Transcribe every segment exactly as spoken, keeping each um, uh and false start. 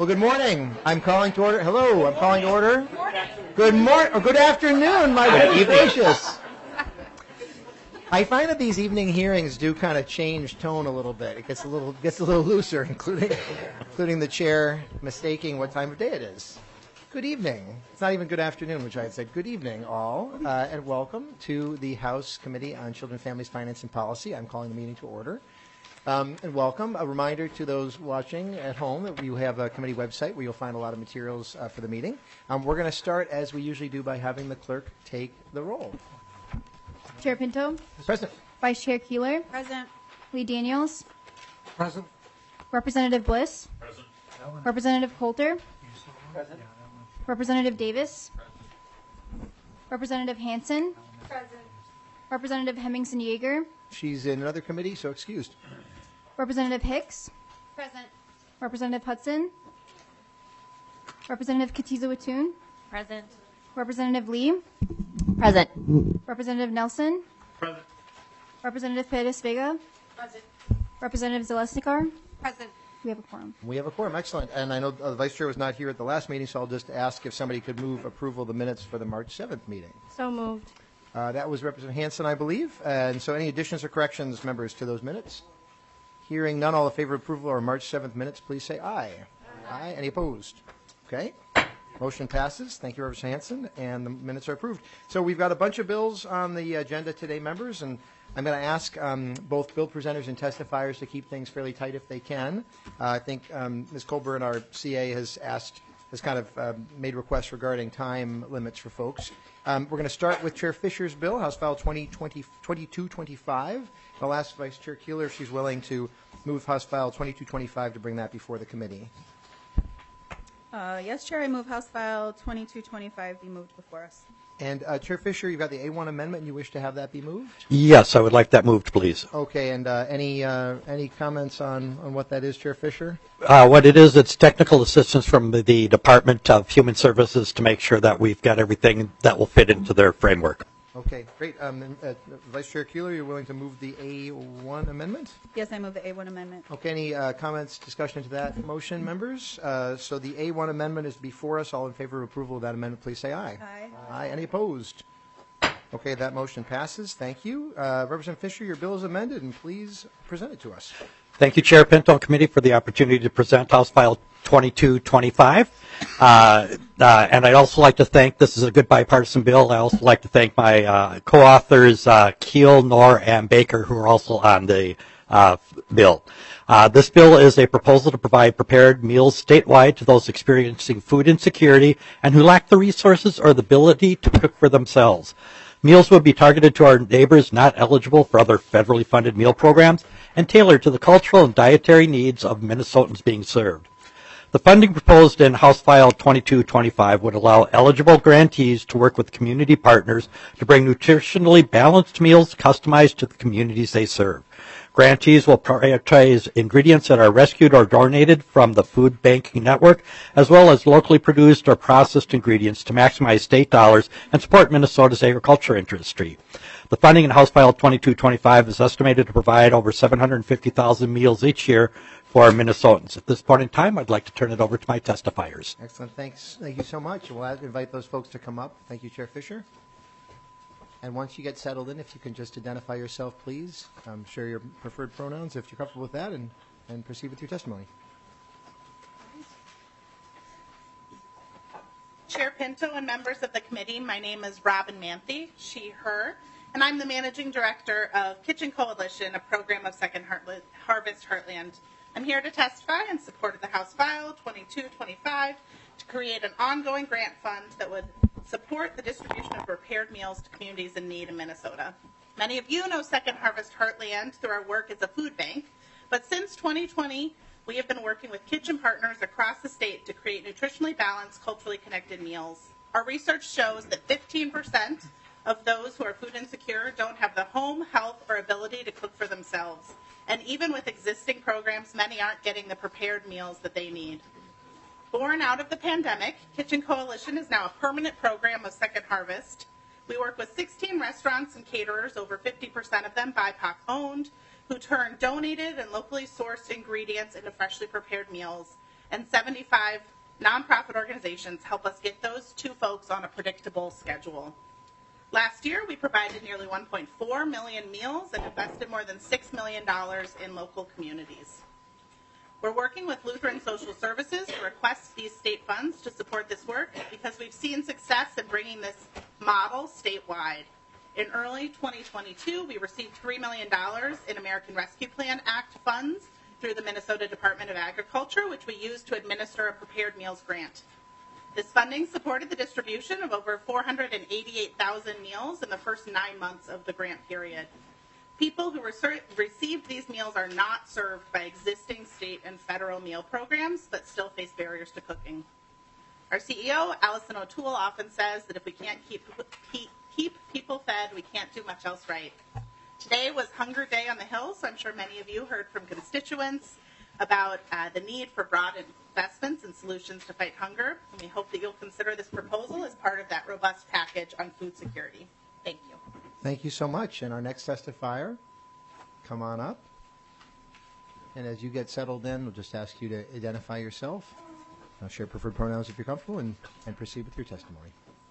Well, good morning. I'm calling to order. Hello, I'm calling to order. Good morning, or good afternoon, my goodness gracious. I find that these evening hearings do kind of change tone a little bit. It gets a little gets a little looser, including including the chair mistaking what time of day it is. Good evening. It's not even good afternoon, which I had said. Good evening, all, uh, and welcome to the House Committee on Children, Families, Finance, and Policy. I'm calling the meeting to order. Um, and welcome. A reminder to those watching at home that we have a committee website where you'll find a lot of materials uh, for the meeting. Um, we're going to start, as we usually do, by having the clerk take the roll. Chair Pinto. Present. Vice Chair Keeler. Present. Lee Daniels. Present. Representative Bliss. Present. Representative Coulter. Present. Representative Davis. Representative Hansen. Present. Representative Hemmingson Yeager. She's in another committee, so excused. Representative Hicks. Present. Representative Hudson. Representative Katiza Watoon. Present. Representative Lee. Present. Representative Nelson. Present. Representative Perez Vega. Present. Representative Zalesnikar. Present. We have a quorum. We have a quorum. Excellent. And I know uh, the Vice Chair was not here at the last meeting, so I'll just ask if somebody could move approval of the minutes for the March seventh meeting. So moved. Uh, that was Representative Hansen, I believe. And so any additions or corrections, members, to those minutes? Hearing none, all in favor of approval of our March seventh minutes, please say aye. Aye. Aye. Any opposed? Okay. Motion passes. Thank you, Representative Hansen, and the minutes are approved. So we've got a bunch of bills on the agenda today, members, and I'm going to ask um, both bill presenters and testifiers to keep things fairly tight if they can. Uh, I think um, Miz Colburn, our C A, has asked, has kind of uh, made requests regarding time limits for folks. Um, we're going to start with Chair Fisher's bill, House File twenty twenty, twenty-two twenty-five. I'll ask Vice Chair Keeler if she's willing to move House File twenty-two twenty-five to bring that before the committee. Uh, yes, Chair, I move House File twenty-two twenty-five be moved before us. And uh, Chair Fisher, you've got the A one amendment, and you wish to have that be moved? Yes, I would like that moved, please. Okay, and uh, any uh, any comments on, on what that is, Chair Fisher? Uh, what it is, it's technical assistance from the, the Department of Human Services to make sure that we've got everything that will fit into their framework. Okay, great. Um, and, uh, Vice Chair Keeler, you're willing to move the A one amendment? Yes, I move the A one amendment. Okay, any uh, comments, discussion into that motion, members? Uh, so the A one amendment is before us. All in favor of approval of that amendment, please say aye. Aye. Aye. Any opposed? Okay, that motion passes. Thank you. Uh, Representative Fisher, your bill is amended, and please present it to us. Thank you, Chair Pinto and Committee, for the opportunity to present House File twenty-two twenty-five. Uh, uh, and I'd also like to thank, this is a good bipartisan bill, I also like to thank my uh, co-authors, uh, Keel, Knorr, and Baker, who are also on the uh, bill. Uh, this bill is a proposal to provide prepared meals statewide to those experiencing food insecurity and who lack the resources or the ability to cook for themselves. Meals would be targeted to our neighbors not eligible for other federally funded meal programs and tailored to the cultural and dietary needs of Minnesotans being served. The funding proposed in House File twenty-two twenty-five would allow eligible grantees to work with community partners to bring nutritionally balanced meals customized to the communities they serve. Grantees will prioritize ingredients that are rescued or donated from the food banking network, as well as locally produced or processed ingredients to maximize state dollars and support Minnesota's agriculture industry. The funding in House File twenty-two twenty-five is estimated to provide over seven hundred fifty thousand meals each year for Minnesotans. At this point in time, I'd like to turn it over to my testifiers. Excellent. Thanks. Thank you so much. We'll invite those folks to come up. Thank you, Chair Fisher. And once you get settled in, if you can just identify yourself, please. Um, share your preferred pronouns if you're comfortable with that, and, and proceed with your testimony. Chair Pinto and members of the committee, my name is Robin Manthe, she, her, and I'm the Managing Director of Kitchen Coalition, a program of Second Harvest Heartland. I'm here to testify in support of the House File twenty-two twenty-five to create an ongoing grant fund that would support the distribution of prepared meals to communities in need in Minnesota. Many of you know Second Harvest Heartland through our work as a food bank, but since twenty twenty, we have been working with kitchen partners across the state to create nutritionally balanced, culturally connected meals. Our research shows that fifteen percent of those who are food insecure don't have the home, health, or ability to cook for themselves. And even with existing programs, many aren't getting the prepared meals that they need. Born out of the pandemic, Kitchen Coalition is now a permanent program of Second Harvest. We work with sixteen restaurants and caterers, over fifty percent of them B I P O C owned, who turn donated and locally sourced ingredients into freshly prepared meals. and seventy-five nonprofit organizations help us get those two folks on a predictable schedule. Last year, we provided nearly one point four million meals and invested more than six million dollars in local communities. We're working with Lutheran Social Services to request these state funds to support this work because we've seen success in bringing this model statewide. In early twenty twenty-two, we received three million dollars in American Rescue Plan Act funds through the Minnesota Department of Agriculture, which we used to administer a prepared meals grant. This funding supported the distribution of over four hundred eighty-eight thousand meals in the first nine months of the grant period. People who received these meals are not served by existing state and federal meal programs, but still face barriers to cooking. Our C E O, Allison O'Toole, often says that if we can't keep, keep, keep people fed, we can't do much else right. Today was Hunger Day on the Hill, so I'm sure many of you heard from constituents about uh, the need for broad investments and solutions to fight hunger. And we hope that you'll consider this proposal as part of that robust package on food security. Thank you. Thank you so much. And our next testifier, come on up. And as you get settled in, we'll just ask you to identify yourself. I'll share preferred pronouns if you're comfortable, and, and proceed with your testimony.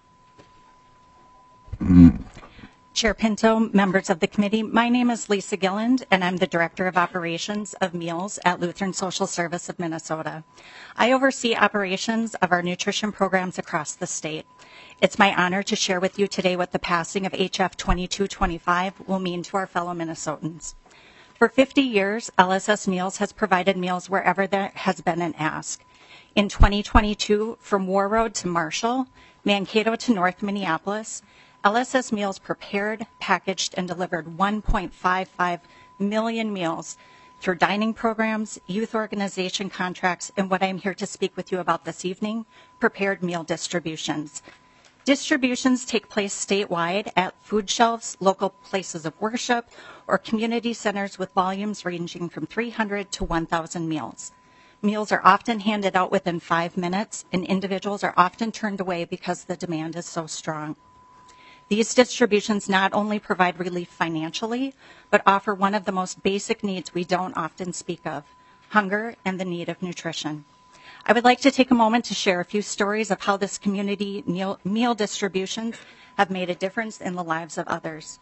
Chair Pinto, members of the committee, my name is Lisa Gilland, and I'm the Director of Operations of Meals at Lutheran Social Service of Minnesota. I oversee operations of our nutrition programs across the state. It's my honor to share with you today what the passing of H F twenty-two twenty-five will mean to our fellow Minnesotans. For fifty years, L S S Meals has provided meals wherever there has been an ask. In twenty twenty-two, from War Road to Marshall, Mankato to North Minneapolis, L S S Meals prepared, packaged, and delivered one point five five million meals through dining programs, youth organization contracts, and what I'm here to speak with you about this evening, prepared meal distributions. Distributions take place statewide at food shelves, local places of worship, or community centers with volumes ranging from three hundred to one thousand meals. Meals are often handed out within five minutes, and individuals are often turned away because the demand is so strong. These distributions not only provide relief financially, but offer one of the most basic needs we don't often speak of, hunger and the need of nutrition. I would like to take a moment to share a few stories of how this community meal, meal distributions have made a difference in the lives of others.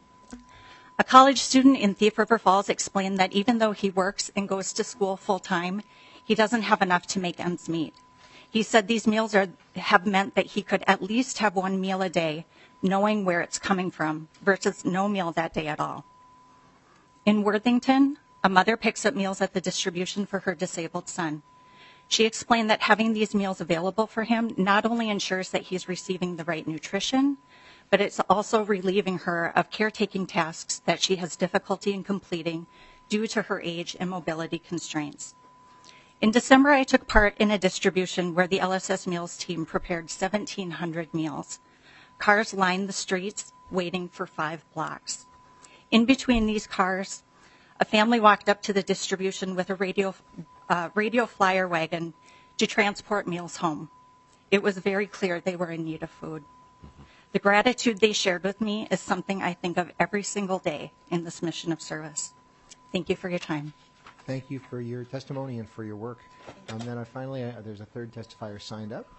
A college student in Thief River Falls explained that even though he works and goes to school full-time, he doesn't have enough to make ends meet. He said these meals are, have meant that he could at least have one meal a day, knowing where it's coming from, versus no meal that day at all. In Worthington, a mother picks up meals at the distribution for her disabled son. She explained that having these meals available for him not only ensures that he's receiving the right nutrition, but it's also relieving her of caretaking tasks that she has difficulty in completing due to her age and mobility constraints. In December, I took part in a distribution where the L S S Meals team prepared seventeen hundred meals. Cars lined the streets, waiting for five blocks. In between these cars, a family walked up to the distribution with a radio, uh, radio flyer wagon to transport meals home. It was very clear they were in need of food. The gratitude they shared with me is something I think of every single day in this mission of service. Thank you for your time. Thank you for your testimony and for your work. And then I finally, uh, there's a third testifier signed up.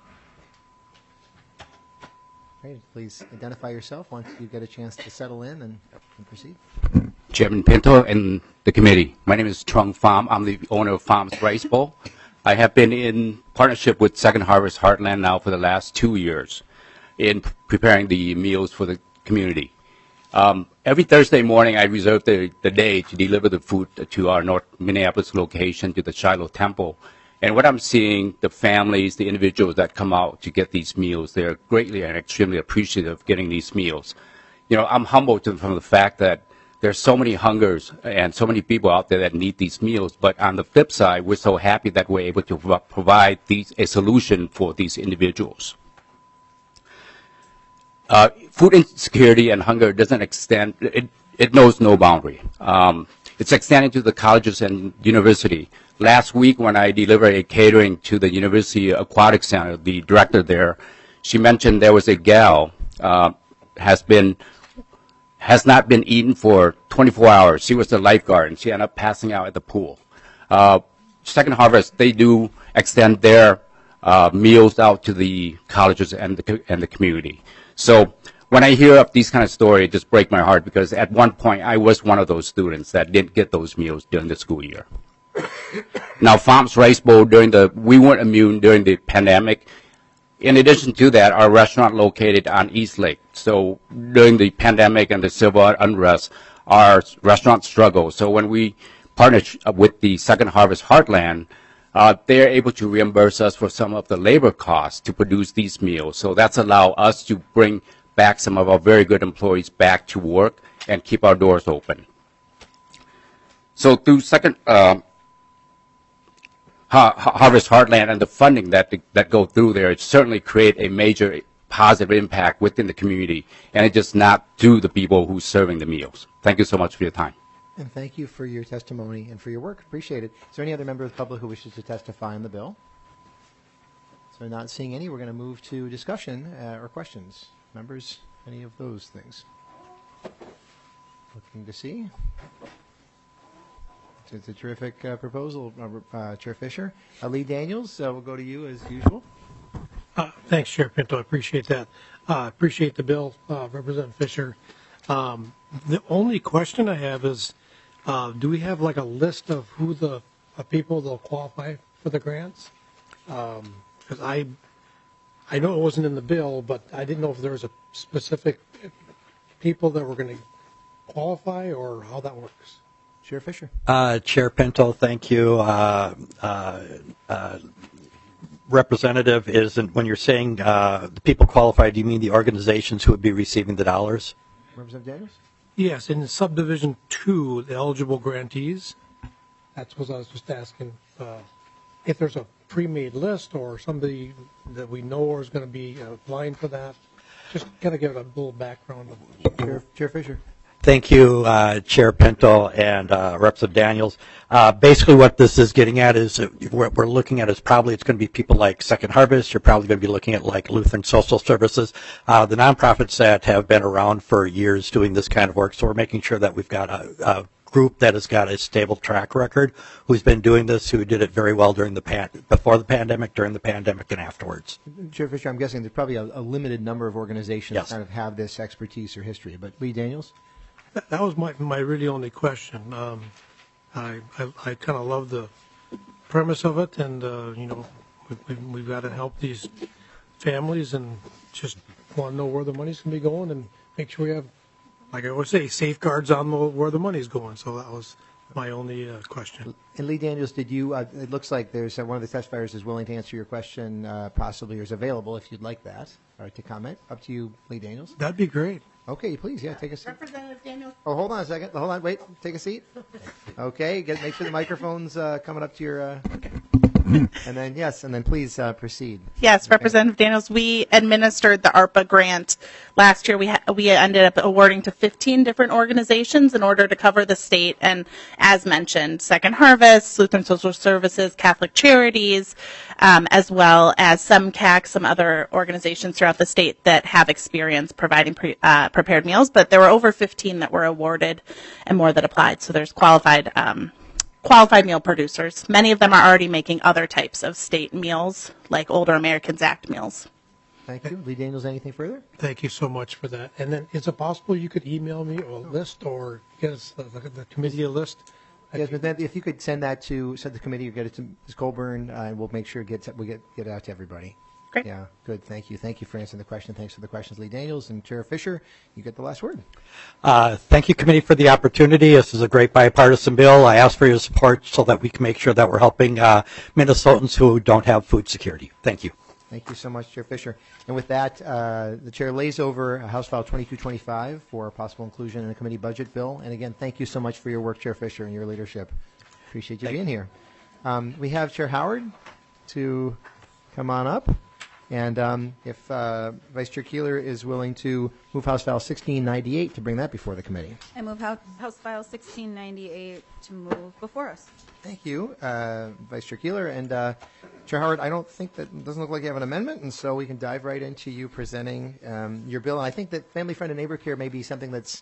Right, please identify yourself once you get a chance to settle in and, and proceed. Chairman Pinto and the committee. My name is Trung Pham. I'm the owner of Phams Rice Bowl. I have been in partnership with Second Harvest Heartland now for the last two years in preparing the meals for the community. Um, every Thursday morning, I reserve the, the day to deliver the food to our North Minneapolis location, to the Shiloh Temple. And what I'm seeing, the families, the individuals that come out to get these meals, they're greatly and extremely appreciative of getting these meals. You know, I'm humbled from the fact that there's so many hungers and so many people out there that need these meals. But on the flip side, we're so happy that we're able to provide these, a solution for these individuals. Uh, food insecurity and hunger doesn't extend, it, it knows no boundary. Um, it's extending to the colleges and university. Last week when I delivered a catering to the University Aquatic Center, the director there, she mentioned there was a gal, uh, has been, has not been eaten for twenty-four hours. She was the lifeguard and she ended up passing out at the pool. Uh, Second Harvest, they do extend their uh, meals out to the colleges and the co- and the community. So when I hear of these kind of stories, it just break my heart because at one point I was one of those students that didn't get those meals during the school year. Now, Farms Rice Bowl during the we weren't immune during the pandemic. In addition to that, our restaurant located on East Lake. So during the pandemic and the civil unrest, our restaurant struggled. So when we partnered with the Second Harvest Heartland, uh, they're able to reimburse us for some of the labor costs to produce these meals. So that's allowed us to bring back some of our very good employees back to work and keep our doors open. So through Second uh, Harvest Heartland and the funding that that go through there, it certainly create a major positive impact within the community, and it just not to the people who's serving the meals. Thank you so much for your time. And thank you for your testimony and for your work. Appreciate it. Is there any other member of the public who wishes to testify on the bill? So not seeing any, we're going to move to discussion uh, or questions. Members, any of those things? Looking to see. It's a terrific uh, proposal, uh, uh, Chair Fisher. Uh, Lee Daniels, uh, we'll go to you as usual. Uh, thanks, Chair Pinto. I appreciate that. I uh, appreciate the bill, uh, Representative Fisher. Um, the only question I have is, uh, do we have like a list of who the uh, people that will qualify for the grants? Because um, I, I know it wasn't in the bill, but I didn't know if there was a specific people that were going to qualify or how that works. Chair Fisher. Uh, Chair Pinto, thank you. Uh, uh, uh, Representative, is when you're saying uh, the people qualified, do you mean the organizations who would be receiving the dollars? Representative Daniels? Yes, in subdivision two, the eligible grantees. That's what I was just asking. Uh, if there's a pre-made list or somebody that we know is going to be uh, applying for that, just kind of give a little background. Chair, Chair Fisher. Thank you, uh, Chair Pinto and uh, Representative Daniels. Uh, basically what this is getting at is uh, what we're looking at is probably it's going to be people like Second Harvest. You're probably going to be looking at like Lutheran Social Services, uh, the nonprofits that have been around for years doing this kind of work. So we're making sure that we've got a, a group that has got a stable track record, who's been doing this, who did it very well during the pan- before the pandemic, during the pandemic, and afterwards. Chair Fisher, I'm guessing there's probably a, a limited number of organizations Yes. that kind of have this expertise or history. But Lee Daniels? That, that was my, my really only question. Um, I, I, I kind of love the premise of it, and, uh, you know, we, we, we've got to help these families and just want to know where the money's going to be going and make sure we have, like I always say, safeguards on the, where the money's going. So that was my only uh, question. And Lee Daniels, did you, uh, it looks like there's uh, one of the testifiers is willing to answer your question, uh, possibly, or is available if you'd like that, or to comment. Up to you, Lee Daniels. That'd be great. Okay, please, yeah, take a seat. Representative Daniels. Oh, hold on a second. Hold on, wait, take a seat. Okay, get, make sure the microphone's uh, coming up to your, uh, and then, yes, and then please uh, proceed. Yes, Okay. Representative Daniels, we administered the ARPA grant last year. We ha- we ended up awarding to fifteen different organizations in order to cover the state. And as mentioned, Second Harvest, Lutheran Social Services, Catholic Charities, um, as well as some C A C, some other organizations throughout the state that have experience providing pre- uh, prepared meals. But there were over fifteen that were awarded and more that applied. So there's qualified um, qualified meal producers. Many of them are already making other types of state meals, like Older Americans Act meals. Thank you. Lee Daniels, anything further? Thank you so much for that. And then is it possible you could email me a list or get us the, the, the committee a list? Yes, but then if you could send that to, send the committee or get it to Miz Colburn, uh, and we'll make sure it gets, we get, get it out to everybody. Great. Yeah, good. Thank you. Thank you for answering the question. Thanks for the questions, Lee Daniels. And Chair Fisher, you get the last word. Uh, thank you, committee, for the opportunity. This is a great bipartisan bill. I ask for your support so that we can make sure that we're helping uh, Minnesotans who don't have food security. Thank you. Thank you so much, Chair Fisher. And with that, uh, the chair lays over House File twenty-two twenty-five for possible inclusion in the committee budget bill. And again, thank you so much for your work, Chair Fisher, and your leadership. Appreciate you Thank being here. Um, we have Chair Howard to come on up. And um, if uh, Vice Chair Keeler is willing to move House File sixteen ninety-eight to bring that before the committee. I move House, House File sixteen ninety-eight to move before us. Thank you, uh, Vice Chair Keeler. And uh, Chair Howard, I don't think that, it doesn't look like you have an amendment, and so we can dive right into you presenting um, your bill. And I think that family, friend, and neighbor care may be something that's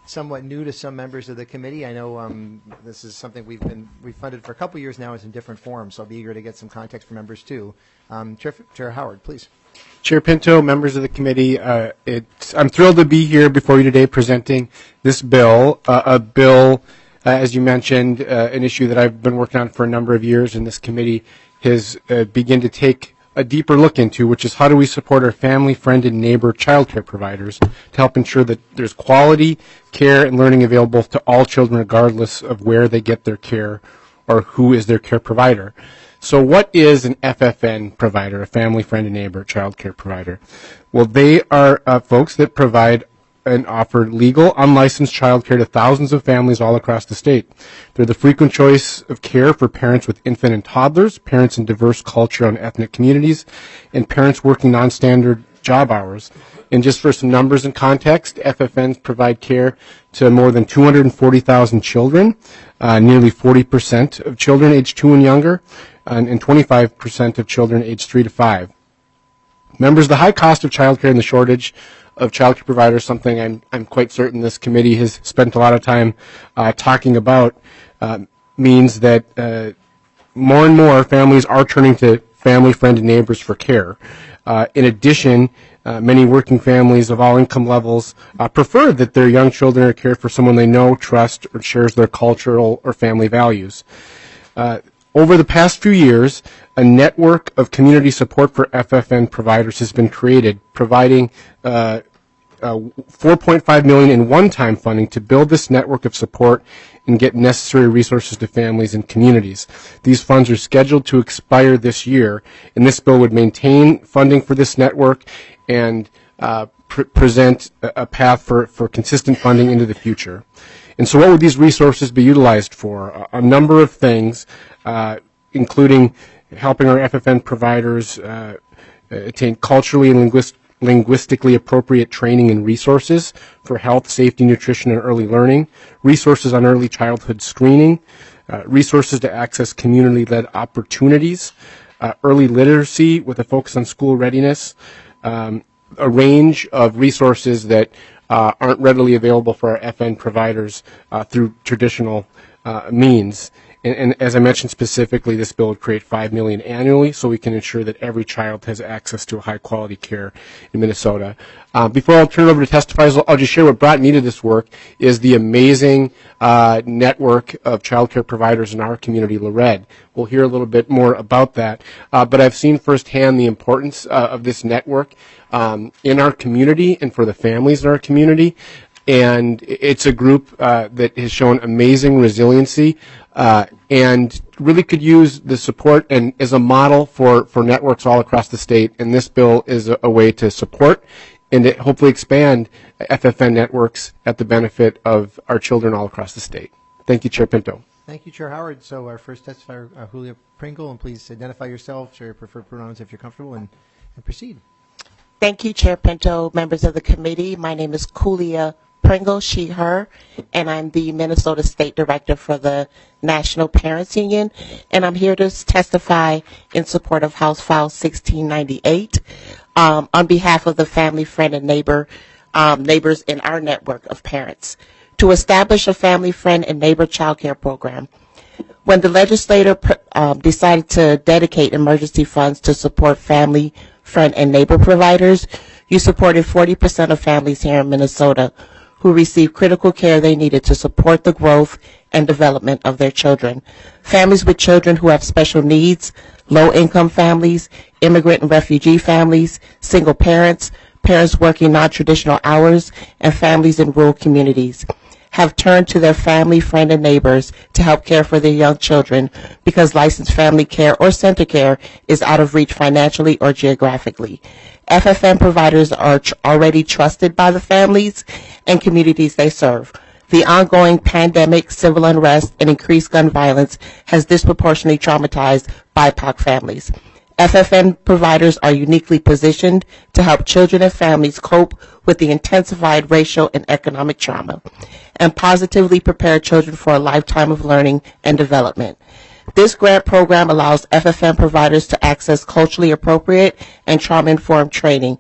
somewhat new to some members of the committee. I know um, this is something we've been we've funded for a couple years now. It's in different forms, so I'll be eager to get some context for members too. Um, Chair, Chair Howard, please. Chair Pinto, members of the committee, uh, it's, I'm thrilled to be here before you today presenting this bill, uh, a bill, uh, as you mentioned, uh, an issue that I've been working on for a number of years, and this committee has uh, begun to take a deeper look into, which is how do we support our family, friend, and neighbor child care providers to help ensure that there's quality care and learning available to all children regardless of where they get their care or who is their care provider. So what is an F F N provider, a family, friend, and neighbor child care provider? Well, they are uh, folks that provide and offer legal, unlicensed child care to thousands of families all across the state. They're the frequent choice of care for parents with infant and toddlers, parents in diverse cultural and ethnic communities, and parents working non-standard job hours. And just for some numbers and context, F F Ns provide care to more than two hundred forty thousand children, uh, nearly forty percent of children aged two and younger, and, and twenty-five percent of children aged three to five. Members, the high cost of child care and the shortage of child care providers, something I'm, I'm quite certain this committee has spent a lot of time uh, talking about, uh, means that uh, more and more families are turning to family, friend, and neighbors for care. Uh, in addition, uh, many working families of all income levels uh, prefer that their young children are cared for someone they know, trust, or shares their cultural or family values. Uh, over the past few years, a network of community support for F F N providers has been created, providing uh, uh, four point five million dollars in one-time funding to build this network of support and get necessary resources to families and communities. These funds are scheduled to expire this year, and this bill would maintain funding for this network and uh, pr- present a, a path for, for consistent funding into the future. And so what would these resources be utilized for? A, a number of things, uh, including helping our F F N providers uh, attain culturally and linguist- linguistically appropriate training and resources for health, safety, nutrition, and early learning, resources on early childhood screening, uh, resources to access community-led opportunities, uh, early literacy with a focus on school readiness, um, a range of resources that uh, aren't readily available for our F N providers uh, through traditional uh, means. And, and as I mentioned specifically, this bill would create five million dollars annually so we can ensure that every child has access to high-quality care in Minnesota. Uh, before I'll turn it over to testifiers, I'll, I'll just share what brought me to this work is the amazing uh, network of child care providers in our community, Lored. We'll hear a little bit more about that. Uh, but I've seen firsthand the importance uh, of this network um, in our community and for the families in our community. And it's a group uh, that has shown amazing resiliency uh, and really could use the support and is a model for, for networks all across the state. And this bill is a, a way to support and to hopefully expand F F N networks at the benefit of our children all across the state. Thank you, Chair Pinto. Thank you, Chair Howard. So our first testifier, uh, Julia Pringle, and please identify yourself, share your preferred pronouns if you're comfortable, and, and proceed. Thank you, Chair Pinto, members of the committee. My name is Julia Pringle, she, her, and I'm the Minnesota State Director for the National Parents Union, and I'm here to testify in support of House File sixteen ninety-eight um, on behalf of the family, friend, and neighbor um, neighbors in our network of parents to establish a family, friend, and neighbor child care program. When the legislature um, decided to dedicate emergency funds to support family, friend, and neighbor providers, you supported forty percent of families here in Minnesota who received critical care they needed to support the growth and development of their children. Families with children who have special needs, low-income families, immigrant and refugee families, single parents, parents working non-traditional hours, and families in rural communities have turned to their family, friend, and neighbors to help care for their young children because licensed family care or center care is out of reach financially or geographically. F F N providers are tr- already trusted by the families and communities they serve. The ongoing pandemic, civil unrest, and increased gun violence has disproportionately traumatized B I P O C families. F F N providers are uniquely positioned to help children and families cope with the intensified racial and economic trauma and positively prepare children for a lifetime of learning and development. This grant program allows F F N providers to access culturally appropriate and trauma-informed training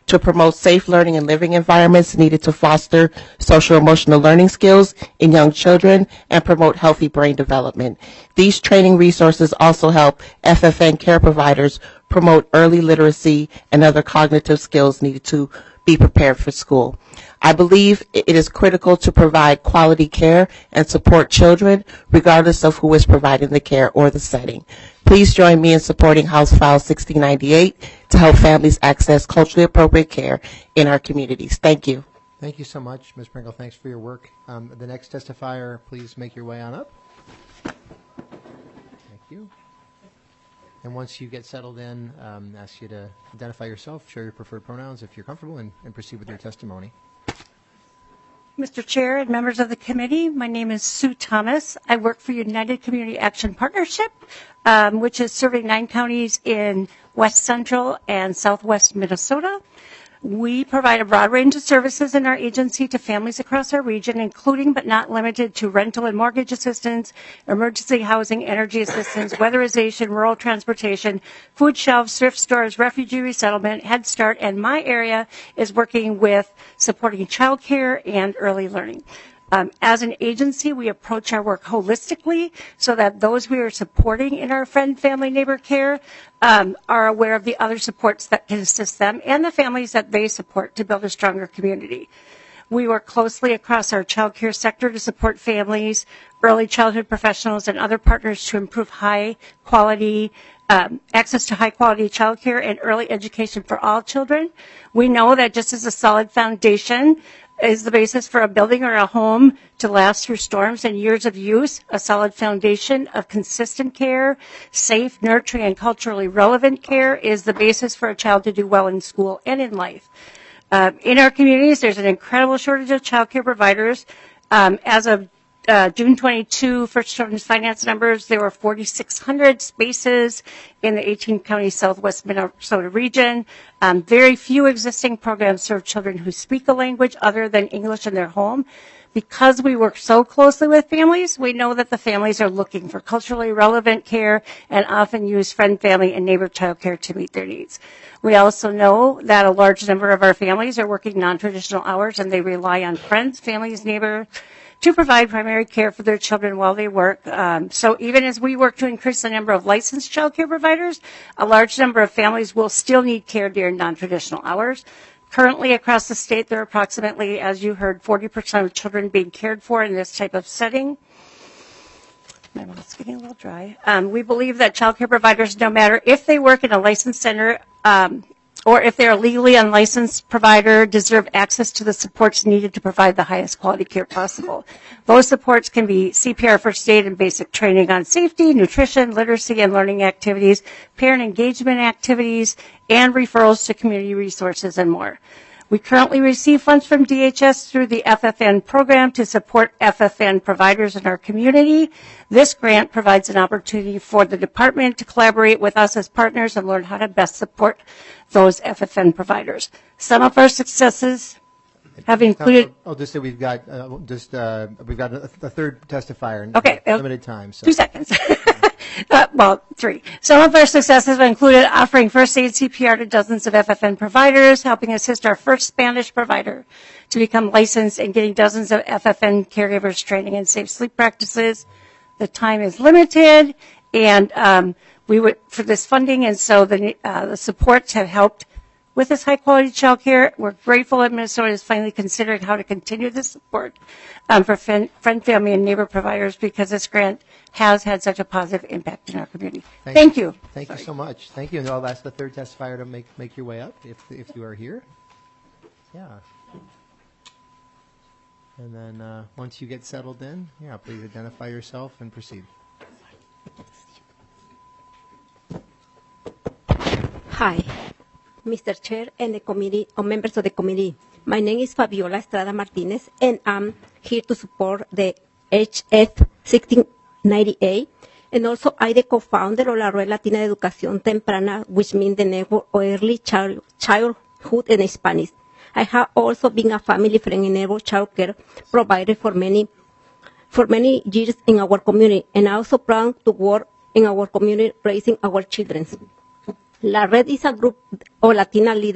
to promote safe learning and living environments needed to foster social emotional learning skills in young children and promote healthy brain development. These training resources also help F F N care providers promote early literacy and other cognitive skills needed to be prepared for school. I believe it is critical to provide quality care and support children regardless of who is providing the care or the setting. Please join me in supporting House File sixteen ninety-eight to help families access culturally appropriate care in our communities. Thank you. Thank you so much, Miz Pringle. Thanks for your work. Um, the next testifier, please make your way on up. Thank you. And once you get settled in, um, ask you to identify yourself, share your preferred pronouns if you're comfortable, and, and proceed with your testimony. Mister Chair and members of the committee, my name is Sue Thomas. I work for United Community Action Partnership, um, which is serving nine counties in west central and southwest Minnesota. We provide a broad range of services in our agency to families across our region, including but not limited to rental and mortgage assistance, emergency housing, energy assistance, weatherization, rural transportation, food shelves, thrift stores, refugee resettlement, Head Start, and my area is working with supporting child care and early learning. Um, as an agency, we approach our work holistically so that those we are supporting in our friend, family, neighbor care um, are aware of the other supports that can assist them and the families that they support to build a stronger community. We work closely across our child care sector to support families, early childhood professionals, and other partners to improve high quality Um, access to high-quality child care and early education for all children. We know that just as a solid foundation is the basis for a building or a home to last through storms and years of use, a solid foundation of consistent care, safe, nurturing, and culturally relevant care is the basis for a child to do well in school and in life. Uh, in our communities, there's an incredible shortage of child care providers. Um, as of Uh, June twenty-second, First Children's Finance numbers, there were forty-six hundred spaces in the eighteen county southwest Minnesota region. Um, very few existing programs serve children who speak a language other than English in their home. Because we work so closely with families, we know that the families are looking for culturally relevant care and often use friend, family, and neighbor child care to meet their needs. We also know that a large number of our families are working non-traditional hours and they rely on friends, families, neighbors, to provide primary care for their children while they work. Um, so even as we work to increase the number of licensed child care providers, a large number of families will still need care during non-traditional hours. Currently across the state, there are approximately, as you heard, forty percent of children being cared for in this type of setting. My mouth's getting a little dry. Um, we believe that child care providers, no matter if they work in a licensed center um, or if they're a legally unlicensed provider, deserve access to the supports needed to provide the highest quality care possible. Those supports can be C P R first aid and basic training on safety, nutrition, literacy, and learning activities, parent engagement activities, and referrals to community resources and more. We currently receive funds from D H S through the F F N program to support F F N providers in our community. This grant provides an opportunity for the department to collaborate with us as partners and learn how to best support those F F N providers. Some of our successes have included. I'll just say we've got uh, just uh, we've got a, a third testifier. Okay, limited time. So. Two seconds. Uh, well, three. Some of our successes have included offering first aid C P R to dozens of F F N providers, helping assist our first Spanish provider to become licensed, and getting dozens of F F N caregivers training in safe sleep practices. The time is limited, and um, we would for this funding, and so the uh, the supports have helped with this high quality child care. We're grateful that Minnesota is finally considering how to continue this support um, for friend, friend, family, and neighbor providers because this grant has had such a positive impact in our community. Thank, Thank you. Thank Sorry. you so much. Thank you. And I'll ask the third testifier to make, make your way up if, if you are here. Yeah. And then uh, once you get settled in, yeah, please identify yourself and proceed. Hi, Mister Chair and the committee, or members of the committee. My name is Fabiola Estrada Martinez, and I'm here to support the H F sixteen ninety-eight, and also I'm the co-founder of La Red Latina de Educación Temprana, which means the network of early child, childhood in Spanish. I have also been a family-friendly neighbor child care provider for many, for many years in our community, and I also plan to work in our community raising our children. La Red is a group of Latina leaders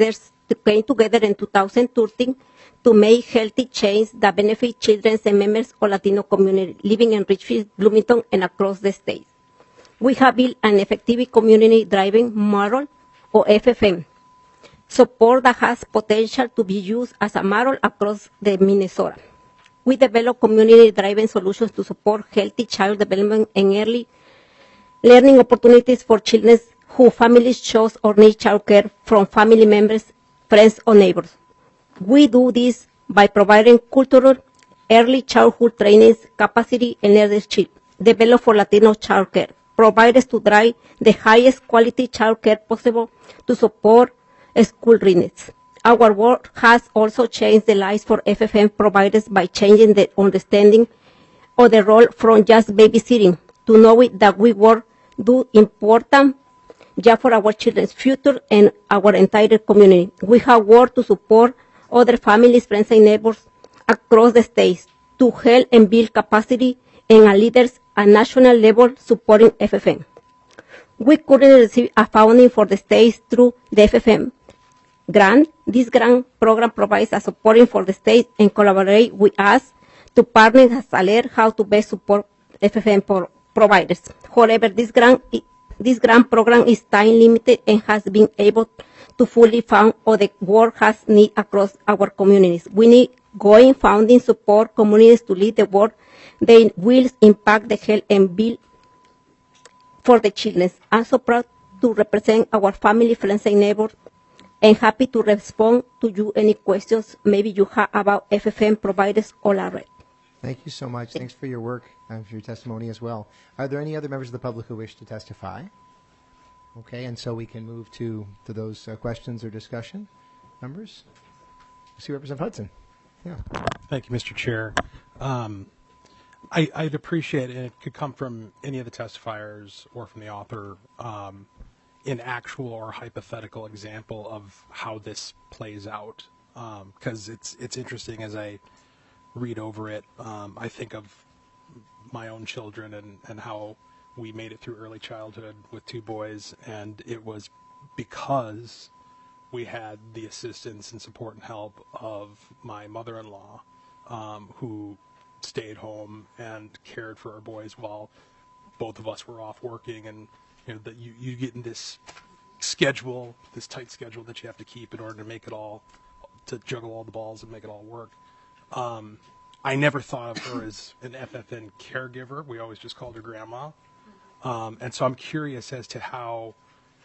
to came together in two thousand thirteen to make healthy change that benefit children and members of Latino community living in Richfield, Bloomington, and across the state. We have built an effective community driving model, or F F M, support that has potential to be used as a model across the Minnesota. We develop community-driven solutions to support healthy child development and early learning opportunities for children who families chose or need child care from family members, friends, or neighbors. We do this by providing cultural, early childhood training, capacity, and leadership developed for Latino child care, providers to drive the highest quality child care possible to support school readiness. Our work has also changed the lives for F F M providers by changing the understanding of the role from just babysitting to knowing that we work do important job for our children's future and our entire community. We have worked to support other families, friends, and neighbors across the states to help and build capacity and our leaders at national level supporting F F M. We currently receive a funding for the states through the F F M grant. This grant program provides a supporting for the state and collaborate with us to partner as a learn how to best support F F M pro- providers. However, this grant this grant program is time limited and has been able to fully fund all the work has need across our communities. We need going funding support communities to lead the work. They will impact the health and build for the children. I'm so proud to represent our family, friends, and neighbors, and happy to respond to you any questions maybe you have about F F M providers or L A R E D. Thank you so much. Thanks for your work and for your testimony as well. Are there any other members of the public who wish to testify? Okay, and so we can move to, to those uh, questions or discussion. Members? See Representative Hudson. Yeah. Thank you, Mister Chair. Um, I, I'd appreciate, and it could come from any of the testifiers or from the author, um, an actual or hypothetical example of how this plays out, because um, it's it's interesting as I read over it. Um, I think of my own children and, and how we made it through early childhood with two boys, and it was because we had the assistance and support and help of my mother-in-law, um, who stayed home and cared for our boys while both of us were off working. And you know that you, you get in this schedule, this tight schedule that you have to keep in order to make it all, to juggle all the balls and make it all work. Um, I never thought of her as an F F N caregiver. We always just called her grandma. Um, and so I'm curious as to how,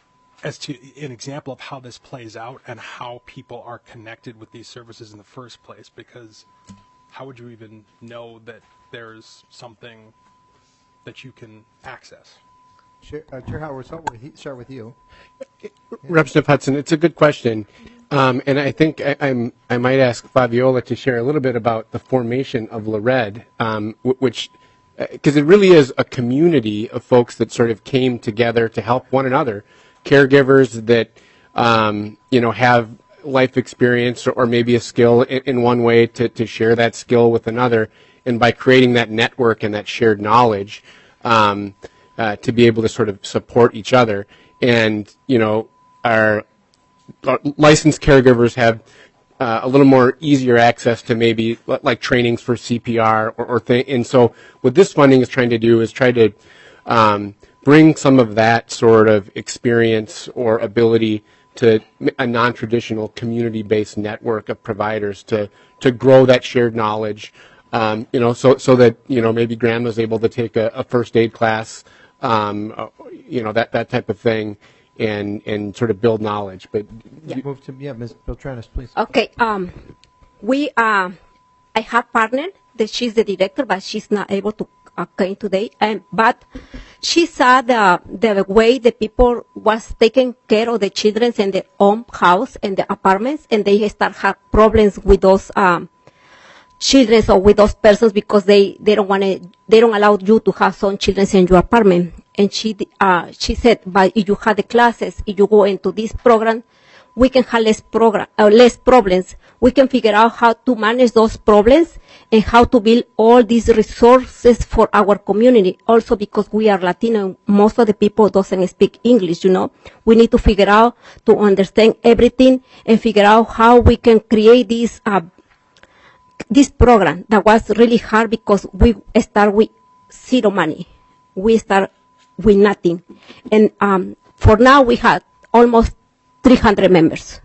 as to an example of how this plays out and how people are connected with these services in the first place, because how would you even know that there's something that you can access? Chair, uh, Chair Howard, we'll start with, start with you. Yeah. Representative Hudson, it's a good question. Um, and I think I, I'm, I might ask Fabiola to share a little bit about the formation of L A R E D, um, which, because uh, it really is a community of folks that sort of came together to help one another, caregivers that, um, you know, have life experience or, or maybe a skill in, in one way to, to share that skill with another. And by creating that network and that shared knowledge, um, uh, to be able to sort of support each other. And, you know, our, our licensed caregivers have uh, a little more easier access to maybe like trainings for C P R or, or thing. And so what this funding is trying to do is try to um, bring some of that sort of experience or ability to a non-traditional community-based network of providers to, to grow that shared knowledge, um, you know, so, so that, you know, maybe grandma's able to take a, a first aid class, um, uh, you know, that, that type of thing, and, and sort of build knowledge. But yeah. Move to, yeah, Miz Beltranes, please. Okay, um, we, uh, I have partnered that she's the director, but she's not able to uh, come today. And, but she saw the, the way the people was taking care of the children in their own house and the apartments, and they start have problems with those, um, children or with those persons because they, they don't want to, they don't allow you to have some children in your apartment. And she, uh, she said, but if you have the classes, if you go into this program, we can have less program, uh, less problems. We can figure out how to manage those problems and how to build all these resources for our community. Also, because we are Latino, most of the people doesn't speak English, you know. We need to figure out to understand everything and figure out how we can create this, uh, this program that was really hard because we start with zero money. We start with nothing. And um, for now, we have almost three hundred members.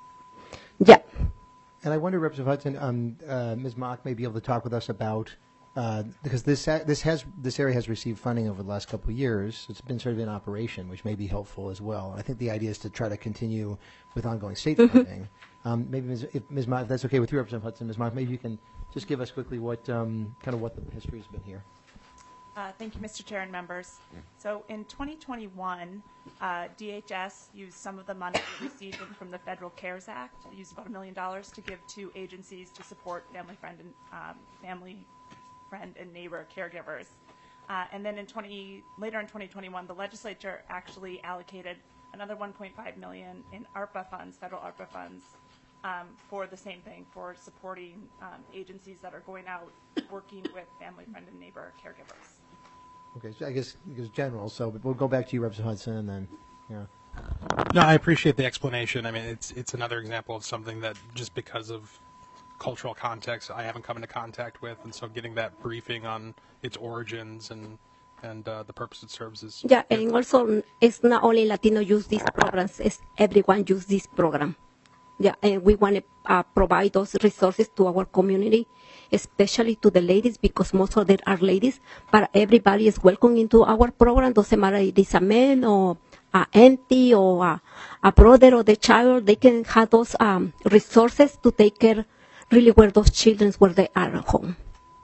Yeah. And I wonder, Representative Hudson, um, uh, Miz Mock may be able to talk with us about, uh, because this ha- this has this area has received funding over the last couple of years. It's been sort of in operation, which may be helpful as well. I think the idea is to try to continue with ongoing state Mm-hmm. funding. Um, maybe, Miz if Miz Mock, if that's okay with you, Representative Hudson, Miz Mock, maybe you can just give us quickly what um, kind of what the history has been here. Uh, Thank you, Mister Chair and members. So in twenty twenty-one, uh, D H S used some of the money it received from the Federal CARES Act, it used about a million dollars to give to agencies to support family friend and um, family friend and neighbor caregivers. Uh, and then in twenty later in twenty twenty-one, the legislature actually allocated another one point five million dollars in ARPA funds, federal ARPA funds, um, for the same thing, for supporting um, agencies that are going out working with family friend and neighbor caregivers. Okay, so I guess it's general, so but we'll go back to you, Representative Hudson, and then, yeah. No, I appreciate the explanation. I mean, it's it's another example of something that just because of cultural context I haven't come into contact with, and so getting that briefing on its origins and and uh, the purpose it serves is. Yeah, and also it's not only Latino use these programs; it's everyone use this program. Yeah, and we want to uh, provide those resources to our community, especially to the ladies, because most of them are ladies. But everybody is welcome into our program. Doesn't matter if it's a man or an auntie or a, a brother or the child. They can have those um, resources to take care really where those children where they are at home.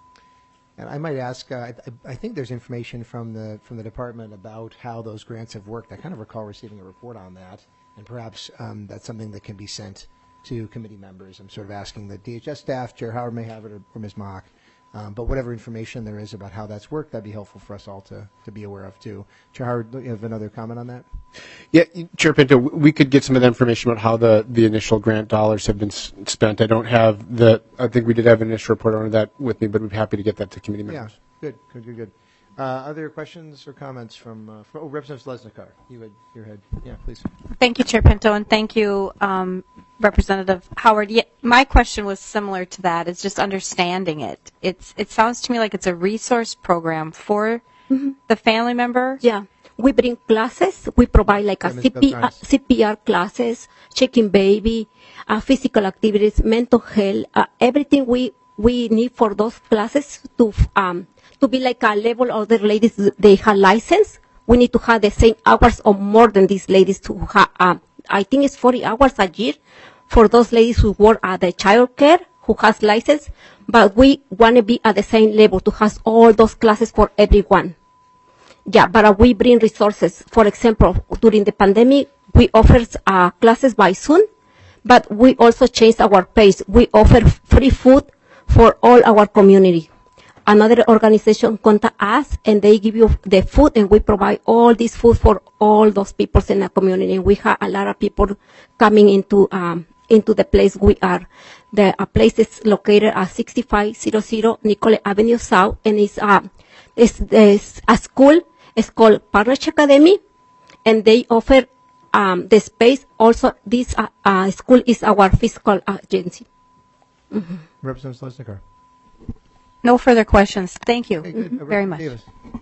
And I might ask, uh, I, I think there's information from the from the department about how those grants have worked. I kind of recall receiving a report on that, and perhaps um, that's something that can be sent to committee members. I'm sort of asking the D H S staff, Chair Howard may have it, or, or Miz Mock, um, but whatever information there is about how that's worked, that'd be helpful for us all to, to be aware of too. Chair Howard, do you have another comment on that? Yeah, Chair Pinto, we could get some of the information about how the, the initial grant dollars have been s- spent. I don't have the, I think we did have an initial report on that with me, but we'd be happy to get that to committee members. Yeah, good, good, good, good. Uh, other questions or comments from, uh, from oh, Representative Lesnikar, you had your head. Yeah, please. Thank you, Chair Pinto, and thank you, um, Representative Howard. Yeah, my question was similar to that. It's just understanding it. It's it sounds to me like it's a resource program for Mhm. the family member. Yeah, we bring classes. We provide like a Yeah, Miz C P, uh, Beltrán. C P R classes, checking baby, uh, physical activities, mental health, uh, everything we we need for those classes to um to be like a level of the ladies. They have license. We need to have the same hours or more than these ladies to have. Um, I think it's forty hours a year for those ladies who work at the child care who has license. But we want to be at the same level to have all those classes for everyone. Yeah, but uh, we bring resources. For example, during the pandemic, we offer uh, classes by Zoom, but we also changed our pace. We offer free food for all our community. Another organization contact us and they give you the food, and we provide all this food for all those people in the community. We have a lot of people coming into um, into the place we are. The uh, place is located at sixty-five hundred Nicollet Avenue South, and it's, uh, it's, it's a school. It's called Partnership Academy, and they offer um, the space. Also, this uh, uh, school is our fiscal agency. Mm-hmm. Representative Lesnikar. No further questions. Thank you good. Uh, very much. Davis.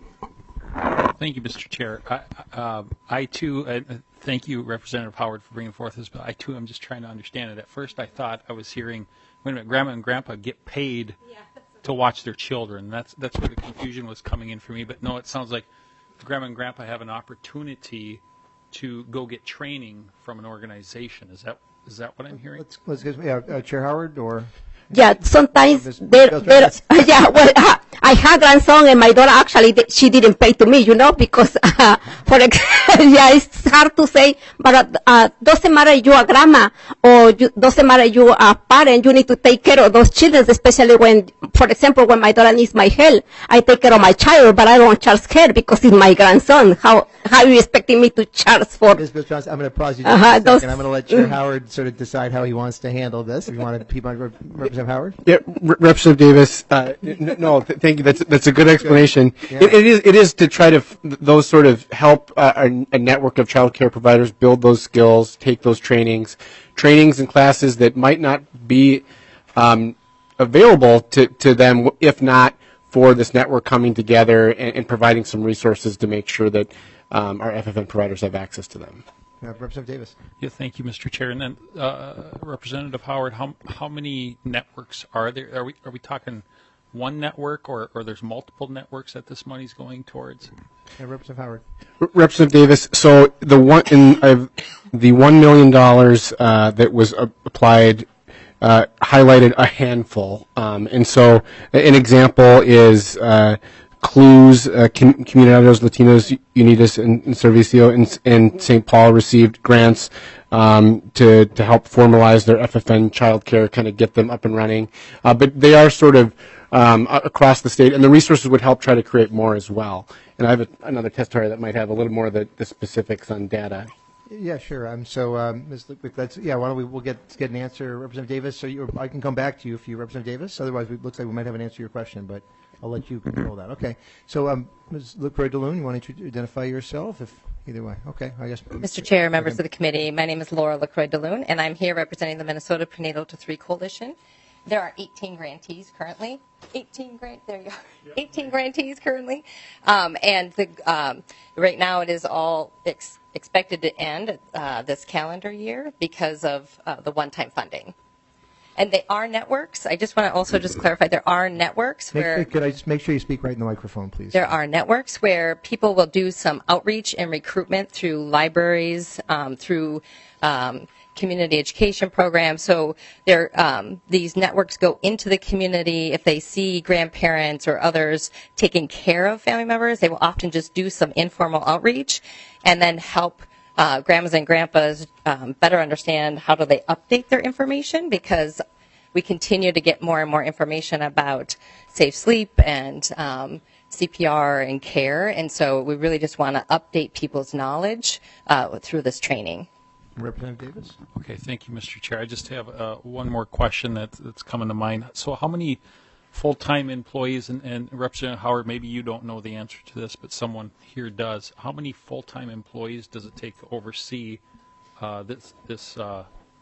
Thank you, Mister Chair. I, uh, I too, uh, thank you, Representative Howard, for bringing forth this bill. I too am just trying to understand it. At first, I thought I was hearing, wait a minute, Grandma and Grandpa get paid to watch their children. That's that's where the confusion was coming in for me. But no, it sounds like Grandma and Grandpa have an opportunity to go get training from an organization. Is that is that what I'm hearing? Let's, let's get, yeah, uh, Chair Howard or. Yeah, sometimes Miz they're, Beltrán. they're yeah, well, uh, I had grandson, and my daughter actually di- she didn't pay to me, you know, because uh, for ex- yeah, it's hard to say, but uh, doesn't matter you are grandma or you, doesn't matter you are parent. You need to take care of those children, especially when, for example, when my daughter needs my help, I take care of my child, but I don't charge her because it's my grandson. How how are you expecting me to charge for? Miz Johnson, I'm going to pause you just Uh-huh, a second. those- I'm going to let Chair Howard sort of decide how he wants to handle this. If you want to, people, Representative Howard? Yeah, Re- Representative Davis. Uh, n- no, th- thank you. That's that's a good explanation. Yeah. It, it is it is to try to f- those sort of help uh, a, a network of child care providers build those skills, take those trainings, trainings and classes that might not be um, available to to them if not for this network coming together and, and providing some resources to make sure that um, our F F N providers have access to them. Uh, Representative Davis. Yeah, thank you, Mister Chair. And then uh, Representative Howard, how how many networks are there? Are we are we talking one network, or, or there's multiple networks that this money's going towards? Yeah, Representative Howard. R- Representative Davis, so the one in uh, the one million dollars uh, that was uh, applied uh, highlighted a handful, um, and so an example is uh, Clues, uh, Com- Comunidades Latinos Unidas and, and Servicio in, in Saint Paul received grants um, to to help formalize their F F N childcare, kind of get them up and running, uh, but they are sort of Um, across the state, and the resources would help try to create more as well. And I have a, another testifier that might have a little more of the, the specifics on data. Yeah, sure. Um, so, um, Miz Lickwick, let's yeah. Why don't we we'll get get an answer, Representative Davis. So you, I can come back to you if you, Representative Davis. Otherwise, it looks like we might have an answer to your question, but I'll let you control that. Okay. So, um, Miz LaCroix DeLune, you want to identify yourself? If either way, okay. I guess. Mister Chair, members of the committee, my name is Laura LaCroix DeLune, and I'm here representing the Minnesota Prenatal to Three Coalition. There are eighteen grantees currently. eighteen grant, there you go. eighteen grantees currently, um, and the um, right now it is all ex- expected to end uh, this calendar year because of uh, the one-time funding. And they are networks. I just want to also just clarify there are networks Make, where could I just make sure you speak right in the microphone, please? there are networks where people will do some outreach and recruitment through libraries, um, through um, community education programs. So there, um, these networks go into the community. If they see grandparents or others taking care of family members, they will often just do some informal outreach and then help uh, grandmas and grandpas um, better understand how do they update their information, because we continue to get more and more information about safe sleep and um, C P R and care. And so we really just want to update people's knowledge uh, through this training. Representative Davis? Okay, thank you, Mister Chair. I just have uh, one more question that, that's coming to mind. So how many full-time employees, and, and Representative Howard, maybe you don't know the answer to this, but someone here does. How many full-time employees does it take to oversee uh, this this uh,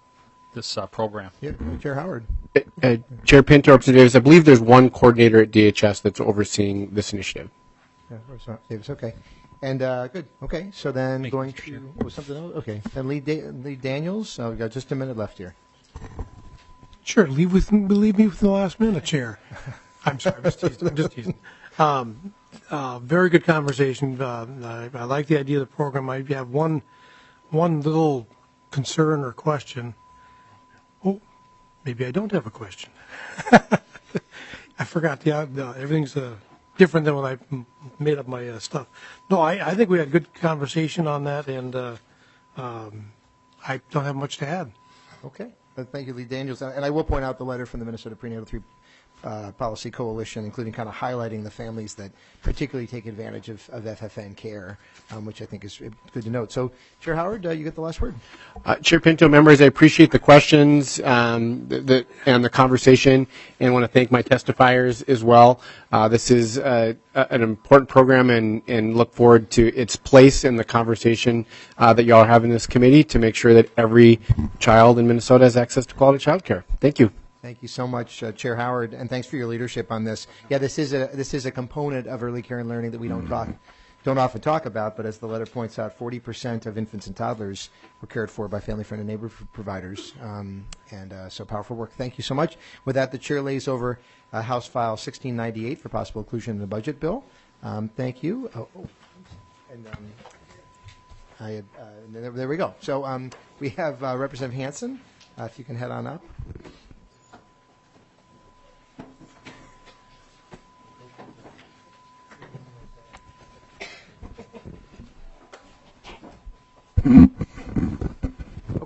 this uh, program? Yeah, Chair Howard. Uh, uh, Chair Pinto, Representative Davis, I believe there's one coordinator at D H S that's overseeing this initiative. Yeah, Representative Davis, okay. And uh, good. Okay, so then going to was something else. Okay, then Lee, da- Lee Daniels. Oh, we got just a minute left here. Sure, leave with leave me within the last minute, Chair. I'm sorry, I'm just teasing. I'm just teasing. Um, uh, very good conversation. Uh, I, I like the idea of the program. I have one one little concern or question. Oh, maybe I don't have a question. I forgot. Yeah, no, everything's uh, different than when I m- made up my uh, stuff. No, I, I think we had good conversation on that, and uh, um, I don't have much to add. Okay. Uh, Thank you, Lee Daniels. And and I will point out the letter from the Minnesota Prenatal three uh, Policy Coalition, including kind of highlighting the families that particularly take advantage of, of F F N care, um, which I think is good to note. So, Chair Howard, uh, you get the last word. Uh, Chair Pinto, members, I appreciate the questions um, the, the, and the conversation, and want to thank my testifiers as well. Uh, this is uh, an important program, and, and look forward to its place in the conversation uh, that you all have in this committee to make sure that every child in Minnesota has access to quality child care. Thank you. Thank you so much, uh, Chair Howard, and thanks for your leadership on this. Yeah, this is a this is a component of early care and learning that we don't talk don't often talk about, but as the letter points out, forty percent of infants and toddlers were cared for by family, friend, and neighbor providers, um, and uh, so powerful work. Thank you so much. With that, the chair lays over uh, House File sixteen ninety-eight for possible inclusion in the budget bill. Um, thank you. Oh, oh. And um, I had, uh, there, there we go. So um, we have uh, Representative Hansen, uh, if you can head on up.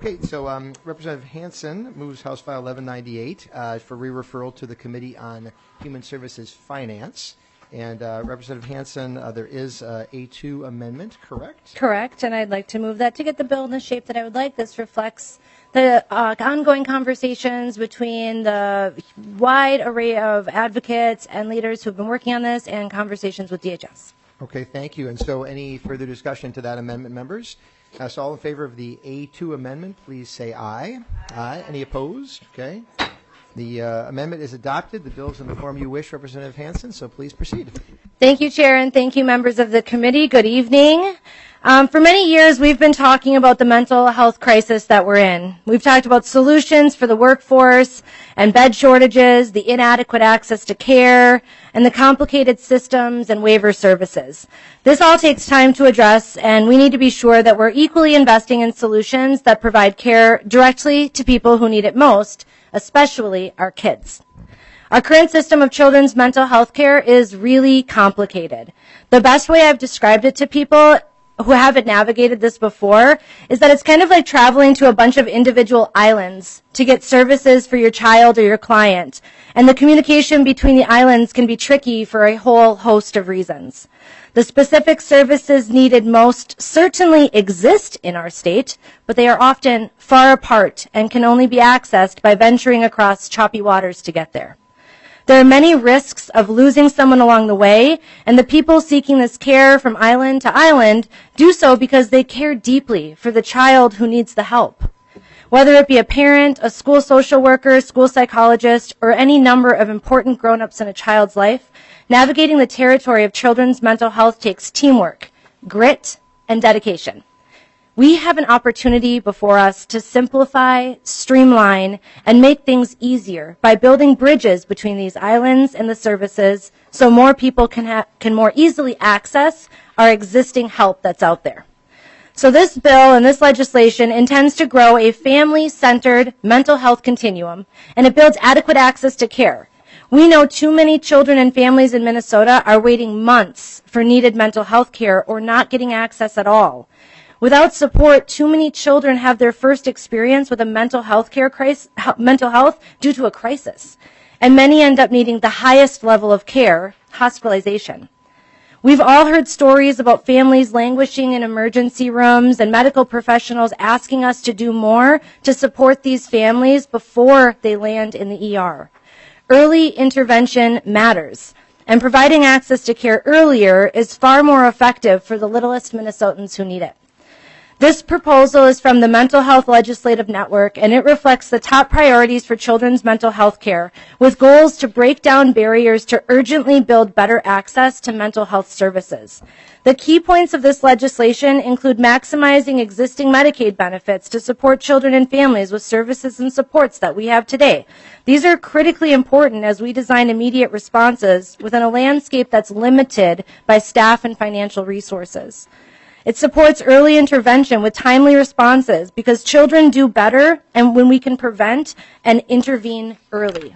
Okay, so um, Representative Hansen moves House File eleven ninety-eight uh, for re-referral to the Committee on Human Services Finance. And uh, Representative Hansen, uh, there is uh, a two amendment, correct? Correct, and I'd like to move that to get the bill in the shape that I would like. This reflects the uh, ongoing conversations between the wide array of advocates and leaders who have been working on this and conversations with D H S. Okay, thank you. And so any further discussion to that amendment, members? Uh, so all in favor of the A two amendment, please say aye. Aye. Any opposed? Okay. The uh, amendment is adopted. The bill is in the form you wish, Representative Hansen, so please proceed. Thank you, Chair, and thank you, members of the committee. Good evening. Um, for many years, we've been talking about the mental health crisis that we're in. We've talked about solutions for the workforce and bed shortages, the inadequate access to care, and the complicated systems and waiver services. This all takes time to address, and we need to be sure that we're equally investing in solutions that provide care directly to people who need it most, especially our kids. Our current system of children's mental health care is really complicated. The best way I've described it to people who haven't navigated this before is that it's kind of like traveling to a bunch of individual islands to get services for your child or your client. And the communication between the islands can be tricky for a whole host of reasons. The specific services needed most certainly exist in our state, but they are often far apart and can only be accessed by venturing across choppy waters to get there. There are many risks of losing someone along the way, and the people seeking this care from island to island do so because they care deeply for the child who needs the help. Whether it be a parent, a school social worker, school psychologist, or any number of important grown-ups in a child's life, navigating the territory of children's mental health takes teamwork, grit, and dedication. We have an opportunity before us to simplify, streamline, and make things easier by building bridges between these islands and the services so more people can, ha- can more easily access our existing help that's out there. So this bill and this legislation intends to grow a family-centered mental health continuum, and it builds adequate access to care. We know too many children and families in Minnesota are waiting months for needed mental health care or not getting access at all. Without support, too many children have their first experience with a mental health care crisis, mental health due to a crisis, and many end up needing the highest level of care, hospitalization. We've all heard stories about families languishing in emergency rooms and medical professionals asking us to do more to support these families before they land in the E R. Early intervention matters, and providing access to care earlier is far more effective for the littlest Minnesotans who need it. This proposal is from the Mental Health Legislative Network, and it reflects the top priorities for children's mental health care, with goals to break down barriers to urgently build better access to mental health services. The key points of this legislation include maximizing existing Medicaid benefits to support children and families with services and supports that we have today. These are critically important as we design immediate responses within a landscape that's limited by staff and financial resources. It supports early intervention with timely responses because children do better and when we can prevent and intervene early.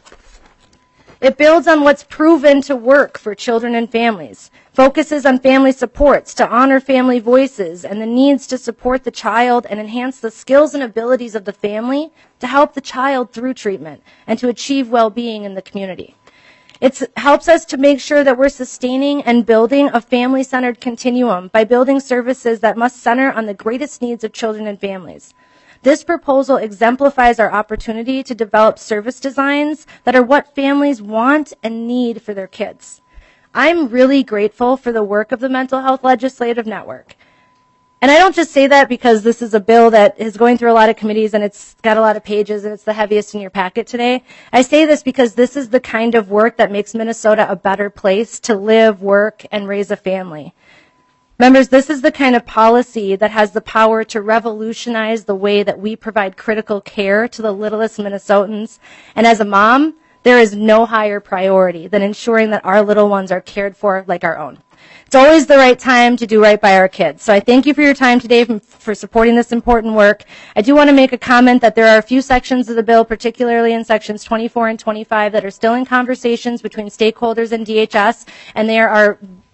It builds on what's proven to work for children and families, focuses on family supports to honor family voices and the needs to support the child and enhance the skills and abilities of the family to help the child through treatment and to achieve well-being in the community. It helps us to make sure that we're sustaining and building a family-centered continuum by building services that must center on the greatest needs of children and families. This proposal exemplifies our opportunity to develop service designs that are what families want and need for their kids. I'm really grateful for the work of the Mental Health Legislative Network. And I don't just say that because this is a bill that is going through a lot of committees and it's got a lot of pages and it's the heaviest in your packet today. I say this because this is the kind of work that makes Minnesota a better place to live, work, and raise a family. Members, this is the kind of policy that has the power to revolutionize the way that we provide critical care to the littlest Minnesotans. And as a mom, there is no higher priority than ensuring that our little ones are cared for like our own. It's always the right time to do right by our kids. So I thank you for your time today for supporting this important work. I do want to make a comment that there are a few sections of the bill, particularly in sections twenty-four and twenty-five, that are still in conversations between stakeholders and D H S, and there are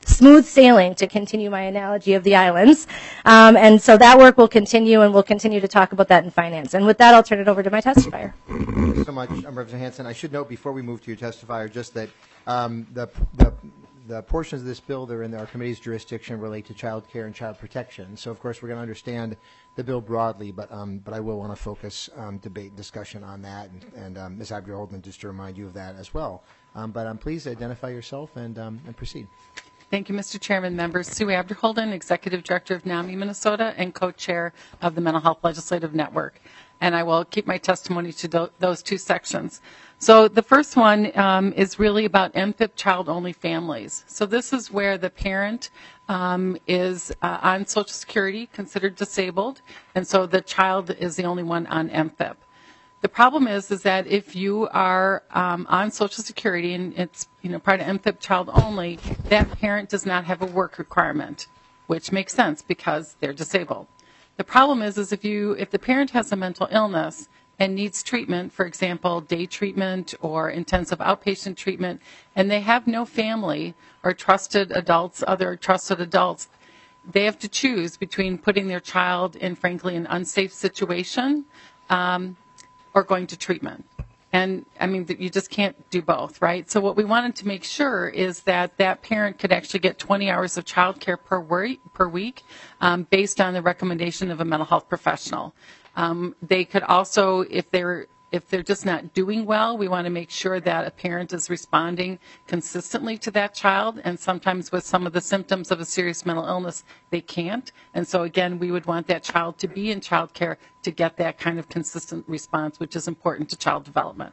smooth sailing, to continue my analogy of the islands. Um, and so that work will continue, and we'll continue to talk about that in finance. And with that, I'll turn it over to my testifier. Thank you so much, um, Representative Hansen. I should note before we move to your testifier just that um, the, the the portions of this bill that are in our committee's jurisdiction relate to child care and child protection. So, of course, we're going to understand the bill broadly, but um, but I will want to focus um, debate discussion on that, and, and um, Miz Abdur-Holden, just to remind you of that as well. Um, but um, please identify yourself and um, and proceed. Thank you, Mister Chairman. Members, Sue Abdur-Holden, Executive Director of NAMI Minnesota and Co-Chair of the Mental Health Legislative Network. And I will keep my testimony to th- those two sections. So the first one um, is really about M P I P child-only families. So this is where the parent um, is uh, on Social Security, considered disabled, and so the child is the only one on M P I P. The problem is, is that if you are um, on Social Security and it's, you know, part of M P I P child only, that parent does not have a work requirement, which makes sense because they're disabled. The problem is, is if you, if the parent has a mental illness and needs treatment, for example, day treatment or intensive outpatient treatment, and they have no family or trusted adults, other trusted adults, they have to choose between putting their child in, frankly, an unsafe situation um, or going to treatment. And, I mean, you just can't do both, right? So what we wanted to make sure is that that parent could actually get twenty hours of child care per week, per week um, based on the recommendation of a mental health professional. Um, they could also, if they're if they're just not doing well, we want to make sure that a parent is responding consistently to that child. And sometimes with some of the symptoms of a serious mental illness, they can't. And so again, we would want that child to be in child care to get that kind of consistent response, which is important to child development.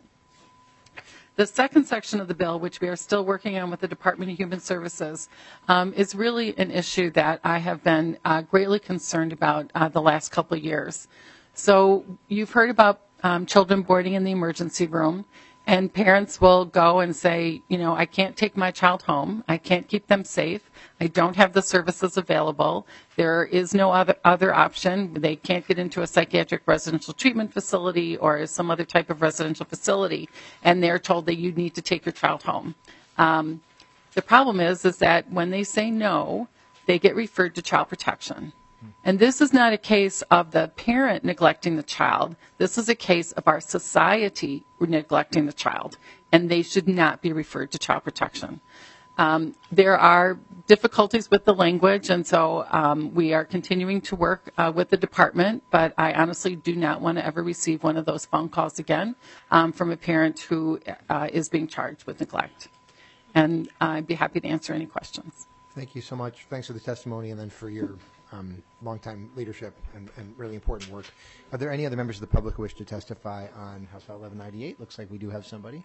The second section of the bill, which we are still working on with the Department of Human Services, um, is really an issue that I have been uh, greatly concerned about uh, the last couple of years. So you've heard about um, children boarding in the emergency room, and parents will go and say, you know, I can't take my child home. I can't keep them safe. I don't have the services available. There is no other other option. They can't get into a psychiatric residential treatment facility or some other type of residential facility, and they're told that you need to take your child home. Um, the problem is, is that when they say no, they get referred to child protection. And this is not a case of the parent neglecting the child. This is a case of our society neglecting the child, and they should not be referred to child protection. Um, there are difficulties with the language, and so um, we are continuing to work uh, with the department, but I honestly do not want to ever receive one of those phone calls again um, from a parent who uh, is being charged with neglect. And I'd be happy to answer any questions. Thank you so much. Thanks for the testimony and then for your um, long-time leadership and, and really important work. Are there any other members of the public who wish to testify on House File eleven ninety-eight? Looks like we do have somebody.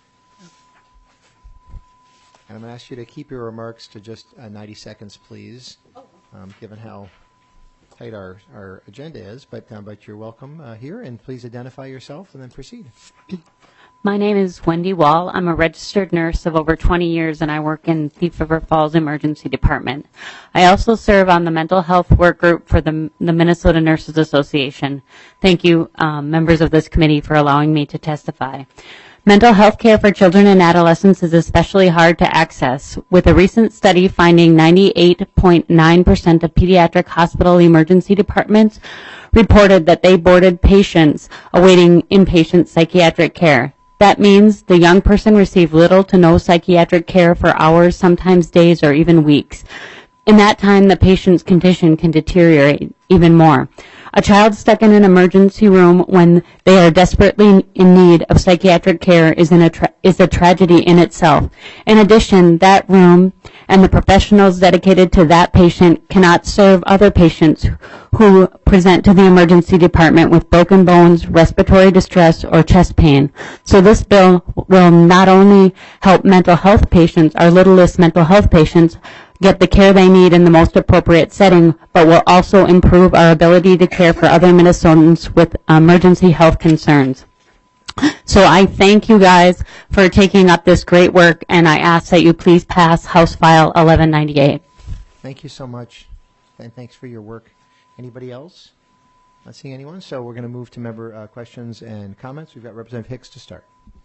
And I'm going to ask you to keep your remarks to just uh, ninety seconds, please, um, given how tight our, our agenda is. But, uh, but you're welcome uh, here, and please identify yourself and then proceed. My name is Wendy Wall. I'm a registered nurse of over twenty years, and I work in Thief River Falls Emergency Department. I also serve on the mental health work group for the, the Minnesota Nurses Association. Thank you, um, members of this committee, for allowing me to testify. Mental health care for children and adolescents is especially hard to access, with a recent study finding ninety-eight point nine percent of pediatric hospital emergency departments reported that they boarded patients awaiting inpatient psychiatric care. That means the young person received little to no psychiatric care for hours, sometimes days, or even weeks. In that time, the patient's condition can deteriorate even more. A child stuck in an emergency room when they are desperately in need of psychiatric care is, in a tra- is a tragedy in itself. In addition, that room and the professionals dedicated to that patient cannot serve other patients who present to the emergency department with broken bones, respiratory distress, or chest pain. So this bill will not only help mental health patients, our littlest mental health patients, get the care they need in the most appropriate setting, but will also improve our ability to care for other Minnesotans with emergency health concerns. So I thank you guys for taking up this great work, and I ask that you please pass House File eleven ninety-eight. Thank you so much, and thanks for your work. Anybody else? Not seeing anyone, so we're going to move to member uh, questions and comments. We've got Representative Hicks to start.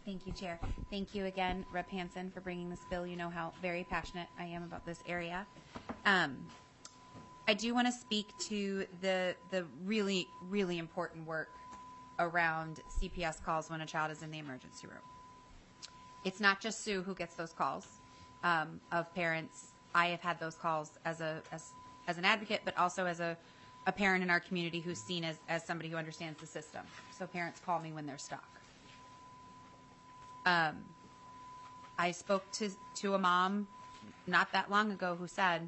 Thank you, Chair. Thank you again, Rep Hansen, for bringing this bill. You know how very passionate I am about this area. Um, I do want to speak to the the really, really important work around C P S calls when a child is in the emergency room. It's not just Sue who gets those calls um, of parents. I have had those calls as a as, as an advocate, but also as a, a parent in our community who's seen as, as somebody who understands the system. So parents call me when they're stuck. Um, I spoke to, to a mom not that long ago who said,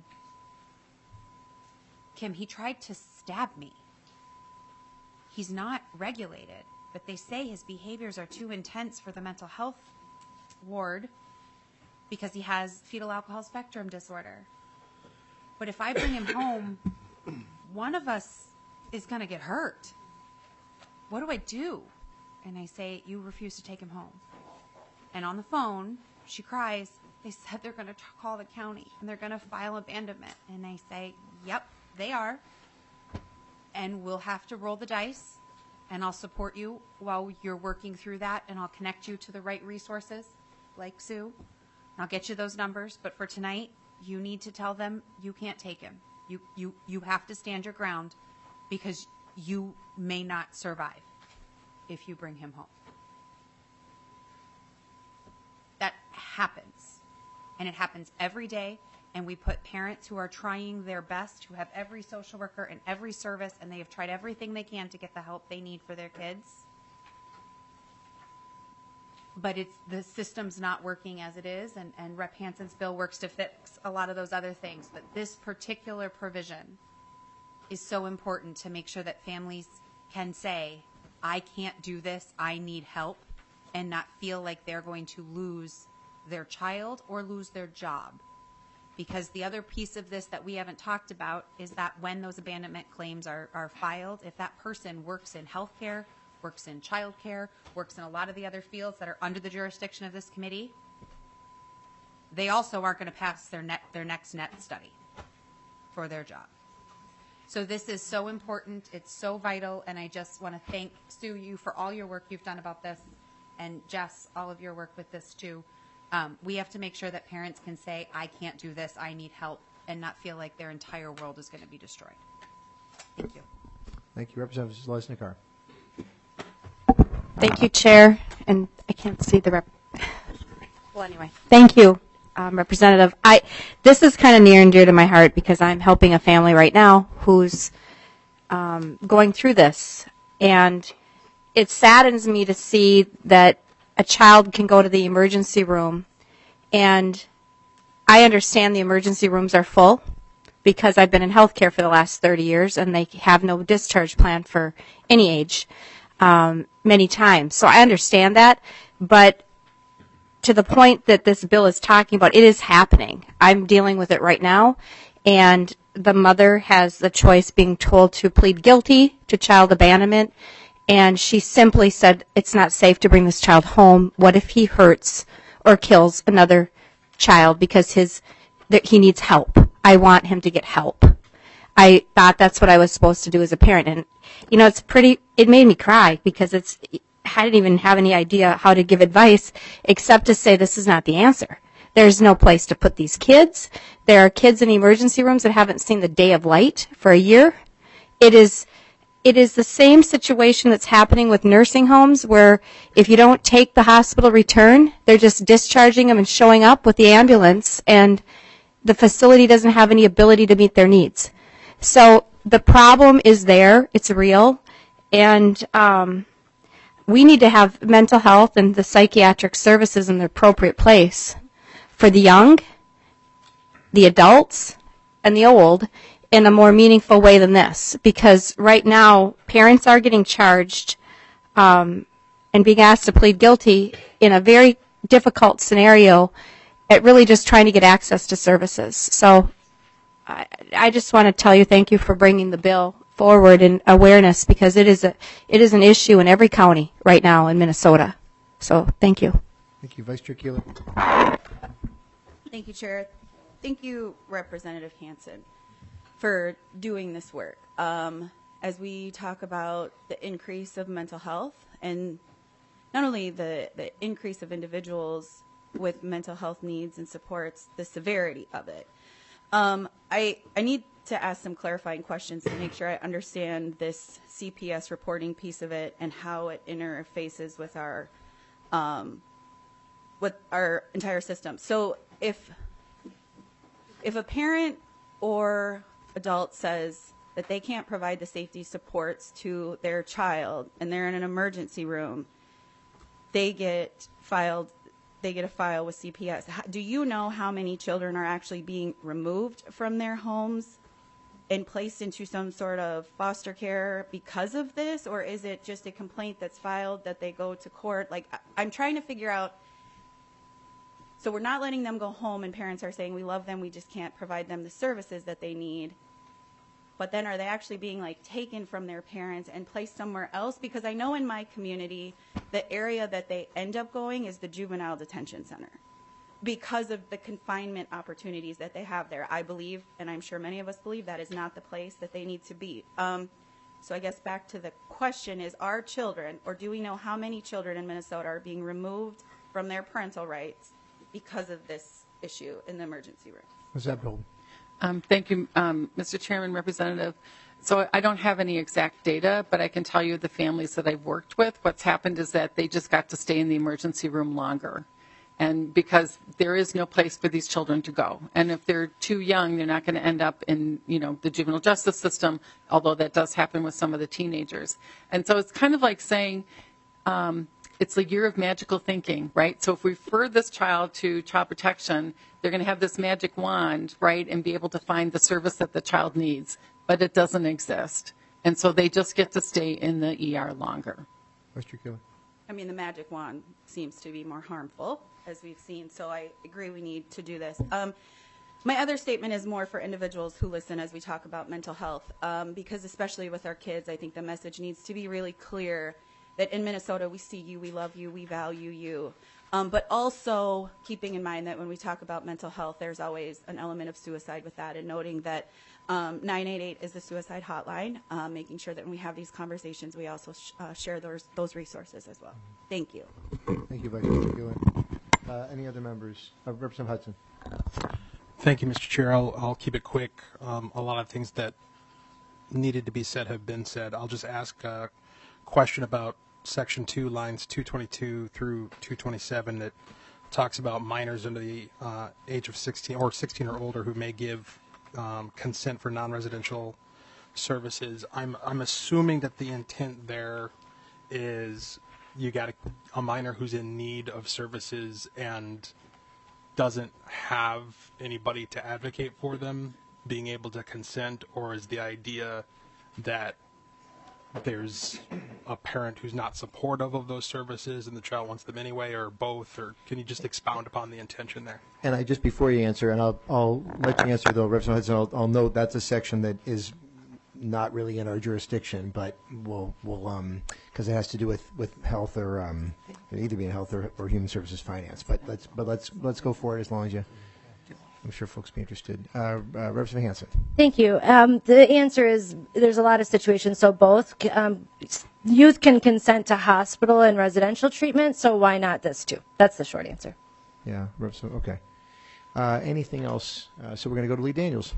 Kim, he tried to stab me. He's not regulated, but they say his behaviors are too intense for the mental health ward because he has fetal alcohol spectrum disorder. But if I bring him home, one of us is going to get hurt. What do I do? And I say, you refuse to take him home. And on the phone, she cries, they said they're going to call the county and they're going to file abandonment. And I say, yep, they are. And we'll have to roll the dice, and I'll support you while you're working through that, and I'll connect you to the right resources, like Sue. And I'll get you those numbers. But for tonight, you need to tell them you can't take him. You, you, you have to stand your ground because you may not survive if you bring him home. That happens, and it happens every day, and we put parents who are trying their best, who have every social worker and every service, and they have tried everything they can to get the help they need for their kids. But it's the system's not working as it is, and, and Rep Hansen's bill works to fix a lot of those other things. But this particular provision is so important to make sure that families can say, I can't do this, I need help, and not feel like they're going to lose their child or lose their job. Because the other piece of this that we haven't talked about is that when those abandonment claims are, are filed, if that person works in healthcare, works in childcare, works in a lot of the other fields that are under the jurisdiction of this committee, they also aren't going to pass their net, their next net study for their job. So this is so important, it's so vital, and I just want to thank Sue, you for all your work you've done about this, and Jess, all of your work with this too. Um, we have to make sure that parents can say, I can't do this, I need help, and not feel like their entire world is going to be destroyed. Thank you. Thank you, Representative Zalesnikar. Thank you, Chair, and I can't see the rep. Well, anyway, thank you, um, Representative. I this is kind of near and dear to my heart because I'm helping a family right now who's um, going through this, and it saddens me to see that a child can go to the emergency room, and I understand the emergency rooms are full because I've been in healthcare for the last thirty years, and they have no discharge plan for any age um, many times. So I understand that, but to the point that this bill is talking about, it is happening. I'm dealing with it right now, and the mother has the choice being told to plead guilty to child abandonment. And she simply said, it's not safe to bring this child home. What if he hurts or kills another child because his that he needs help? I want him to get help. I thought that's what I was supposed to do as a parent. And, you know, it's pretty, it made me cry because it's, I didn't even have any idea how to give advice except to say this is not the answer. There's no place to put these kids. There are kids in emergency rooms that haven't seen the day of light for a year. It is... It is the same situation that's happening with nursing homes where if you don't take the hospital return, they're just discharging them and showing up with the ambulance, and the facility doesn't have any ability to meet their needs. So the problem is there. It's real. And um, we need to have mental health and the psychiatric services in the appropriate place for the young, the adults, and the old, in a more meaningful way than this, because right now parents are getting charged um, and being asked to plead guilty in a very difficult scenario at really just trying to get access to services. So I, I just want to tell you thank you for bringing the bill forward in awareness, because it is a it is an issue in every county right now in Minnesota. So thank you. Thank you, Vice Chair Keeler. Thank you, Chair. Thank you, Representative Hansen, for doing this work. Um, as we talk about the increase of mental health and not only the, the increase of individuals with mental health needs and supports, the severity of it. Um, I, I need to ask some clarifying questions to make sure I understand this C P S reporting piece of it and how it interfaces with our, um, with our entire system. So if, if a parent or adult says that they can't provide the safety supports to their child and they're in an emergency room, they get filed, they get a file with C P S. How, do you know how many children are actually being removed from their homes and placed into some sort of foster care because of this? Or is it just a complaint that's filed that they go to court? Like, I, I'm trying to figure out. So we're not letting them go home and parents are saying we love them, we just can't provide them the services that they need. But then are they actually being like taken from their parents and placed somewhere else? Because I know in my community, the area that they end up going is the juvenile detention center because of the confinement opportunities that they have there. I believe, and I'm sure many of us believe, that is not the place that they need to be. Um, so I guess back to the question is, are children, or do we know how many children in Minnesota are being removed from their parental rights because of this issue in the emergency room? What's that, Bill? Um, thank you, um, Mister Chairman, Representative. So I don't have any exact data, but I can tell you the families that I've worked with, what's happened is that they just got to stay in the emergency room longer. And because there is no place for these children to go. And if they're too young, they're not going to end up in, you know, the juvenile justice system, although that does happen with some of the teenagers. And so it's kind of like saying, um, it's a year of magical thinking, right? So if we refer this child to child protection, they're going to have this magic wand, right, and be able to find the service that the child needs, but it doesn't exist. And so they just get to stay in the E R longer. Mister Keeler. I mean, the magic wand seems to be more harmful, as we've seen, so I agree we need to do this. Um, my other statement is more for individuals who listen as we talk about mental health, um, because especially with our kids, I think the message needs to be really clear that in Minnesota, we see you, we love you, we value you. Um, but also keeping in mind that when we talk about mental health, there's always an element of suicide with that, and noting that um, nine eight eight is the suicide hotline, uh, making sure that when we have these conversations, we also sh- uh, share those, those resources as well. Thank you. Thank you, Vice Chair Gillen. Uh, any other members? Uh, Representative Hudson. Thank you, Mister Chair. I'll, I'll keep it quick. Um, a lot of things that needed to be said have been said. I'll just ask a question about Section two, lines two twenty-two through two twenty-seven that talks about minors under the uh, age of sixteen or sixteen or older who may give um, consent for non-residential services. I'm, I'm assuming that the intent there is you got a, a minor who's in need of services and doesn't have anybody to advocate for them being able to consent, or is the idea that there's a parent who's not supportive of those services and the child wants them anyway, or both? Or can you just expound upon the intention there? And I just before you answer, and I'll, I'll let you answer though, Representative Hudson, I'll, I'll note that's a section that is not really in our jurisdiction, but we'll, we'll, um, because it has to do with, with health or, um, it either be in health or, or human services finance. But let's, but let's, let's go for it as long as you, I'm sure folks will be interested. Uh, uh, Representative Hansen. Thank you. Um, the answer is there's a lot of situations. So both um, youth can consent to hospital and residential treatment. So why not this too? That's the short answer. Yeah. Okay. Uh, anything else? Uh, so we're going to go to Lee Daniels.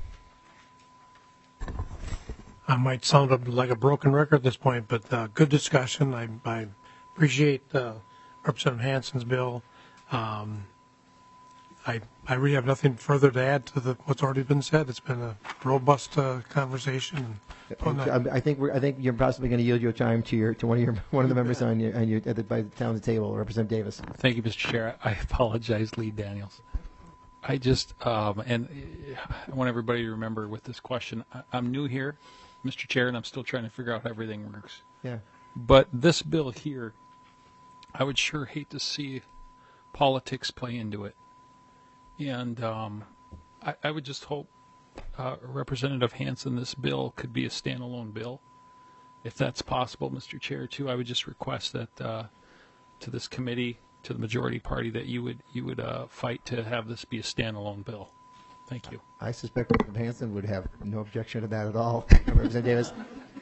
I might sound like a broken record at this point, but uh, good discussion. I, I appreciate uh, Representative Hansen's bill. Um, I, I really have nothing further to add to the, what's already been said. It's been a robust uh, conversation. And I, I think we're, I think you're possibly going to yield your time to your to one of your one of the members on your, on your at the, by the down the table, Representative Davis. Thank you, Mister Chair. I apologize, Lee Daniels. I just um, and I want everybody to remember with this question. I, I'm new here, Mister Chair, and I'm still trying to figure out how everything works. Yeah. But this bill here, I would sure hate to see politics play into it. And um, I, I would just hope, uh, Representative Hansen, this bill could be a standalone bill. If that's possible, Mister Chair, too, I would just request that uh, to this committee, to the majority party, that you would you would uh, fight to have this be a standalone bill. Thank you. I suspect Representative Hansen would have no objection to that at all. Representative Davis.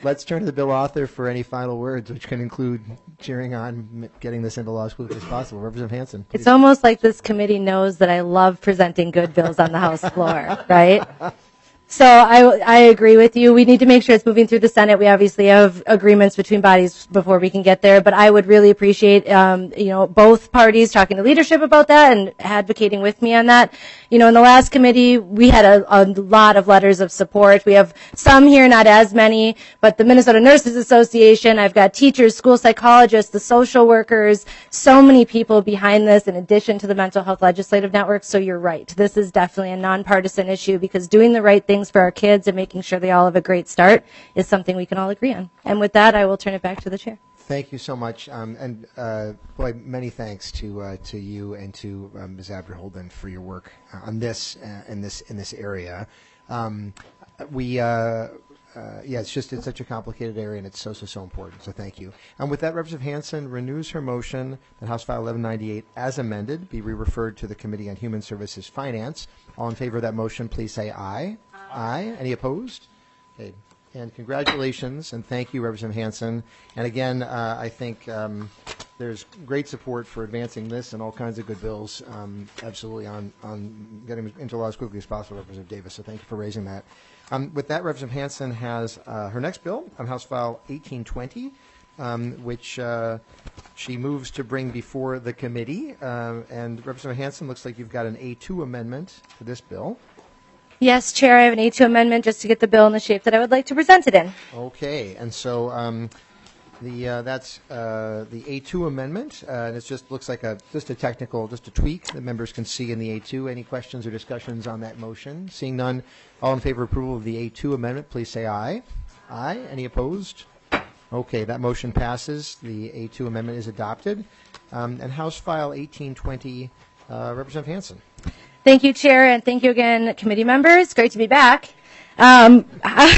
let's turn to the bill author for any final words, which can include cheering on m- getting this into law as quickly as possible. Representative Hansen, please. It's almost like this committee knows that I love presenting good bills on the House floor, right? So I, I agree with you. We need to make sure it's moving through the Senate. We obviously have agreements between bodies before we can get there, but I would really appreciate, um, you know, both parties talking to leadership about that and advocating with me on that. You know, in the last committee, we had a, a lot of letters of support. We have some here, not as many, but the Minnesota Nurses Association, I've got teachers, school psychologists, the social workers, so many people behind this in addition to the Mental Health Legislative Network. So you're right. This is definitely a nonpartisan issue because doing the right things for our kids and making sure they all have a great start is something we can all agree on. And with that, I will turn it back to the chair. Thank you so much, um, and uh, boy, many thanks to uh, to you and to um, Miz Abderholden for your work uh, on this uh, in this in this area. Um, we. Uh, Uh, yeah, it's just, it's such a complicated area, and it's so, so, so important, so thank you. And with that, Representative Hansen renews her motion that House File eleven ninety-eight, as amended, be re-referred to the Committee on Human Services Finance. All in favor of that motion, please say aye. Aye. Aye. Any opposed? Okay. And congratulations, and thank you, Representative Hansen. And again, uh, I think um, there's great support for advancing this and all kinds of good bills, um, absolutely, on, on getting into law as quickly as possible, Representative Davis, so thank you for raising that. Um, with that, Representative Hansen has uh, her next bill on House File eighteen twenty, um, which uh, she moves to bring before the committee. Uh, and Representative Hansen, looks like you've got an A two amendment to this bill. Yes, Chair, I have an A two amendment just to get the bill in the shape that I would like to present it in. Okay, and so um, the uh, that's uh, the A two amendment, uh, and it just looks like a just a technical, just a tweak that members can see in the A two. Any questions or discussions on that motion? Seeing none, all in favor of approval of the A two amendment, please say aye. Aye. Any opposed? Okay, that motion passes. The A two amendment is adopted. Um, and House File eighteen twenty, uh, Representative Hansen. Thank you, Chair, and thank you again, committee members. Great to be back. Um,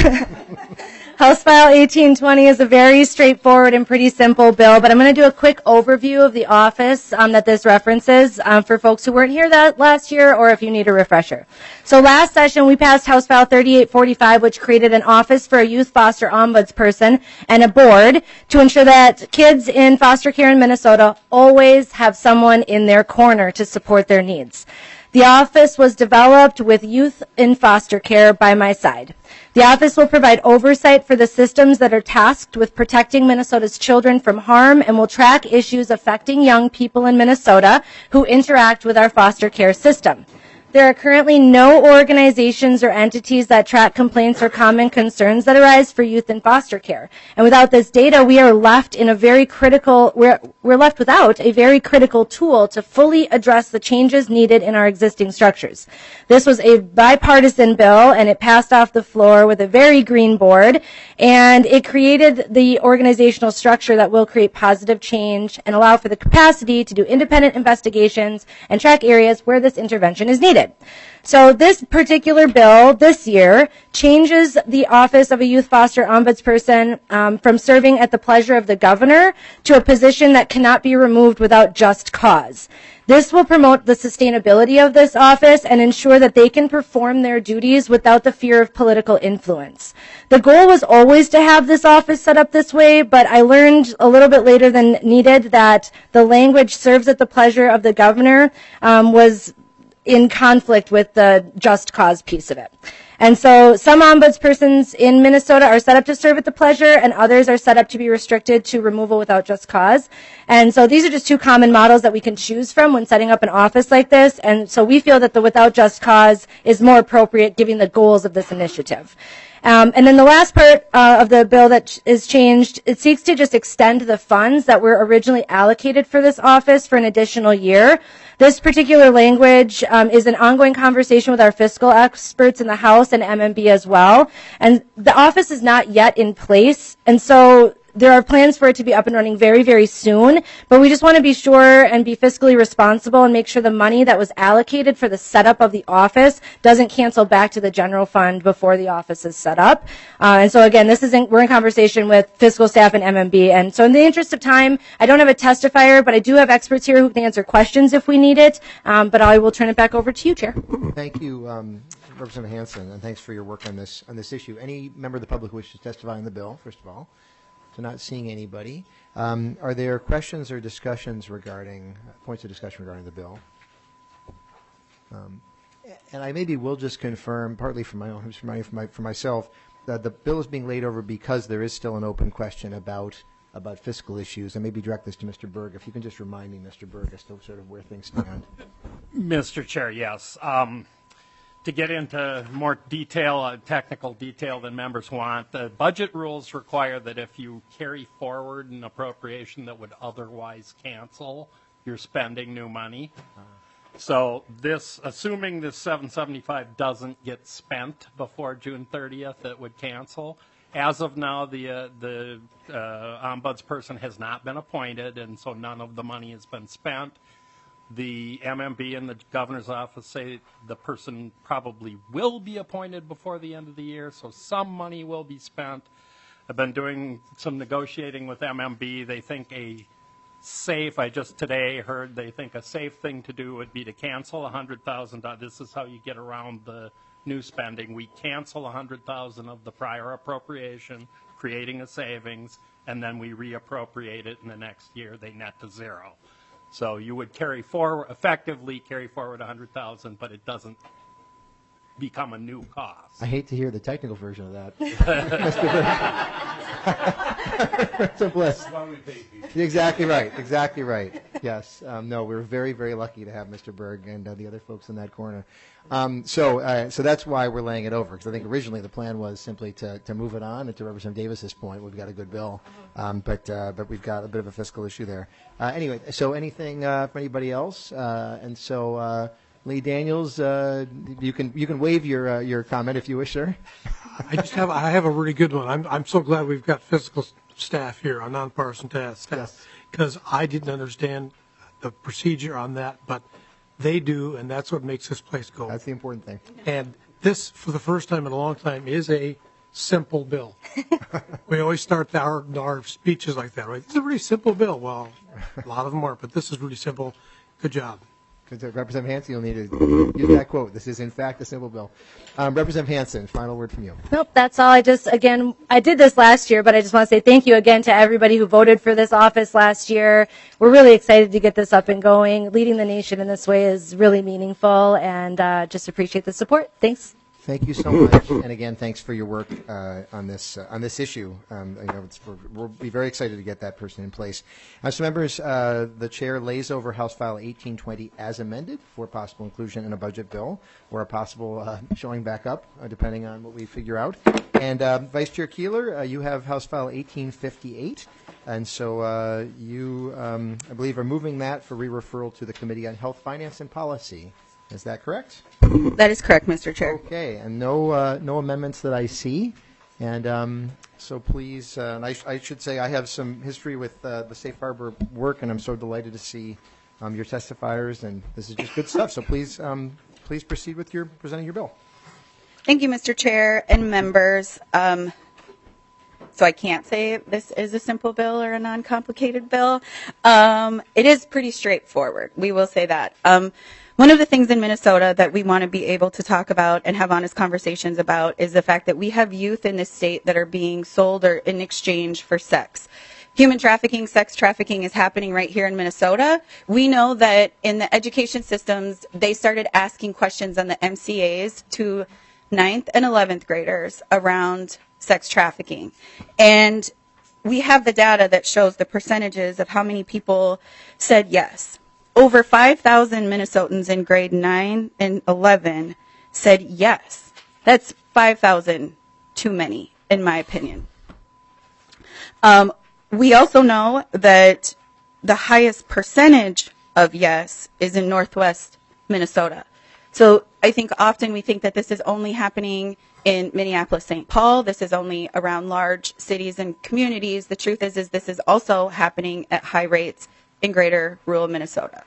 House File eighteen twenty is a very straightforward and pretty simple bill, but I'm going to do a quick overview of the office um, that this references um, for folks who weren't here that last year or if you need a refresher. So last session, we passed House File thirty-eight forty-five, which created an office for a youth foster ombudsperson and a board to ensure that kids in foster care in Minnesota always have someone in their corner to support their needs. The office was developed with youth in foster care by my side. The office will provide oversight for the systems that are tasked with protecting Minnesota's children from harm and will track issues affecting young people in Minnesota who interact with our foster care system. There are currently no organizations or entities that track complaints or common concerns that arise for youth in foster care. And without this data, we are left in a very critical, we're, we're left without a very critical tool to fully address the changes needed in our existing structures. This was a bipartisan bill, and it passed off the floor with a very green board, and it created the organizational structure that will create positive change and allow for the capacity to do independent investigations and track areas where this intervention is needed. So this particular bill this year changes the office of a youth foster ombudsperson um, from serving at the pleasure of the governor to a position that cannot be removed without just cause. This will promote the sustainability of this office and ensure that they can perform their duties without the fear of political influence. The goal was always to have this office set up this way, but I learned a little bit later than needed that the language serves at the pleasure of the governor um, was in conflict with the just cause piece of it. And so some ombudspersons in Minnesota are set up to serve at the pleasure, and others are set up to be restricted to removal without just cause. And so these are just two common models that we can choose from when setting up an office like this. And so we feel that the without just cause is more appropriate given the goals of this initiative. Um, and then the last part uh, of the bill that ch- is changed, it seeks to just extend the funds that were originally allocated for this office for an additional year. This particular language um, is an ongoing conversation with our fiscal experts in the House and M M B as well. And the office is not yet in place, and so there are plans for it to be up and running very, very soon, but we just want to be sure and be fiscally responsible and make sure the money that was allocated for the setup of the office doesn't cancel back to the general fund before the office is set up. Uh, and so again, this is in, we're in conversation with fiscal staff and M M B. And so in the interest of time, I don't have a testifier, but I do have experts here who can answer questions if we need it. Um, but I will turn it back over to you, Chair. Thank you, um, Representative Hanson, and thanks for your work on this on this issue. Any member of the public who wishes to testify on the bill, first of all? So not seeing anybody. Um, are there questions or discussions regarding, uh, points of discussion regarding the bill? Um, and I maybe will just confirm, partly for my own, just for, my, for, my, for myself, that the bill is being laid over because there is still an open question about about fiscal issues. And maybe direct this to Mister Berg. If you can just remind me, Mister Berg, as to sort of where things stand. Mister Chair, yes. Um, to get into more detail, uh, technical detail than members want, the budget rules require that if you carry forward an appropriation that would otherwise cancel, you're spending new money. So this, assuming this seven seventy-five doesn't get spent before June thirtieth, it would cancel. As of now, the uh, the uh, ombudsperson has not been appointed, and so none of the money has been spent. The M M B and the governor's office say the person probably will be appointed before the end of the year, so some money will be spent. I've been doing some negotiating with M M B. They think a safe, I just today heard they think a safe thing to do would be to cancel one hundred thousand dollars. This is how you get around the new spending. We cancel one hundred thousand dollars of the prior appropriation, creating a savings, and then we reappropriate it in the next year. They net to zero. So you would carry forward, effectively carry forward one hundred thousand dollars, but it doesn't become a new cost. I hate to hear the technical version of that. Mister Bliss. Exactly right. Exactly right. Yes. Um, no, we're very, very lucky to have Mister Berg and uh, the other folks in that corner. Um, so, uh, so that's why we're laying it over, because I think originally the plan was simply to, to move it on. And to Representative Davis's point, we've got a good bill, um, but uh, but we've got a bit of a fiscal issue there. Uh, anyway, so anything uh, from anybody else? Uh, and so. Uh, Lee Daniels, uh, you can you can waive your uh, your comment if you wish, sir. I just have I have a really good one. I'm I'm so glad we've got fiscal staff here, a nonpartisan staff, because yes. I didn't understand the procedure on that, but they do, and that's what makes this place go. That's the important thing. And this, for the first time in a long time, is a simple bill. We always start our our speeches like that, right? It's a really simple bill. Well, a lot of them aren't, but this is really simple. Good job. Representative Hanson, you'll need to use that quote. This is, in fact, a simple bill. Um, Representative Hanson, final word from you. Nope, that's all. I just, again, I did this last year, but I just want to say thank you again to everybody who voted for this office last year. We're really excited to get this up and going. Leading the nation in this way is really meaningful, and uh, just appreciate the support. Thanks. Thank you so much, and again, thanks for your work uh, on this uh, on this issue. Um, you know, it's, we're, we'll be very excited to get that person in place. Uh, so, members, uh, the chair lays over House File eighteen twenty as amended for possible inclusion in a budget bill or a possible uh, showing back up, uh, depending on what we figure out. And uh, Vice Chair Keeler, uh, you have House File eighteen fifty-eight, and so uh, you, um, I believe, are moving that for re-referral to the Committee on Health, Finance, and Policy. Is that correct? That is correct, Mister Chair. Okay, and no uh, no amendments that I see. And um, so please, uh, and I, sh- I should say I have some history with uh, the Safe Harbor work, and I'm so delighted to see um, your testifiers, and this is just good stuff. So please, um, please proceed with your presenting your bill. Thank you, Mister Chair and members. Um, so I can't say this is a simple bill or a non-complicated bill. Um, it is pretty straightforward. We will say that. Um, One of the things in Minnesota that we want to be able to talk about and have honest conversations about is the fact that we have youth in this state that are being sold or in exchange for sex. Human trafficking, sex trafficking is happening right here in Minnesota. We know that in the education systems, they started asking questions on the M C As to ninth and eleventh graders around sex trafficking. And we have the data that shows the percentages of how many people said yes. Over five thousand Minnesotans in grade nine and eleven said yes. That's five thousand too many, in my opinion. Um, we also know that the highest percentage of yes is in Northwest Minnesota. So I think often we think that this is only happening in Minneapolis, Saint Paul. This is only around large cities and communities. The truth is, is this is also happening at high rates in greater rural Minnesota.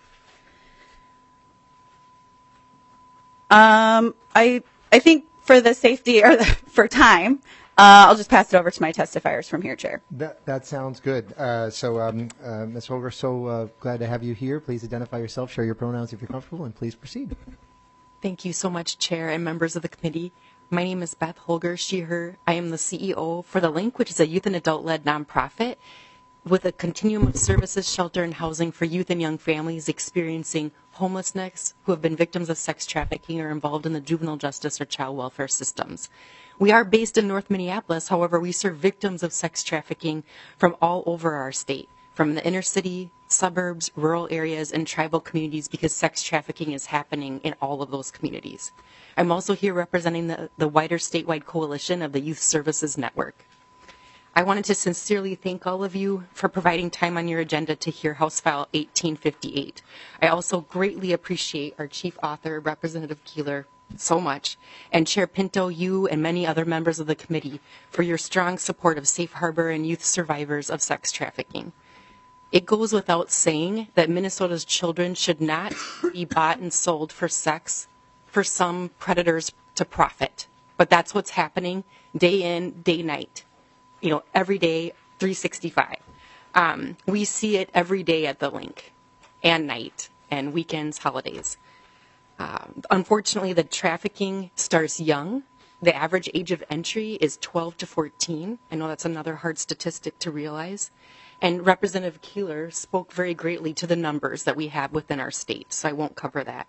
Um, I I think for the safety or the, for time, uh, I'll just pass it over to my testifiers from here, Chair. That that sounds good. Uh, so, um, uh, Miz Holger, so uh, glad to have you here. Please identify yourself, share your pronouns if you're comfortable, and please proceed. Thank you so much, Chair and members of the committee. My name is Beth Holger, she, her. I am the C E O for The Link, which is a youth and adult-led nonprofit with a continuum of services, shelter, and housing for youth and young families experiencing homelessness who have been victims of sex trafficking or involved in the juvenile justice or child welfare systems. We are based in North Minneapolis, however, we serve victims of sex trafficking from all over our state, from the inner city, suburbs, rural areas, and tribal communities because sex trafficking is happening in all of those communities. I'm also here representing the, the wider statewide coalition of the Youth Services Network. I wanted to sincerely thank all of you for providing time on your agenda to hear House File eighteen fifty-eight. I also greatly appreciate our chief author, Representative Keeler, so much, and Chair Pinto, you and many other members of the committee for your strong support of Safe Harbor and youth survivors of sex trafficking. It goes without saying that Minnesota's children should not be bought and sold for sex for some predators to profit. But that's what's happening day in, day night. You know, every day, three sixty-five. Um, we see it every day at the Link, and night, and weekends, holidays. Uh, unfortunately, the trafficking starts young. The average age of entry is twelve to fourteen. I know that's another hard statistic to realize. And Representative Keeler spoke very greatly to the numbers that we have within our state, so I won't cover that.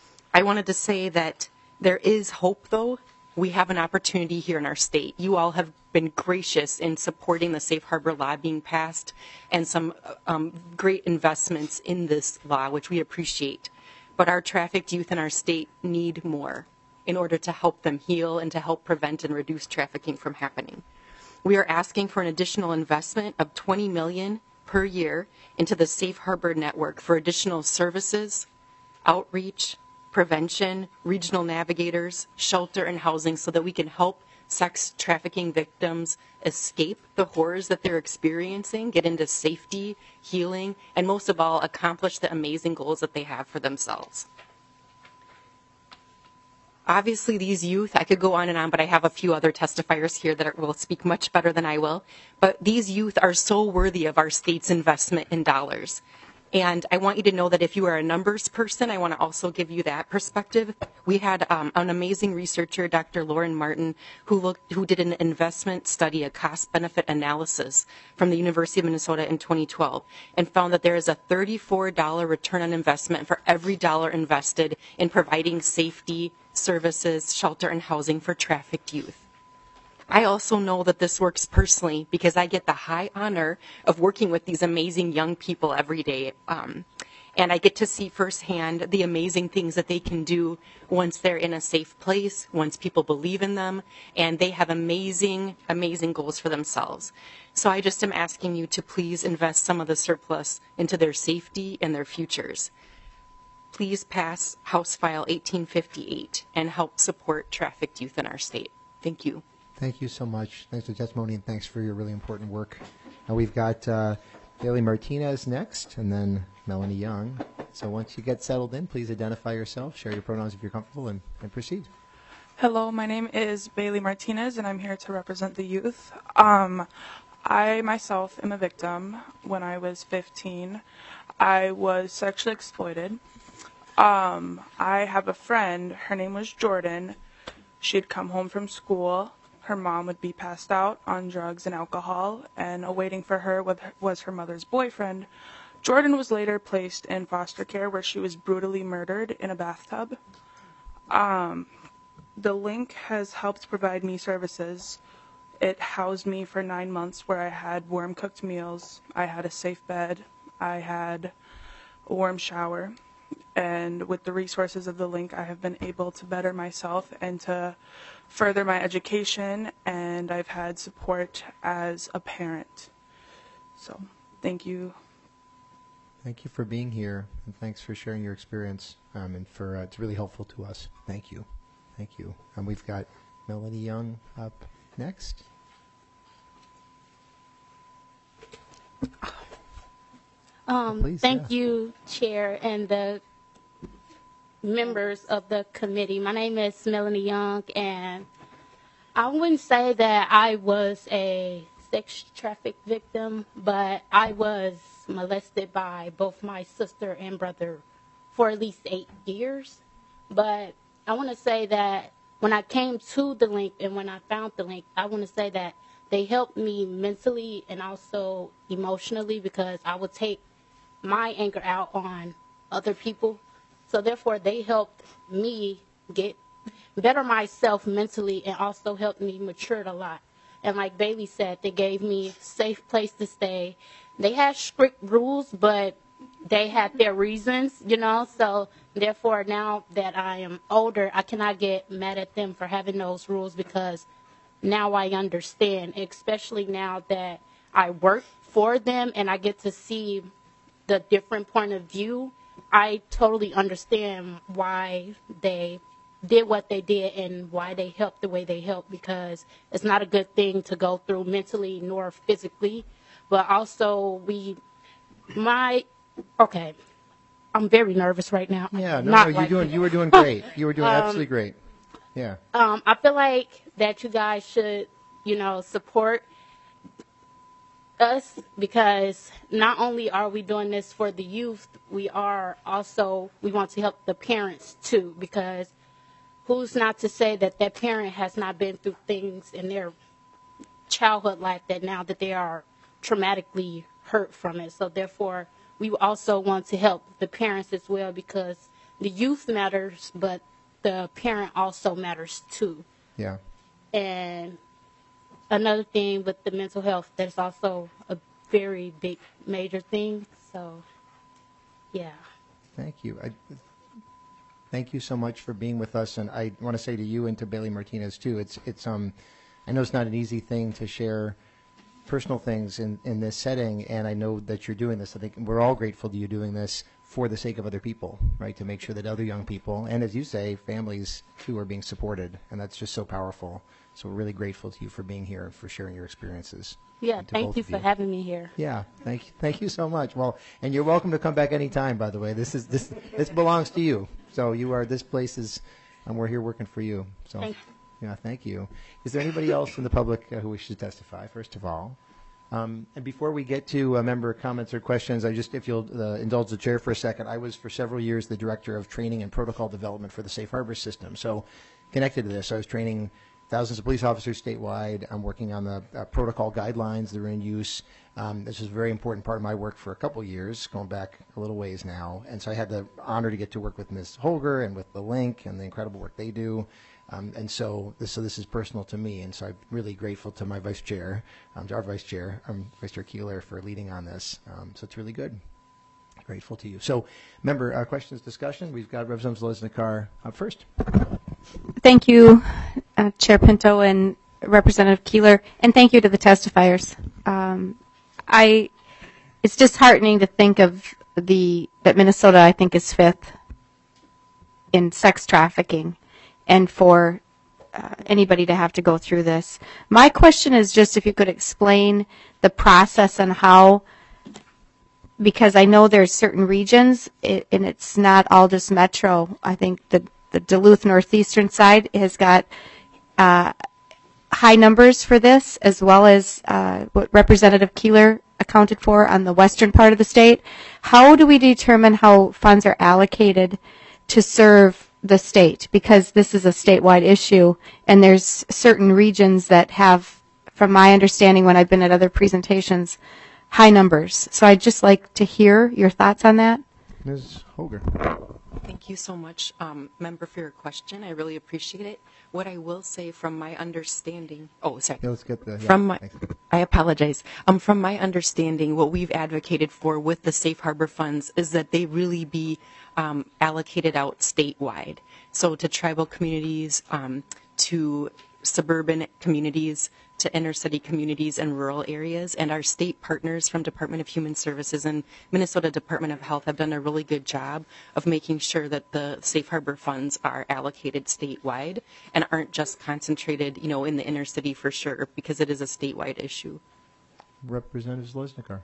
I wanted to say that there is hope, though. We have an opportunity here in our state. You all have been gracious in supporting the Safe Harbor law being passed and some um, great investments in this law, which we appreciate. But our trafficked youth in our state need more in order to help them heal and to help prevent and reduce trafficking from happening. We are asking for an additional investment of twenty million dollars per year into the Safe Harbor network for additional services, outreach, prevention, regional navigators, shelter, and housing so that we can help sex trafficking victims escape the horrors that they're experiencing, get into safety, healing, and most of all, accomplish the amazing goals that they have for themselves. Obviously, these youth, I could go on and on, but I have a few other testifiers here that will speak much better than I will. But these youth are so worthy of our state's investment in dollars. And I want you to know that if you are a numbers person, I want to also give you that perspective. We had um, an amazing researcher, Doctor Lauren Martin, who looked, who did an investment study, a cost-benefit analysis from the University of Minnesota in twenty twelve, and found that there is a thirty-four dollars return on investment for every dollar invested in providing safety, services, shelter, and housing for trafficked youth. I also know that this works personally because I get the high honor of working with these amazing young people every day. Um, and I get to see firsthand the amazing things that they can do once they're in a safe place, once people believe in them, and they have amazing, amazing goals for themselves. So I just am asking you to please invest some of the surplus into their safety and their futures. Please pass House File eighteen fifty-eight and help support trafficked youth in our state. Thank you. Thank you so much. Thanks for the testimony and thanks for your really important work. Now we've got uh, Bailey Martinez next and then Melanie Young. So once you get settled in, please identify yourself, share your pronouns if you're comfortable, and, and proceed. Hello, my name is Bailey Martinez and I'm here to represent the youth. Um, I myself am a victim. When I was fifteen, I was sexually exploited. Um, I have a friend, her name was Jordan. She'd come home from school. Her mom would be passed out on drugs and alcohol, and awaiting for her was her mother's boyfriend. Jordan was later placed in foster care where she was brutally murdered in a bathtub. Um, the Link has helped provide me services. It housed me for nine months where I had warm-cooked meals, I had a safe bed, I had a warm shower. And with the resources of the Link, I have been able to better myself and to further my education, and I've had support as a parent. So, thank you. Thank you for being here, and thanks for sharing your experience, um, and for uh, it's really helpful to us. Thank you. Thank you. And we've got Melanie Young up next. Um, Please, thank yeah. you, Chair, and the members of the committee. My name is Melanie Young, and I wouldn't say that I was a sex traffic victim, but I was molested by both my sister and brother for at least eight years. But I want to say that when I came to the link and when I found the link, I want to say that they helped me mentally and also emotionally because I would take my anger out on other people. So therefore, they helped me get better myself mentally and also helped me mature a lot. And like Bailey said, they gave me a safe place to stay. They had strict rules, but they had their reasons, you know. So therefore, now that I am older, I cannot get mad at them for having those rules because now I understand, especially now that I work for them and I get to see the different point of view. I totally understand why they did what they did and why they helped the way they helped, because it's not a good thing to go through mentally nor physically. But also we, my, okay, I'm very nervous right now. Yeah, no, Not no, you're like doing, that. you were doing great. You were doing Um, absolutely great. Yeah. Um, I feel like that you guys should, you know, support us because not only are we doing this for the youth, we are also, we want to help the parents too, because who's not to say that that parent has not been through things in their childhood life that now that they are traumatically hurt from it. So therefore, we also want to help the parents as well because the youth matters, but the parent also matters too. Yeah. And another thing with the mental health, that's also a very big, major thing. So, yeah. Thank you. I, thank you so much for being with us, and I want to say to you and to Bailey Martinez too. It's it's um, I know it's not an easy thing to share personal things in in this setting, and I know that you're doing this. I think we're all grateful to you doing this for the sake of other people, right? To make sure that other young people, and as you say, families too, are being supported, and that's just so powerful. So we're really grateful to you for being here and for sharing your experiences. Yeah, And to thank both you of for having me here. Yeah, thank you, thank you so much. Well, and you're welcome to come back anytime. By the way, this is this this belongs to you. So you are this place is, and we're here working for you. So Thank yeah, thank you. Is there anybody else in the public uh, who wishes to testify? First of all, um, and before we get to uh, member comments or questions, I just, if you'll uh, indulge the chair for a second, I was for several years the director of training and protocol development for the Safe Harbor system. So connected to this, I was training thousands of police officers statewide. I'm working on the uh, protocol guidelines that are in use. Um, this is a very important part of my work for a couple years, going back a little ways now. And so I had the honor to get to work with Miz Holger and with the Link and the incredible work they do. Um, and so this, so this is personal to me. And so I'm really grateful to my vice chair, um, to our vice chair, um, Vice Chair Keeler, for leading on this. Um, so it's really good. Grateful to you. So, member uh, questions, discussion. We've got Representative Zlotnikar up first. Thank you, uh, Chair Pinto and Representative Keeler, and thank you to the testifiers. Um, I, it's disheartening to think of the that Minnesota, I think, is fifth in sex trafficking, and for uh, anybody to have to go through this. My question is just if you could explain the process and how, because I know there's certain regions, it, and it's not all just metro. I think the the Duluth Northeastern side has got uh, high numbers for this, as well as uh, what Representative Keeler accounted for on the western part of the state. How do we determine how funds are allocated to serve the state? Because this is a statewide issue, and there's certain regions that have, from my understanding when I've been at other presentations, high numbers. So I'd just like to hear your thoughts on that. Miz Holger. Thank you so much, um, member, for your question. I really appreciate it. What I will say from my understanding, oh, sorry. Yeah, let's get the, yeah, from my, thanks. I apologize. Um, from my understanding, what we've advocated for with the Safe Harbor funds is that they really be um, allocated out statewide. So to tribal communities, um, to suburban communities, to inner city communities and rural areas. And our state partners from Department of Human Services and Minnesota Department of Health have done a really good job of making sure that the Safe Harbor funds are allocated statewide and aren't just concentrated, you know, in the inner city for sure, because it is a statewide issue. Representative Zlotnikar.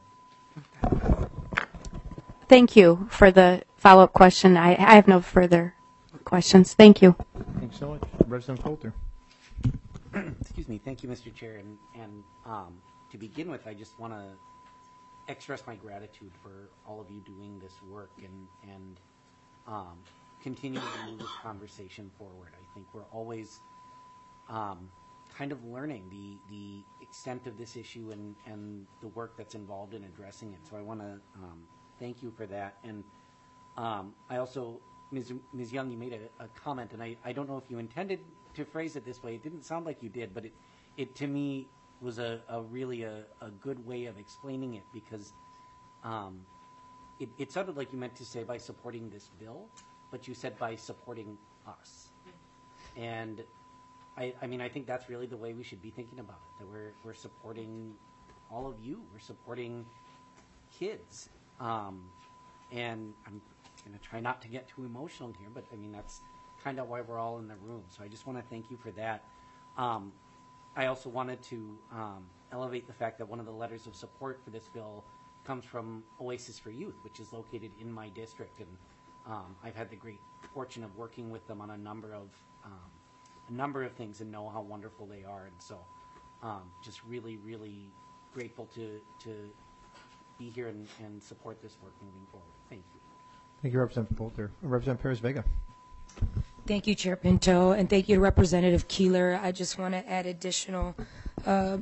Thank you for the follow-up question. I, I have no further questions. Thank you. Thanks so much. Representative Holter. Excuse me. Thank you, Mister Chair. And, and um, to begin with, I just want to express my gratitude for all of you doing this work. And, and um, continue to move this conversation forward. I think we're always um, kind of learning the the extent of this issue and, and the work that's involved in addressing it. So I want to um, thank you for that. And um, I also, Miz Miz Young, you made a, a comment, and I, I don't know if you intended to phrase it this way. It didn't sound like you did, but it, it to me was a, a really a, a good way of explaining it, because um, it, it sounded like you meant to say by supporting this bill, but you said by supporting us. And I, I mean, I think that's really the way we should be thinking about it, that we're, we're supporting all of you. We're supporting kids. Um, and I'm going to try not to get too emotional here, but I mean, that's kind of why we're all in the room. So I just want to thank you for that. Um, I also wanted to um, elevate the fact that one of the letters of support for this bill comes from Oasis for Youth, which is located in my district. And um, I've had the great fortune of working with them on a number of um, a number of things and know how wonderful they are. And so um, just really, really grateful to, to be here and, and support this work moving forward. Thank you. Thank you, Representative Polter. Representative Perez-Vega. Thank you, Chair Pinto, and thank you to Representative Keeler. I just want to add additional uh,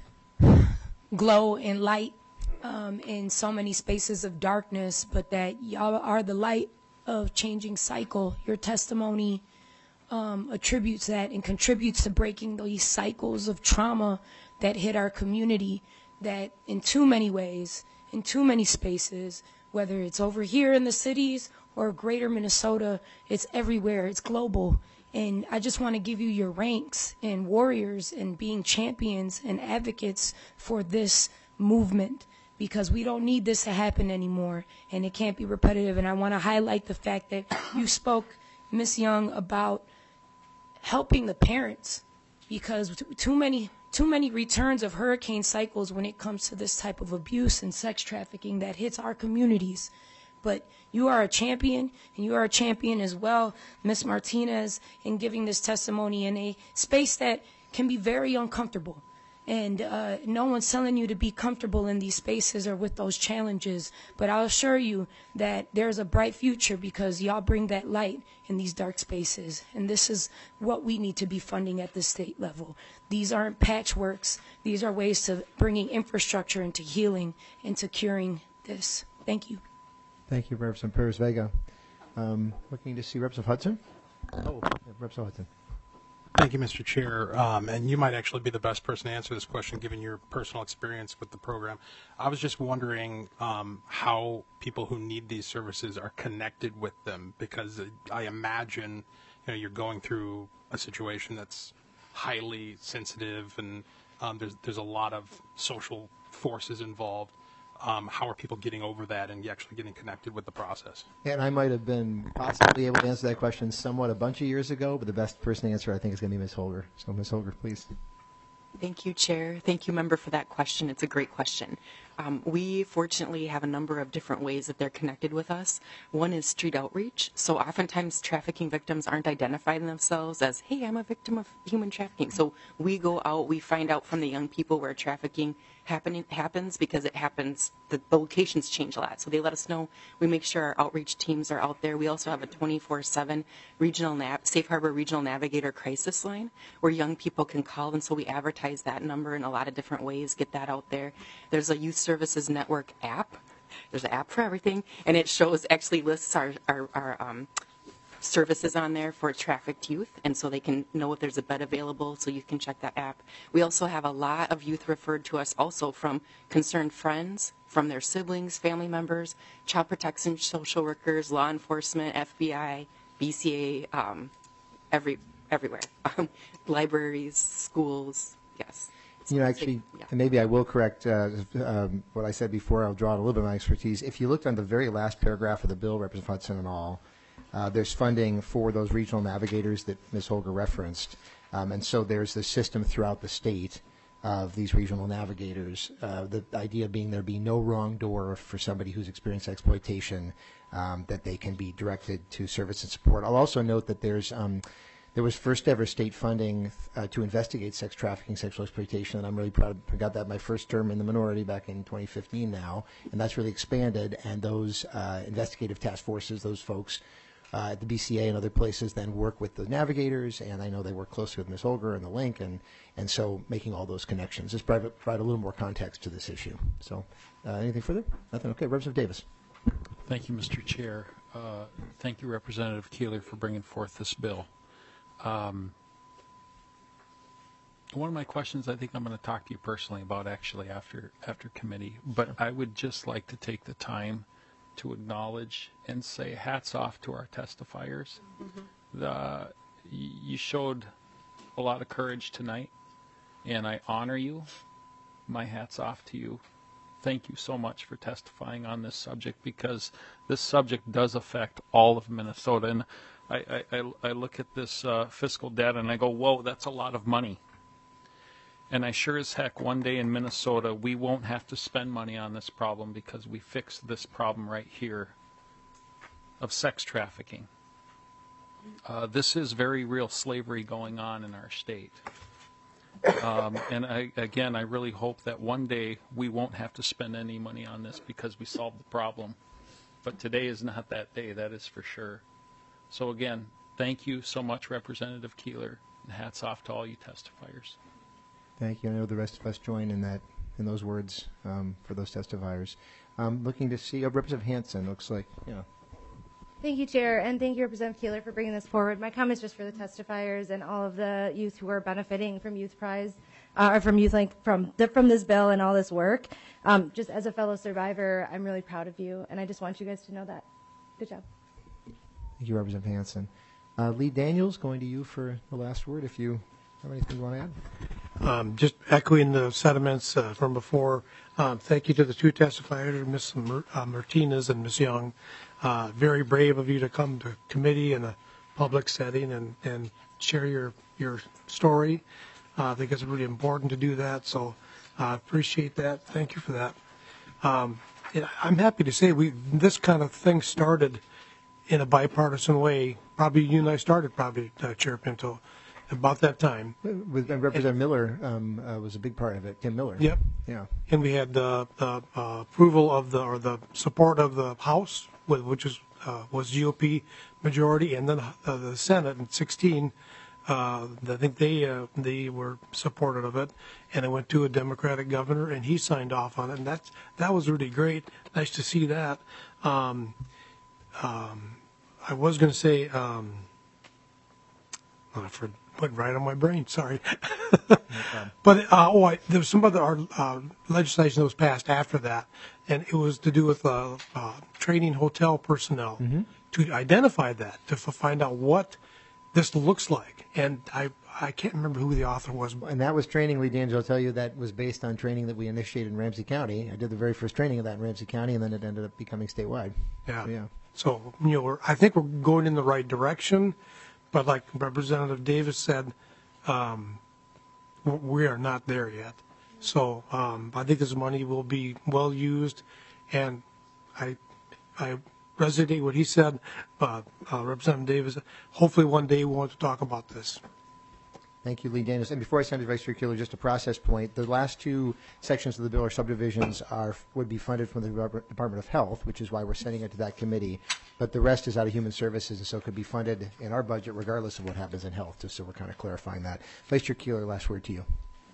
glow and light um, in so many spaces of darkness, but that y'all are the light of changing cycle. Your testimony um, attributes that and contributes to breaking these cycles of trauma that hit our community, that in too many ways, in too many spaces, whether it's over here in the cities or greater Minnesota, it's everywhere, it's global. And I just want to give you your ranks and warriors and being champions and advocates for this movement, because we don't need this to happen anymore, and it can't be repetitive. And I want to highlight the fact that you spoke, Miz Young, about helping the parents, because t- too many too many returns of hurricane cycles when it comes to this type of abuse and sex trafficking that hits our communities. But you are a champion, and you are a champion as well, Miz Martinez, in giving this testimony in a space that can be very uncomfortable. And uh, no one's telling you to be comfortable in these spaces or with those challenges. But I'll assure you that there's a bright future, because y'all bring that light in these dark spaces. And this is what we need to be funding at the state level. These aren't patchworks. These are ways to bringing infrastructure into healing, into curing this. Thank you. Thank you, Representative Perez-Vega. Um, looking to see Representative Hudson. Oh, Representative Hudson. Thank you, Mister Chair. Um, and you might actually be the best person to answer this question, given your personal experience with the program. I was just wondering um, how people who need these services are connected with them, because I imagine, you know, you're going through a situation that's highly sensitive, and um, there's there's a lot of social forces involved. Um, how are people getting over that and actually getting connected with the process? And I might have been possibly able to answer that question somewhat a bunch of years ago, but the best person to answer, I think, is going to be Miz Holger. So, Miz Holger, please. Thank you, Chair. Thank you, Member, for that question. It's a great question. Um, we fortunately have a number of different ways that they're connected with us. One is street outreach. So oftentimes trafficking victims aren't identifying themselves as, hey, I'm a victim of human trafficking. So we go out, we find out from the young people where trafficking happening happens, because it happens, the, the locations change a lot. So they let us know. We make sure our outreach teams are out there. We also have a twenty-four seven regional nav, Safe Harbor Regional Navigator crisis line where young people can call. And so we advertise that number in a lot of different ways, get that out there. There's a Youth Services Network app. There's an app for everything. And it shows, actually lists our, our, our um, services on there for trafficked youth, and so they can know if there's a bed available, so you can check that app. We also have a lot of youth referred to us also from concerned friends, from their siblings, family members, child protection social workers, law enforcement, F B I, B C A, um, every everywhere, um, libraries, schools, yes. You know, actually, yeah. and maybe I will correct uh, um, what I said before. I'll draw on a little bit of my expertise. If you looked on the very last paragraph of the bill, Representative Hudson and all, Uh, there's funding for those regional navigators that Miz Holger referenced. Um, and so there's the system throughout the state of these regional navigators. Uh, the idea being there be no wrong door for somebody who's experienced exploitation, um, that they can be directed to service and support. I'll also note that there's um, there was first ever state funding uh, to investigate sex trafficking, sexual exploitation, and I'm really proud. I got that my first term in the minority back in twenty fifteen now, and that's really expanded. And those uh, investigative task forces, those folks uh, at the B C A and other places then work with the navigators, and I know they work closely with Miz Holger and the link, and, and so making all those connections. Just provide, provide a little more context to this issue. So uh, anything further? Nothing? Okay. Representative Davis. Thank you, Mister Chair. Uh, thank you, Representative Keeler, for bringing forth this bill. Um, one of my questions I think I'm going to talk to you personally about actually after after committee, but I would just like to take the time to acknowledge and say hats off to our testifiers. Mm-hmm. The, you showed a lot of courage tonight, and I honor you. My hat's off to you. Thank you so much for testifying on this subject, because this subject does affect all of Minnesota. And I, I, I look at this uh, fiscal data and I go, whoa, that's a lot of money. And I sure as heck, one day in Minnesota, we won't have to spend money on this problem because we fixed this problem right here of sex trafficking. Uh, this is very real slavery going on in our state. Um, and I, again, I really hope that one day we won't have to spend any money on this because we solved the problem. But today is not that day, that is for sure. So again, thank you so much, Representative Keeler, and hats off to all you testifiers. Thank you. I know the rest of us join in that, in those words um, for those testifiers. Um, looking to see, oh, Representative Hansen, looks like, yeah. Thank you, Chair, and thank you, Representative Keeler, for bringing this forward. My comments just for the testifiers and all of the youth who are benefiting from Youth Prize, uh, or from Youth Link, from the, from this bill and all this work. Um, just as a fellow survivor, I'm really proud of you, and I just want you guys to know that. Good job. Thank you, Representative Hansen. Uh, Lee Daniels, going to you for the last word, if you have anything you want to add. Um, just echoing the sentiments uh, from before, um, thank you to the two testifiers, Miz Mer- uh, Martinez and Miz Young. Uh, very brave of you to come to committee in a public setting and, and share your, your story. Uh, I think it's really important to do that, so I uh, appreciate that. Thank you for that. Um, I'm happy to say we this kind of thing started in a bipartisan way. Probably you and I started, probably, uh, Chair Pinto, about that time. With, and Representative and, Miller um, uh, was a big part of it, Tim Miller. Yep. Yeah. And we had the, the uh, approval of the, or the support of the House, which was, uh, was G O P majority, and then uh, the Senate in sixteen, uh, I think they uh, they were supportive of it, and it went to a Democratic governor, and he signed off on it, and that's, that was really great. Nice to see that. Um, um, I was going to say, um, oh, I forgot. Put right on my brain. Sorry, but uh, oh, I, there was some other uh, legislation that was passed after that, and it was to do with uh, uh, training hotel personnel mm-hmm. to identify that, to f- find out what this looks like. And I I can't remember who the author was. And that was training, Lee D'Angelo, I'll tell you, that was based on training that we initiated in Ramsey County. I did the very first training of that in Ramsey County, and then it ended up becoming statewide. Yeah. So, yeah. So you know, we're, I think we're going in the right direction. But like Representative Davis said, um, we are not there yet. So um, I think this money will be well used, and I, I resonate what he said, uh, uh, Representative Davis. Hopefully one day we want to talk about this. Thank you, Lee Daniels. And before I send to Vice Chair Keeler, just a process point. The last two sections of the bill or subdivisions are would be funded from the Department of Health, which is why we're sending it to that committee. But the rest is out of Human Services, and so could be funded in our budget regardless of what happens in health, just so we're kind of clarifying that. Vice Chair Keeler, last word to you.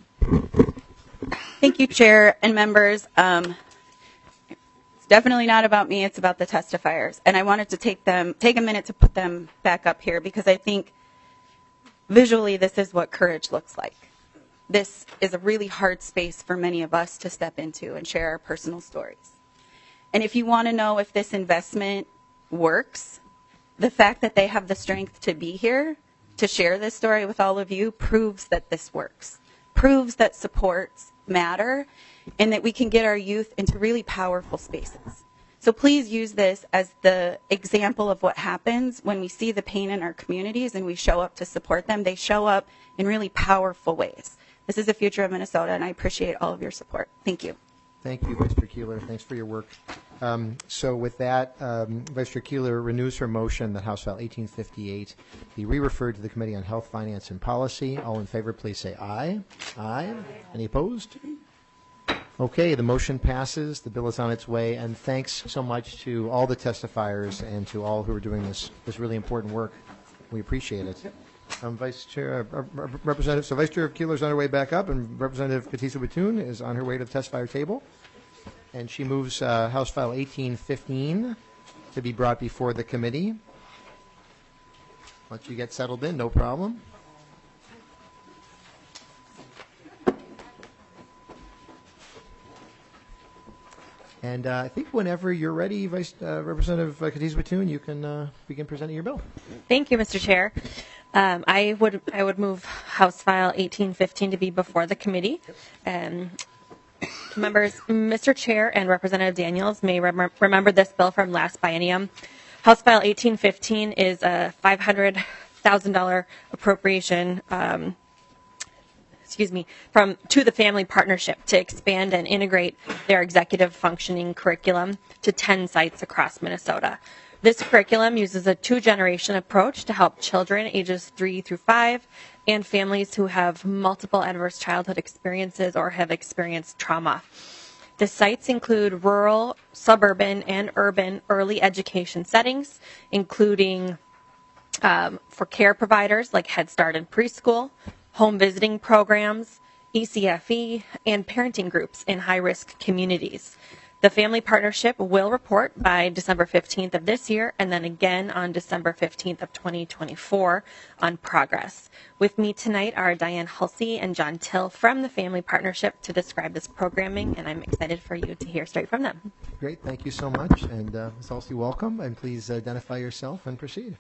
Thank you, Chair and members. Um, it's definitely not about me. It's about the testifiers. And I wanted to take them, take a minute to put them back up here, because I think visually this is what courage looks like. This is a really hard space for many of us to step into and share our personal stories. And if you want to know if this investment works, the fact that they have the strength to be here to share this story with all of you proves that this works, proves that supports matter, and that we can get our youth into really powerful spaces. So please use this as the example of what happens when we see the pain in our communities and we show up to support them. They show up in really powerful ways. This is the future of Minnesota, and I appreciate all of your support. Thank you. Thank you, Vice Chair Keeler. Thanks for your work. Um, so with that, um, Vice Chair Keeler renews her motion that House File eighteen fifty-eight be re-referred to the Committee on Health, Finance, and Policy. All in favor, please say aye. Aye. Any opposed? Okay, the motion passes. The bill is on its way. And thanks so much to all the testifiers and to all who are doing this, this really important work. We appreciate it. Um, Vice Chair, uh, uh, Representative, so Vice Chair Keeler is on her way back up, and Representative Katisa Batoon is on her way to the testifier table. And she moves uh, House File eighteen fifteen to be brought before the committee. Once you get settled in, no problem. And uh, I think whenever you're ready, Vice uh, Representative uh, Katisa Batoon, you can uh, begin presenting your bill. Thank you, Mister Chair. Um, I would I would move House File eighteen fifteen to be before the committee. Um, members, Mister Chair and Representative Daniels may rem- remember this bill from last biennium. House File eighteen fifteen is a five hundred thousand dollars appropriation. Um, excuse me, from to the Family Partnership to expand and integrate their executive functioning curriculum to ten sites across Minnesota. This curriculum uses a two-generation approach to help children ages three through five and families who have multiple adverse childhood experiences or have experienced trauma. The sites include rural, suburban, and urban early education settings, including um, for care providers like Head Start and preschool, home visiting programs, E C F E, and parenting groups in high-risk communities. The Family Partnership will report by December fifteenth of this year and then again on December fifteenth of twenty twenty-four on progress. With me tonight are Diane Halsey and John Till from the Family Partnership to describe this programming, and I'm excited for you to hear straight from them. Great, thank you so much. And uh, Miz Halsey, welcome, and please identify yourself and proceed.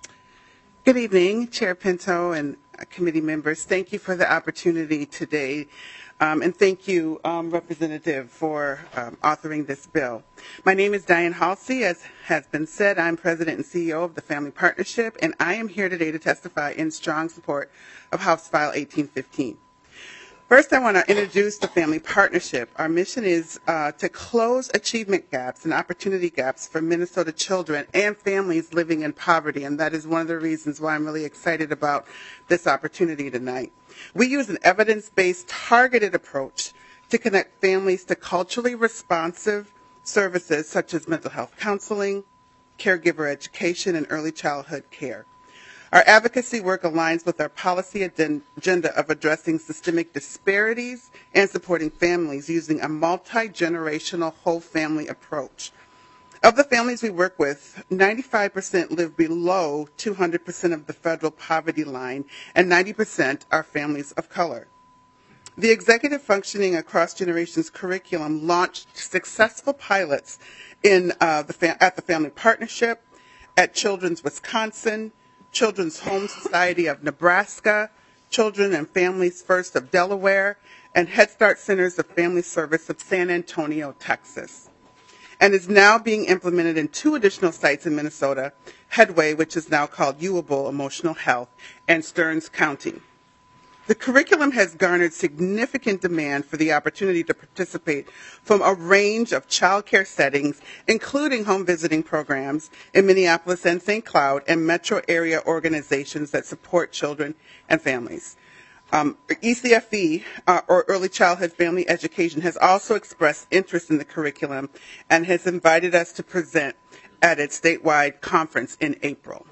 Good evening, Chair Pinto and uh, committee members. Thank you for the opportunity today. Um, and thank you, um, Representative, for um, authoring this bill. My name is Diane Halsey. As has been said, I'm President and C E O of the Family Partnership, and I am here today to testify in strong support of House File eighteen fifteen. First, I want to introduce the Family Partnership. Our mission is uh, to close achievement gaps and opportunity gaps for Minnesota children and families living in poverty, and that is one of the reasons why I'm really excited about this opportunity tonight. We use an evidence-based, targeted approach to connect families to culturally responsive services such as mental health counseling, caregiver education, and early childhood care. Our advocacy work aligns with our policy agenda of addressing systemic disparities and supporting families using a multi-generational whole family approach. Of the families we work with, ninety-five percent live below two hundred percent of the federal poverty line, and ninety percent are families of color. The Executive Functioning Across Generations curriculum launched successful pilots in, uh, the fam- at the Family Partnership, at Children's Wisconsin, Children's Home Society of Nebraska, Children and Families First of Delaware, and Head Start Centers of Family Service of San Antonio, Texas, and is now being implemented in two additional sites in Minnesota, Headway, which is now called Uable Emotional Health, and Stearns County. The curriculum has garnered significant demand for the opportunity to participate from a range of child care settings, including home visiting programs in Minneapolis and Saint Cloud, and metro area organizations that support children and families. Um, E C F E, uh, or Early Childhood Family Education, has also expressed interest in the curriculum and has invited us to present at its statewide conference in April.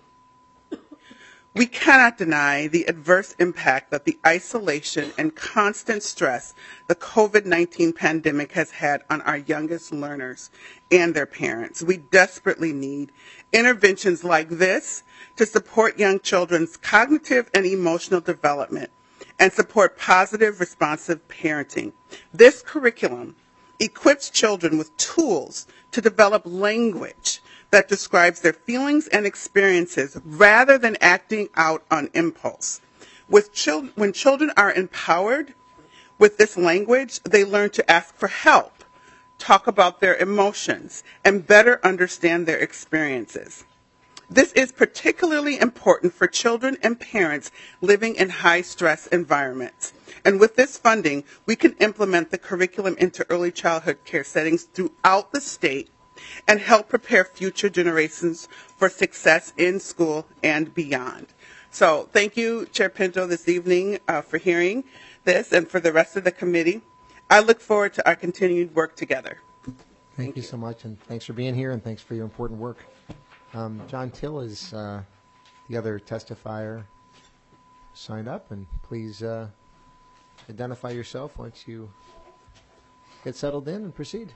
We cannot deny the adverse impact that the isolation and constant stress the COVID nineteen pandemic has had on our youngest learners and their parents. We desperately need interventions like this to support young children's cognitive and emotional development and support positive, responsive parenting. This curriculum equips children with tools to develop language that describes their feelings and experiences rather than acting out on impulse. With chil- when children are empowered with this language, they learn to ask for help, talk about their emotions, and better understand their experiences. This is particularly important for children and parents living in high-stress environments. And with this funding, we can implement the curriculum into early childhood care settings throughout the state and help prepare future generations for success in school and beyond. So thank you, Chair Pinto, this evening uh, for hearing this, and for the rest of the committee. I look forward to our continued work together. Thank you so much, and thanks for being here, and thanks for your important work. Um, John Till is uh, the other testifier signed up, and please uh, identify yourself once you get settled in and proceed.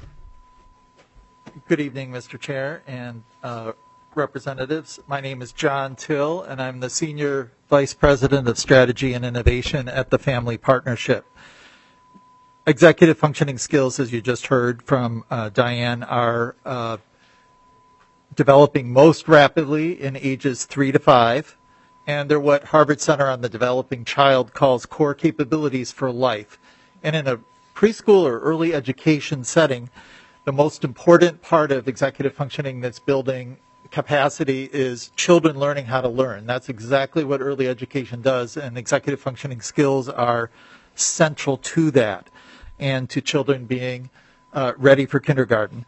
Good evening, Mister Chair and uh, representatives. My name is John Till, and I'm the Senior Vice President of Strategy and Innovation at the Family Partnership. Executive functioning skills, as you just heard from uh, Diane, are uh, developing most rapidly in ages three to five, and they're what Harvard Center on the Developing Child calls core capabilities for life. And in a preschool or early education setting, the most important part of executive functioning that's building capacity is children learning how to learn. That's exactly what early education does, and executive functioning skills are central to that and to children being uh, ready for kindergarten.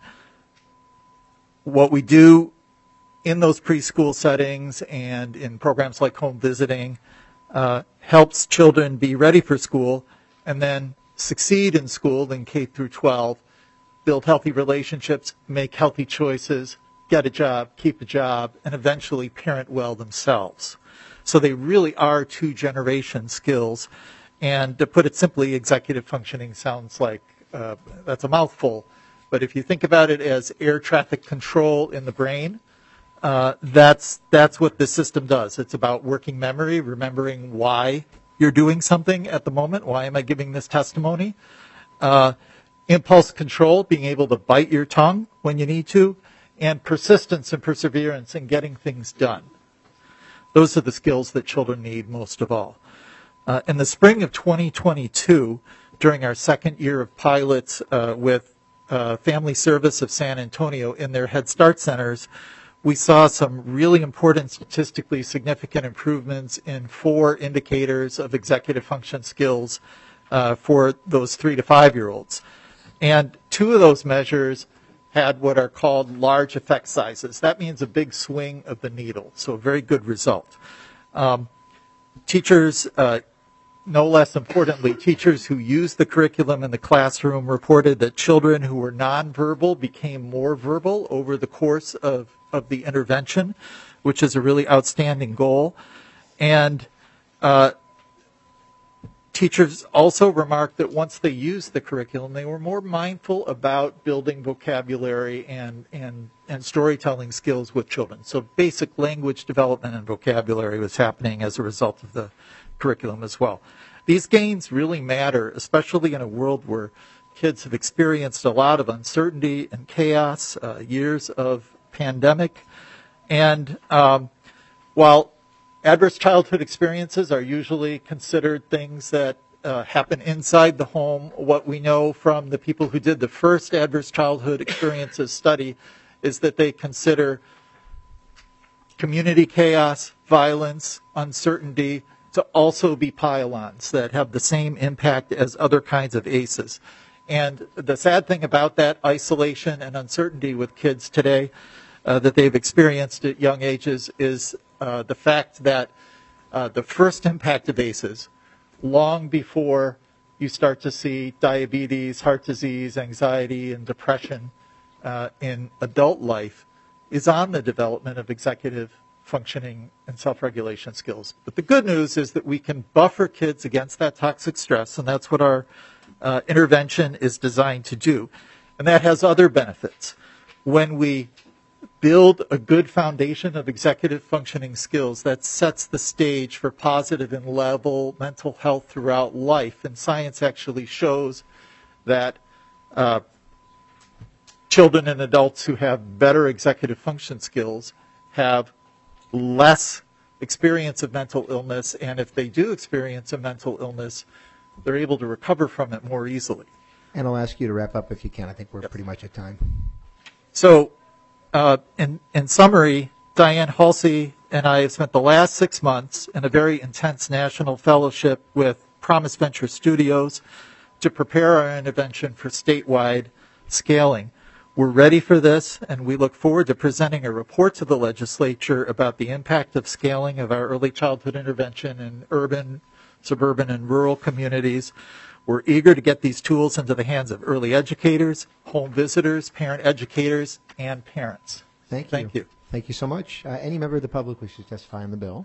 What we do in those preschool settings and in programs like home visiting uh, helps children be ready for school and then succeed in school in K through twelve, build healthy relationships, make healthy choices, get a job, keep a job, and eventually parent well themselves. So they really are two-generation skills. And to put it simply, executive functioning sounds like uh, that's a mouthful. But if you think about it as air traffic control in the brain, uh, that's that's what this system does. It's about working memory, remembering why you're doing something at the moment. Why am I giving this testimony? Uh, impulse control, being able to bite your tongue when you need to, and persistence and perseverance in getting things done. Those are the skills that children need most of all. Uh, in the spring of twenty twenty-two, during our second year of pilots uh, with uh, Family Service of San Antonio in their Head Start centers, we saw some really important statistically significant improvements in four indicators of executive function skills uh, for those three to five-year-olds. And two of those measures had what are called large effect sizes. That means a big swing of the needle, so a very good result. Um, teachers, uh, no less importantly, teachers who used the curriculum in the classroom reported that children who were nonverbal became more verbal over the course of, of the intervention, which is a really outstanding goal. And uh, teachers also remarked that once they used the curriculum, they were more mindful about building vocabulary and, and, and storytelling skills with children. So basic language development and vocabulary was happening as a result of the curriculum as well. These gains really matter, especially in a world where kids have experienced a lot of uncertainty and chaos, uh, years of pandemic. And um, while adverse childhood experiences are usually considered things that uh, happen inside the home, what we know from the people who did the first adverse childhood experiences study is that they consider community chaos, violence, uncertainty to also be pile-ons that have the same impact as other kinds of A C Es. And the sad thing about that isolation and uncertainty with kids today uh, that they've experienced at young ages is uh, the fact that uh, the first impact of A C Es, long before you start to see diabetes, heart disease, anxiety, and depression uh, in adult life, is on the development of executive functioning and self-regulation skills. But the good news is that we can buffer kids against that toxic stress, and that's what our uh, intervention is designed to do. And that has other benefits. When we build a good foundation of executive functioning skills, that sets the stage for positive and level mental health throughout life. And science actually shows that uh, children and adults who have better executive function skills have less experience of mental illness, and if they do experience a mental illness, they're able to recover from it more easily. And I'll ask you to wrap up if you can. I think we're pretty much at time. So, uh, in, in summary, Diane Halsey and I have spent the last six months in a very intense national fellowship with Promise Venture Studios to prepare our intervention for statewide scaling. We're ready for this, and we look forward to presenting a report to the legislature about the impact of scaling of our early childhood intervention in urban, suburban, and rural communities. We're We're eager to get these tools into the hands of early educators, home visitors, parent educators, and parents. Thank you. Thank you. Thank you so much. Uh, any member of the public wishes to testify on the bill?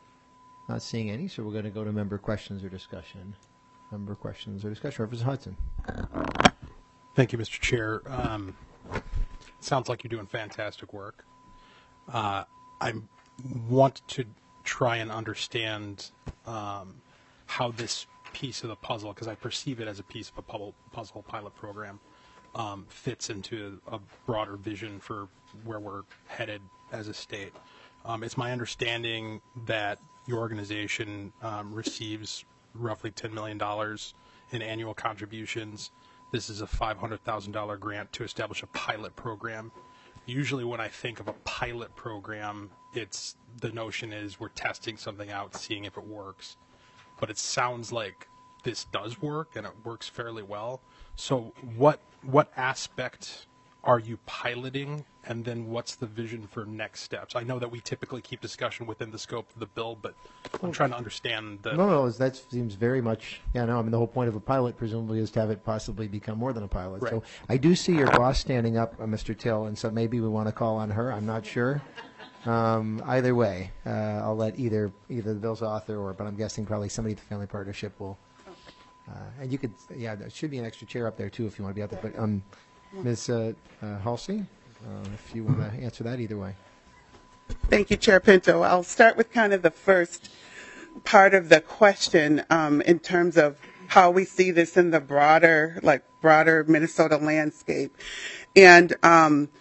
Not seeing any, so we're going to go to member questions or discussion. Member questions or discussion. Representative Hudson. Thank you, Mister Chair. Um, sounds like you're doing fantastic work. Uh, I want to try and understand um, how this piece of the puzzle, because I perceive it as a piece of a puzzle, puzzle pilot program, um, fits into a broader vision for where we're headed as a state. Um, it's my understanding that your organization um, receives roughly ten million dollars in annual contributions. This is a five hundred thousand dollars grant to establish a pilot program. Usually when I think of a pilot program, it's the notion is we're testing something out, seeing if it works. But it sounds like this does work and it works fairly well. So what what aspect are you piloting, and then what's the vision for next steps? I know that we typically keep discussion within the scope of the bill, but I'm trying to understand the... No, no, that seems very much, yeah, no, I mean, the whole point of a pilot presumably is to have it possibly become more than a pilot. Right. So I do see your boss standing up, uh, Mister Till, and so maybe we want to call on her. I'm not sure. Um, either way, uh, I'll let either either the bill's author or, but I'm guessing probably somebody at the Family Partnership will. Uh, and you could, yeah, there should be an extra chair up there too if you want to be out there. But um, Miz Uh, uh, Halsey, uh, if you want to answer that either way. Thank you, Chair Pinto. I'll start with kind of the first part of the question um, in terms of how we see this in the broader, like broader Minnesota landscape. And, um,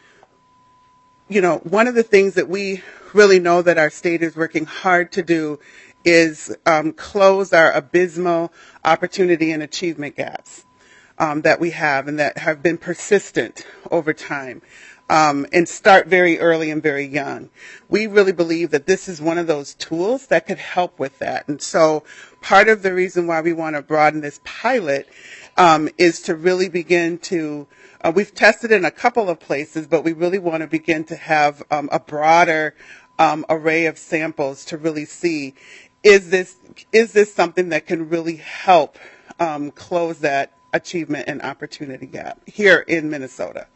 you know, one of the things that we really know that our state is working hard to do is um, close our abysmal opportunity and achievement gaps um, that we have and that have been persistent over time. Um, and start very early and very young. We really believe that this is one of those tools that could help with that. And so part of the reason why we want to broaden this pilot um, is to really begin to, uh, we've tested in a couple of places, but we really want to begin to have um, a broader um, array of samples to really see, is this, is this something that can really help um, close that achievement and opportunity gap here in Minnesota?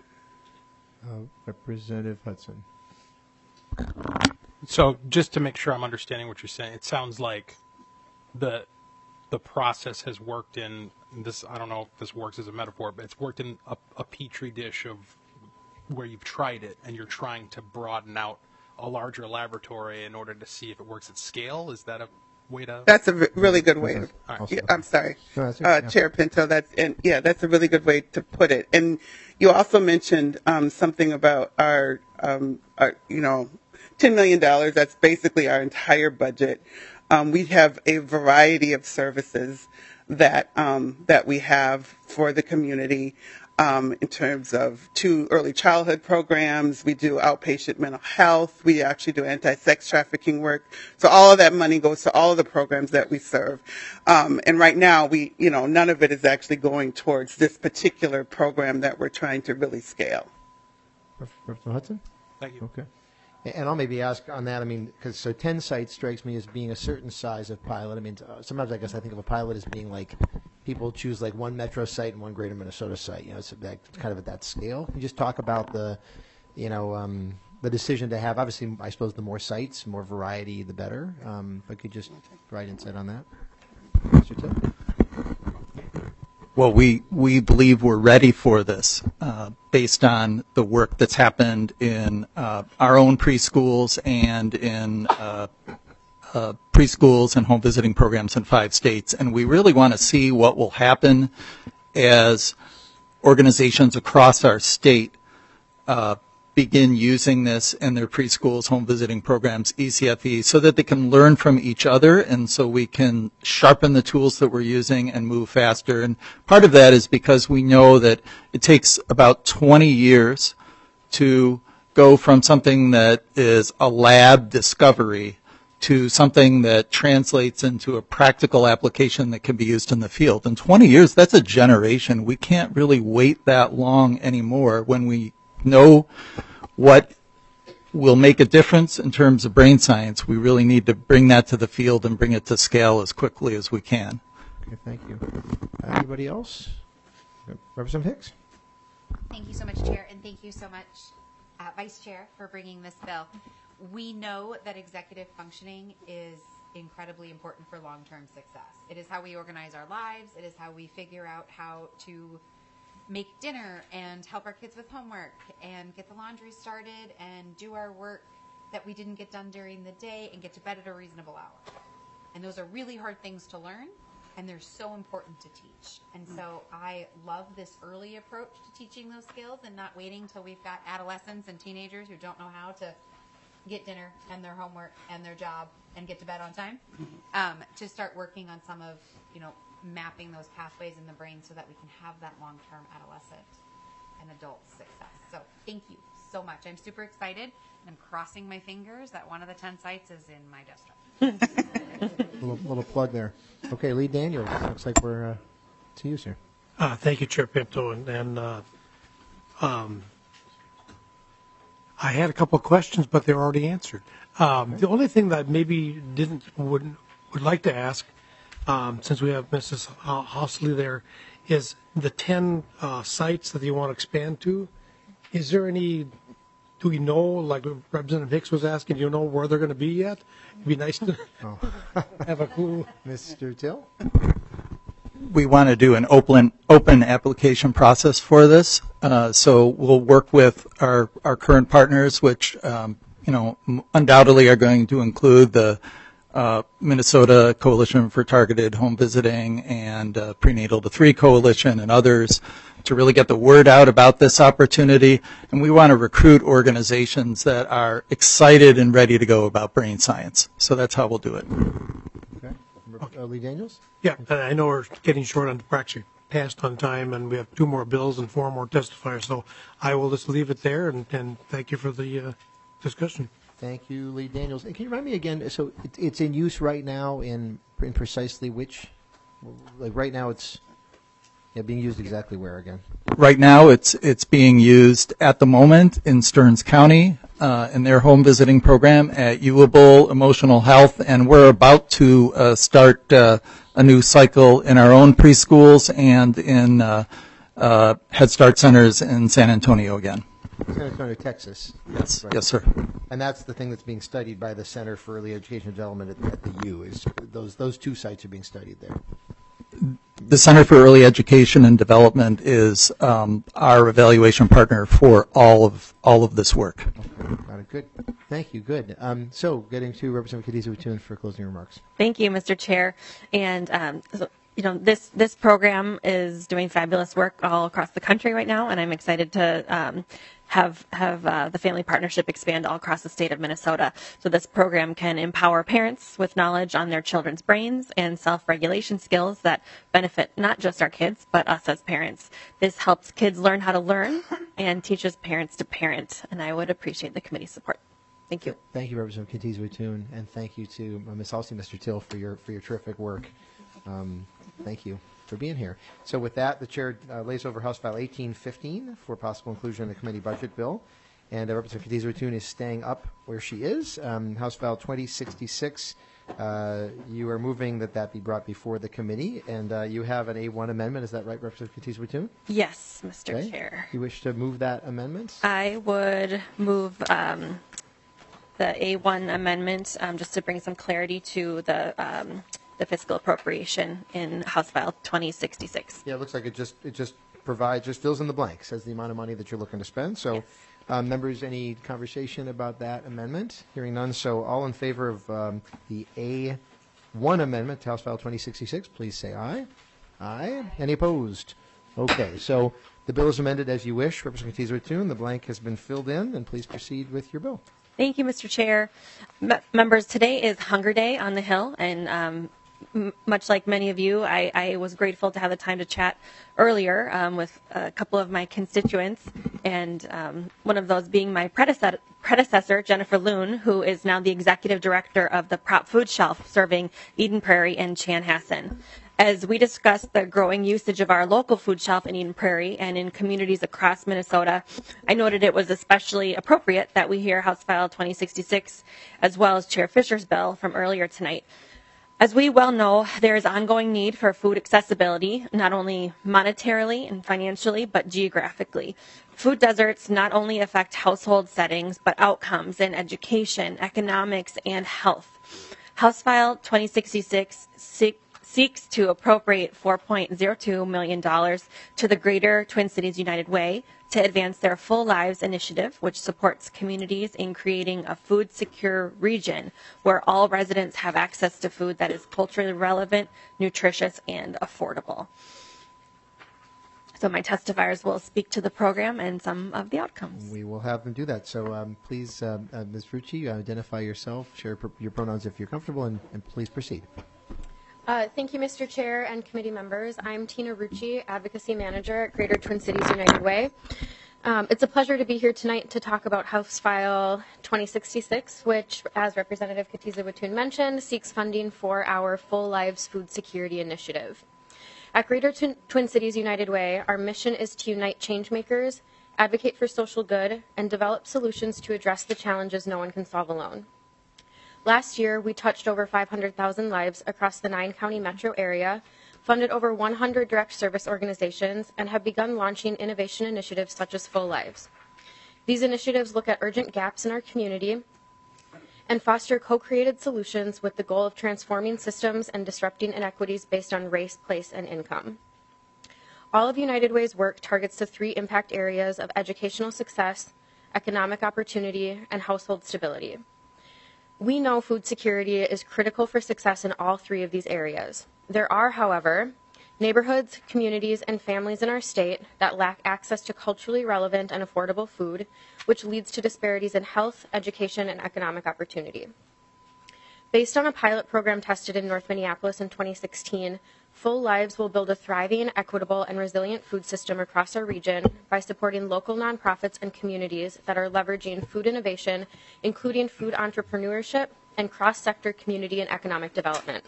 Uh, Representative Hudson. So just to make sure I'm understanding what you're saying, it sounds like the the process has worked in this. I don't know if this works as a metaphor, but it's worked in a, a petri dish of where you've tried it, and you're trying to broaden out a larger laboratory in order to see if it works at scale. Is that a way to? That's a really good way. To, right. yeah, I'm sorry, no, that's uh, yeah. Chair Pinto. That's and yeah, that's a really good way to put it. And you also mentioned um, something about our, um, our, you know, ten million dollars. That's basically our entire budget. Um, we have a variety of services that um, that we have for the community. Um, in terms of two early childhood programs, we do outpatient mental health, we actually do anti-sex trafficking work. So all of that money goes to all of the programs that we serve. Um, and right now, we, you know, none of it is actually going towards this particular program that we're trying to really scale. Representative Hudson? Thank you. Okay. And I'll maybe ask on that, I mean, because so ten sites strikes me as being a certain size of pilot. I mean, uh, sometimes I guess I think of a pilot as being like people choose like one metro site and one greater Minnesota site. You know, it's that, kind of at that scale. You just talk about the, you know, um, the decision to have, obviously, I suppose the more sites, more variety, the better. Um, but could you just provide insight on that? Mister Till? Well, we, we believe we're ready for this uh, based on the work that's happened in uh, our own preschools and in uh, uh, preschools and home visiting programs in five states. And we really want to see what will happen as organizations across our state uh, begin using this in their preschools, home visiting programs, E C F E, so that they can learn from each other and so we can sharpen the tools that we're using and move faster. And part of that is because we know that it takes about twenty years to go from something that is a lab discovery to something that translates into a practical application that can be used in the field. In twenty years, that's a generation. We can't really wait that long anymore when we know what will make a difference in terms of brain science. We really need to bring that to the field and bring it to scale as quickly as we can. Okay, thank you. Uh, anybody else? Representative Hicks? Thank you so much, Chair, and thank you so much, uh, Vice Chair, for bringing this bill. We know that executive functioning is incredibly important for long-term success. It is how we organize our lives. It is how we figure out how to make dinner and help our kids with homework and get the laundry started and do our work that we didn't get done during the day and get to bed at a reasonable hour. And those are really hard things to learn, and they're so important to teach. And so I love this early approach to teaching those skills and not waiting till we've got adolescents and teenagers who don't know how to get dinner and their homework and their job and get to bed on time, um, to start working on some of, you know, mapping those pathways in the brain so that we can have that long-term adolescent and adult success. So thank you so much. I'm super excited, and I'm crossing my fingers that one of the ten sites is in my district. little, little plug there. Okay, Lee Daniels. Looks like we're uh, to you, sir. Uh, thank you, Chair Pinto. And, and uh, um, I had a couple of questions, but they're already answered. Um, the only thing that maybe didn't would would like to ask, um, since we have Missus Housley there, is the ten uh, sites that you want to expand to. Is there any? Do we know, like Representative Hicks was asking, do you know where they're going to be yet? It'd be nice to oh. have a clue. Mister Till? We want to do an open open application process for this. Uh, so we'll work with our, our current partners, which um, you know undoubtedly are going to include the uh, Minnesota Coalition for Targeted Home Visiting and uh, Prenatal to Three Coalition and others, to really get the word out about this opportunity. And we want to recruit organizations that are excited and ready to go about brain science. So that's how we'll do it. Okay. Uh, Lee Daniels? Yeah, I know we're getting short on, we're actually past on time, and we have two more bills and four more testifiers. So I will just leave it there, and, and thank you for the uh, discussion. Thank you, Lee Daniels. And can you remind me again, so it, it's in use right now in, in precisely which, like right now it's yeah, being used exactly where again? Right now, it's it's being used at the moment in Stearns County uh, in their home visiting program at Ewable Emotional Health, and we're about to uh, start uh, a new cycle in our own preschools and in uh, uh, Head Start centers in San Antonio again. San Antonio, Texas. Yes, right. yes, sir. And that's the thing that's being studied by the Center for Early Education and Development at, at the U. Is those those two sites are being studied there. The Center for Early Education and Development is um, our evaluation partner for all of all of this work. Okay, got it. Good. Thank you. Good. Um, so, getting to Representative Khadija for closing remarks. Thank you, Mister Chair. And um, so, you know, this this program is doing fabulous work all across the country right now, and I'm excited to um, have have uh, the family partnership expand all across the state of Minnesota. So this program can empower parents with knowledge on their children's brains and self-regulation skills that benefit not just our kids, but us as parents. This helps kids learn how to learn and teaches parents to parent, and I would appreciate the committee's support. Thank you. Thank you, Representative Khadija, and thank you to uh, Miz Halsey, Mister Till, for your for your terrific work. Um, thank you for being here. So with that, the chair uh, lays over House File eighteen fifteen for possible inclusion in the committee budget bill. And uh, Representative Khadija is staying up where she is. Um, House File twenty sixty-six, uh, you are moving that that be brought before the committee. And uh, you have an A one amendment. Is that right, Representative Khadija? Yes, Mister Okay. Chair. You wish to move that amendment? I would move um, the A one amendment um, just to bring some clarity to the um, the fiscal appropriation in House File twenty sixty-six. Yeah, it looks like it just it just provides, just fills in the blank, says the amount of money that you're looking to spend. So, Yes. um, members, any conversation about that amendment? Hearing none, so all in favor of um, the A one amendment to House File twenty sixty-six, please say aye. Aye. Any opposed? Okay, so the bill is amended as you wish. Representative Khadija, the blank has been filled in, and please proceed with your bill. Thank you, Mister Chair. M- members, today is Hunger Day on the Hill, and um, m- much like many of you, I, I was grateful to have the time to chat earlier um, with a couple of my constituents, and um, one of those being my predecessor, predecessor, Jennifer Loon, who is now the executive director of the Prop Food Shelf serving Eden Prairie and Chanhassen. As we discussed the growing usage of our local food shelf in Eden Prairie and in communities across Minnesota, I noted it was especially appropriate that we hear House File twenty sixty-six as well as Chair Fisher's bill from earlier tonight. As we well know, there is ongoing need for food accessibility, not only monetarily and financially, but geographically. Food deserts not only affect household settings, but outcomes in education, economics, and health. House File twenty sixty-six seeks to appropriate four point zero two million dollars to the Greater Twin Cities United Way to advance their Full Lives initiative, which supports communities in creating a food-secure region where all residents have access to food that is culturally relevant, nutritious, and affordable. So my testifiers will speak to the program and some of the outcomes. We will have them do that. So um, please, uh, uh, Miz Rucci, identify yourself, share pr- your pronouns if you're comfortable, and, and please proceed. Uh, thank you, Mister Chair and committee members. I'm Tina Rucci, Advocacy Manager at Greater Twin Cities United Way. Um, it's a pleasure to be here tonight to talk about House File twenty sixty-six, which, as Representative Katiza Watun mentioned, seeks funding for our Full Lives Food Security Initiative. At Greater Twin, Twin Cities United Way, our mission is to unite changemakers, advocate for social good, and develop solutions to address the challenges no one can solve alone. Last year, we touched over five hundred thousand lives across the nine-county metro area, funded over one hundred direct service organizations, and have begun launching innovation initiatives such as Full Lives. These initiatives look at urgent gaps in our community and foster co-created solutions with the goal of transforming systems and disrupting inequities based on race, place, and income. All of United Way's work targets the three impact areas of educational success, economic opportunity, and household stability. We know food security is critical for success in all three of these areas. There are, however, neighborhoods, communities, and families in our state that lack access to culturally relevant and affordable food, which leads to disparities in health, education, and economic opportunity. Based on a pilot program tested in North Minneapolis in twenty sixteen, Full Lives will build a thriving, equitable, and resilient food system across our region by supporting local nonprofits and communities that are leveraging food innovation, including food entrepreneurship and cross-sector community and economic development.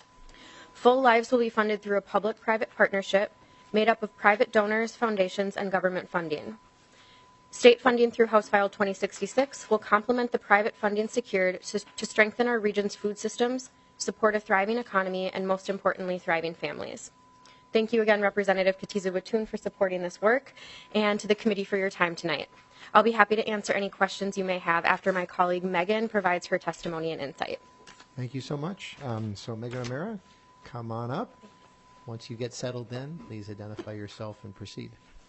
Full Lives will be funded through a public-private partnership made up of private donors, foundations, and government funding. State funding through House File twenty sixty-six will complement the private funding secured to strengthen our region's food systems, support a thriving economy, and most importantly, thriving families. Thank you again, Representative Katiza Watun, for supporting this work, and to the committee for your time tonight. I'll be happy to answer any questions you may have after my colleague Megan provides her testimony and insight. Thank you so much. Um, so Megan O'Mara, come on up. Once you get settled in, please identify yourself and proceed.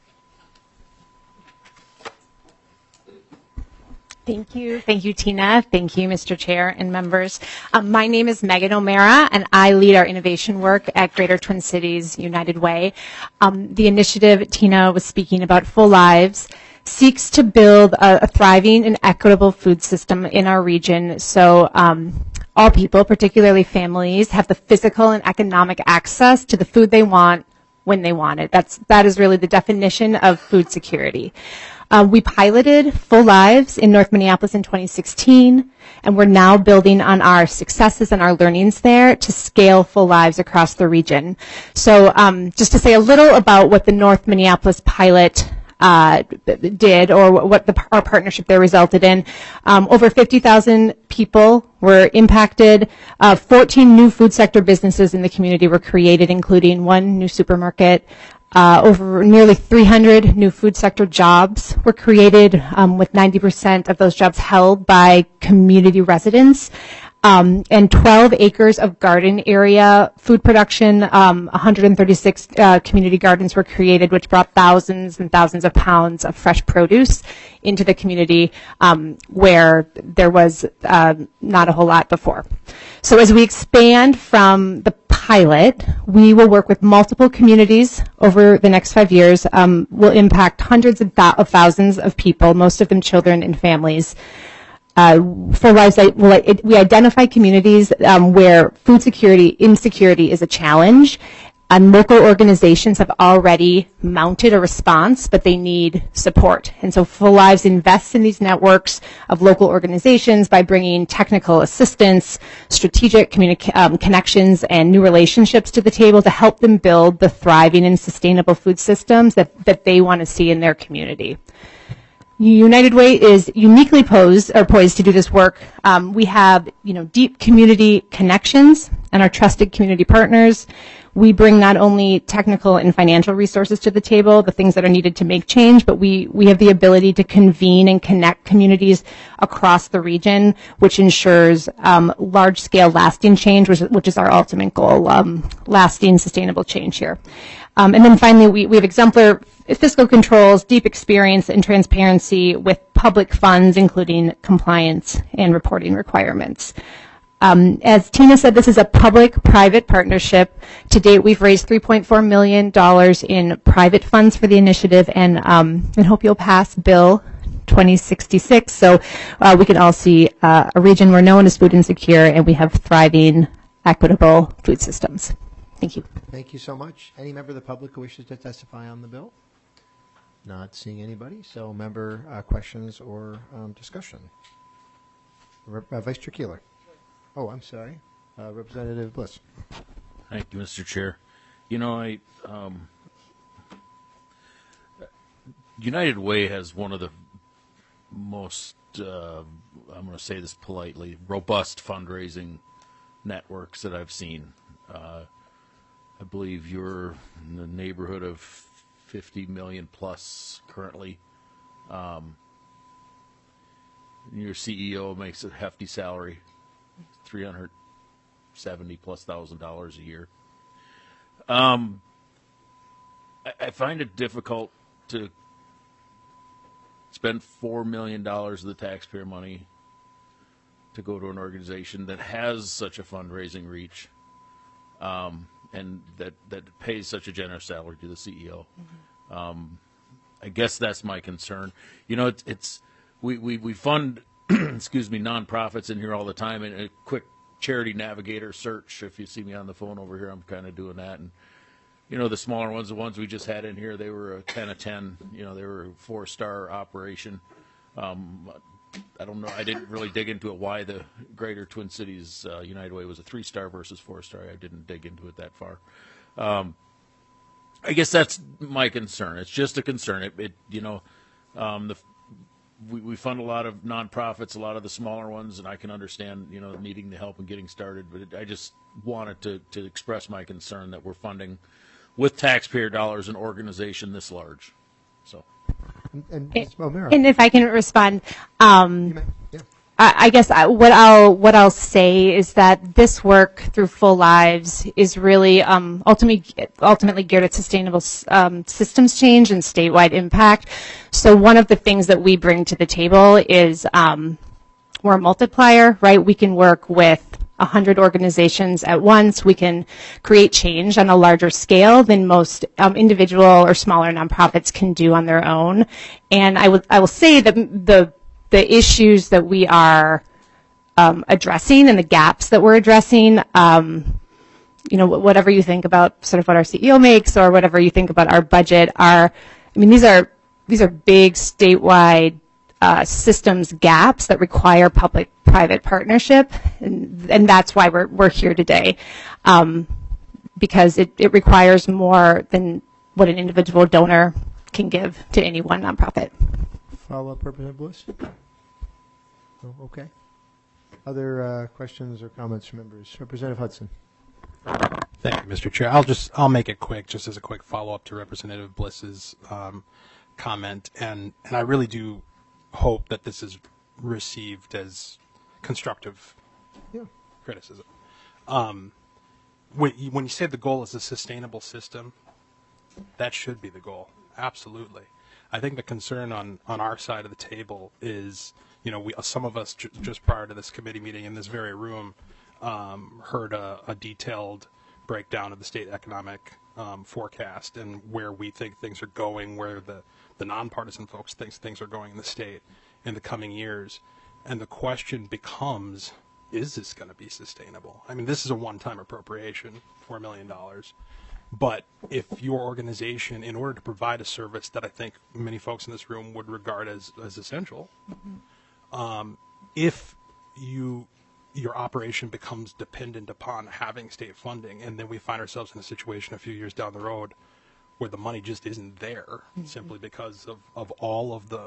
Thank you. Thank you, Tina. Thank you, Mister Chair and members. Um, my name is Megan O'Mara, and I lead our innovation work at Greater Twin Cities United Way. Um, the initiative Tina was speaking about, Full Lives, seeks to build a, a thriving and equitable food system in our region so um, all people, particularly families, have the physical and economic access to the food they want when they want it. That's, that is really the definition of food security. Uh, we piloted Full Lives in North Minneapolis in twenty sixteen, and we're now building on our successes and our learnings there to scale Full Lives across the region. So um, just to say a little about what the North Minneapolis pilot uh, did, or what the, our partnership there resulted in. Um, over fifty thousand people were impacted. Uh, fourteen new food sector businesses in the community were created, including one new supermarket. Uh, over nearly three hundred new food sector jobs were created, um, with ninety percent of those jobs held by community residents. Um, and twelve acres of garden area food production, um, one hundred thirty-six uh, community gardens were created, which brought thousands and thousands of pounds of fresh produce into the community, um, where there was uh, not a whole lot before. So as we expand from the pilot, we will work with multiple communities over the next five years. Um, we'll impact hundreds of, th- of thousands of people, most of them children and families. Uh, Full Lives, we identify communities um, where food security insecurity is a challenge, and local organizations have already mounted a response, but they need support. And so Full Lives invests in these networks of local organizations by bringing technical assistance, strategic communica- um, connections, and new relationships to the table to help them build the thriving and sustainable food systems that, that they want to see in their community. United Way is uniquely posed or poised to do this work. Um, we have, you know, deep community connections and our trusted community partners. We bring not only technical and financial resources to the table, the things that are needed to make change, but we, we have the ability to convene and connect communities across the region, which ensures um, large-scale lasting change, which, which is our ultimate goal, um, lasting, sustainable change here. Um, and then finally, we, we have exemplar fiscal controls, deep experience and transparency with public funds, including compliance and reporting requirements. Um, as Tina said, this is a public-private partnership. To date, we've raised three point four million dollars in private funds for the initiative, and um, and hope you'll pass Bill twenty sixty-six, so uh, we can all see uh, a region where no one is food insecure, and we have thriving, equitable food systems. Thank you. Thank you so much. Any member of the public who wishes to testify on the bill? Not seeing anybody, so member uh, questions or um, discussion. Rep- uh, Vice Chair Keeler. Oh, I'm sorry. Uh, Representative Bliss. Thank you, Mister Chair. You know, I um, United Way has one of the most, uh, I'm going to say this politely, robust fundraising networks that I've seen. Uh, I believe you're in the neighborhood of fifty million plus currently. Um, your C E O makes a hefty salary, three hundred seventy plus thousand dollars a year. Um, I, I find it difficult to spend four million dollars of the taxpayer money to go to an organization that has such a fundraising reach, um, and that, that pays such a generous salary to the C E O. Mm-hmm. Um, I guess that's my concern. You know, it's, it's we, we, we fund, excuse me, nonprofits in here all the time, and a quick charity navigator search. If you see me on the phone over here, I'm kind of doing that. And, you know, the smaller ones, the ones we just had in here, they were a ten of ten. You know, they were a four-star operation. Um, I don't know. I didn't really dig into it why the Greater Twin Cities uh, United Way was a three-star versus four-star. I didn't dig into it that far. Um, I guess that's my concern. It's just a concern. It, it you know, um, the, we, we fund a lot of nonprofits, a lot of the smaller ones, and I can understand, you know, needing the help and getting started. But it, I just wanted to, to express my concern that we're funding with taxpayer dollars an organization this large. So. And, and, O'Mara. And if I can respond, um, yeah. I, I guess I, what I'll what I'll say is that this work through Full Lives is really um, ultimately ultimately geared at sustainable um, systems change and statewide impact. So one of the things that we bring to the table is um, we're a multiplier, right? We can work with one hundred organizations at once. We can create change on a larger scale than most um, individual or smaller nonprofits can do on their own. And I would I will say that the the issues that we are um, addressing and the gaps that we're addressing, um, you know, whatever you think about sort of what our C E O makes or whatever you think about our budget, are I mean these are these are big statewide uh, systems gaps that require public private partnership, and, and that's why we're we're here today, um, because it, it requires more than what an individual donor can give to any one nonprofit. Follow up, Representative Bliss. Oh, okay. Other uh, questions or comments from members? Representative Hudson. Thank you, Mister Chair. I'll just I'll make it quick, just as a quick follow up to Representative Bliss's um, comment, and and I really do hope that this is received as constructive yeah. criticism. Um, when, you, when you say the goal is a sustainable system, that should be the goal. Absolutely. I think the concern on, on our side of the table is, you know, we some of us ju- just prior to this committee meeting in this very room um, heard a, a detailed breakdown of the state economic um, forecast and where we think things are going, where the, the nonpartisan folks think things are going in the state in the coming years. And the question becomes, is this going to be sustainable? I mean, this is a one-time appropriation, four million dollars. But if your organization, in order to provide a service that I think many folks in this room would regard as, as essential, mm-hmm. um, if you your operation becomes dependent upon having state funding, and then we find ourselves in a situation a few years down the road where the money just isn't there, mm-hmm. simply because of, of all of the,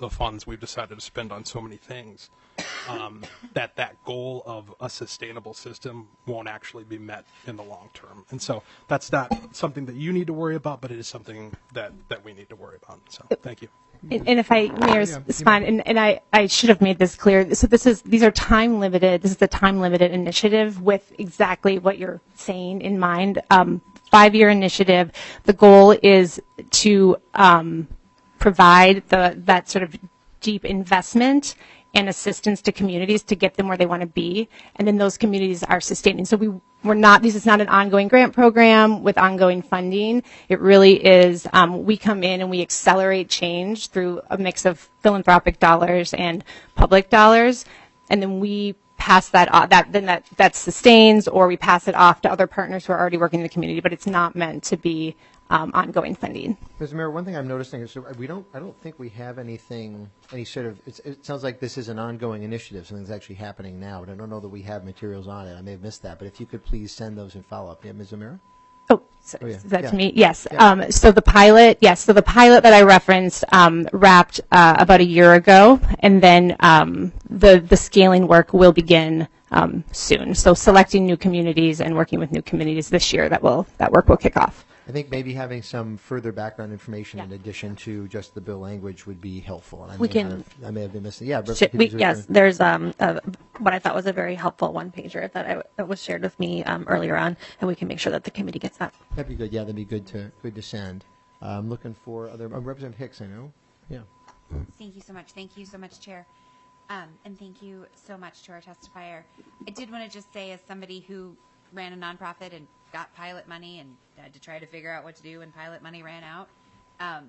the funds we've decided to spend on so many things, um, that that goal of a sustainable system won't actually be met in the long term. And so that's not something that you need to worry about, but it is something that, that we need to worry about. So thank you. And, and if I may respond, and, and I, I should have made this clear. So this is these are time limited. This is a time limited initiative with exactly what you're saying in mind. Um, five year initiative. The goal is to um, provide the that sort of deep investment and assistance to communities to get them where they want to be, and then those communities are sustaining. So we we're not. This is not an ongoing grant program with ongoing funding. It really is. Um, we come in and we accelerate change through a mix of philanthropic dollars and public dollars, and then we pass that off. That then that that sustains, or we pass it off to other partners who are already working in the community. But it's not meant to be Um, ongoing funding. Mister Mayor, one thing I'm noticing is so we don't. I don't think we have anything. Any sort of. It's, it sounds like this is an ongoing initiative. Something's actually happening now, but I don't know that we have materials on it. I may have missed that, but if you could please send those in follow up. Yeah, Miz O'Meara? Oh, so, oh yeah. is that yeah. to me? Yes. Yeah. Um, so the pilot, yes. So the pilot that I referenced um, wrapped uh, about a year ago, and then um, the the scaling work will begin um, soon. So selecting new communities and working with new communities this year. That will that work will kick off. I think maybe having some further background information in addition to just the bill language would be helpful. And I We may can- have, I may have been missing. Yeah, but Should we, please yes, return. there's um, uh, what I thought was a very helpful one pager that, I, that was shared with me um, earlier on, and we can make sure that the committee gets that. That'd be good. Yeah, that'd be good to good to send. Uh, I'm looking for other. Uh, Representative Hicks, I know. Yeah. Thank you so much. Thank you so much, Chair. Um, and thank you so much to our testifier. I did want to just say, as somebody who ran a nonprofit and got pilot money and had to try to figure out what to do when pilot money ran out, um,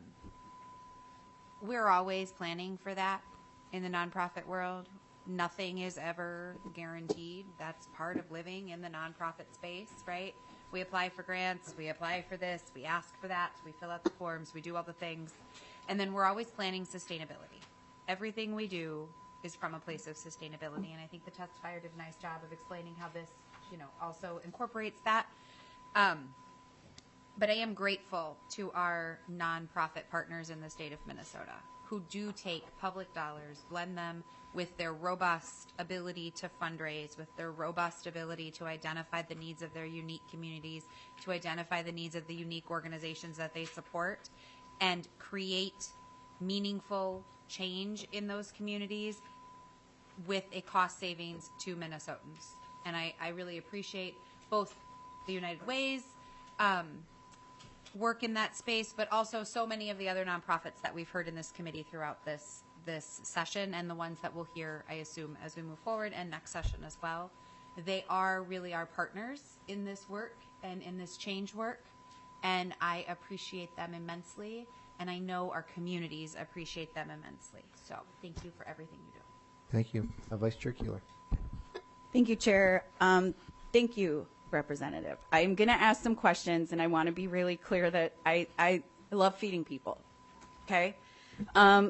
we're always planning for that in the nonprofit world. Nothing is ever guaranteed. That's part of living in the nonprofit space, right? We apply for grants, we apply for this, we ask for that, we fill out the forms, we do all the things, and then we're always planning sustainability. Everything we do is from a place of sustainability, and I think the testifier did a nice job of explaining how this, you know, also incorporates that. Um, but I am grateful to our nonprofit partners in the state of Minnesota who do take public dollars, blend them with their robust ability to fundraise, with their robust ability to identify the needs of their unique communities, to identify the needs of the unique organizations that they support, and create meaningful change in those communities with a cost savings to Minnesotans. And I, I really appreciate both the United Way's um, work in that space, but also so many of the other nonprofits that we've heard in this committee throughout this this session, and the ones that we'll hear, I assume, as we move forward and next session as well. They are really our partners in this work and in this change work, and I appreciate them immensely, and I know our communities appreciate them immensely. So thank you for everything you do. Thank you. Uh, Vice Chair Keeler. Thank you, Chair. Um, thank you, Representative. I'm going to ask some questions, and I want to be really clear that I, I love feeding people. Okay? Um,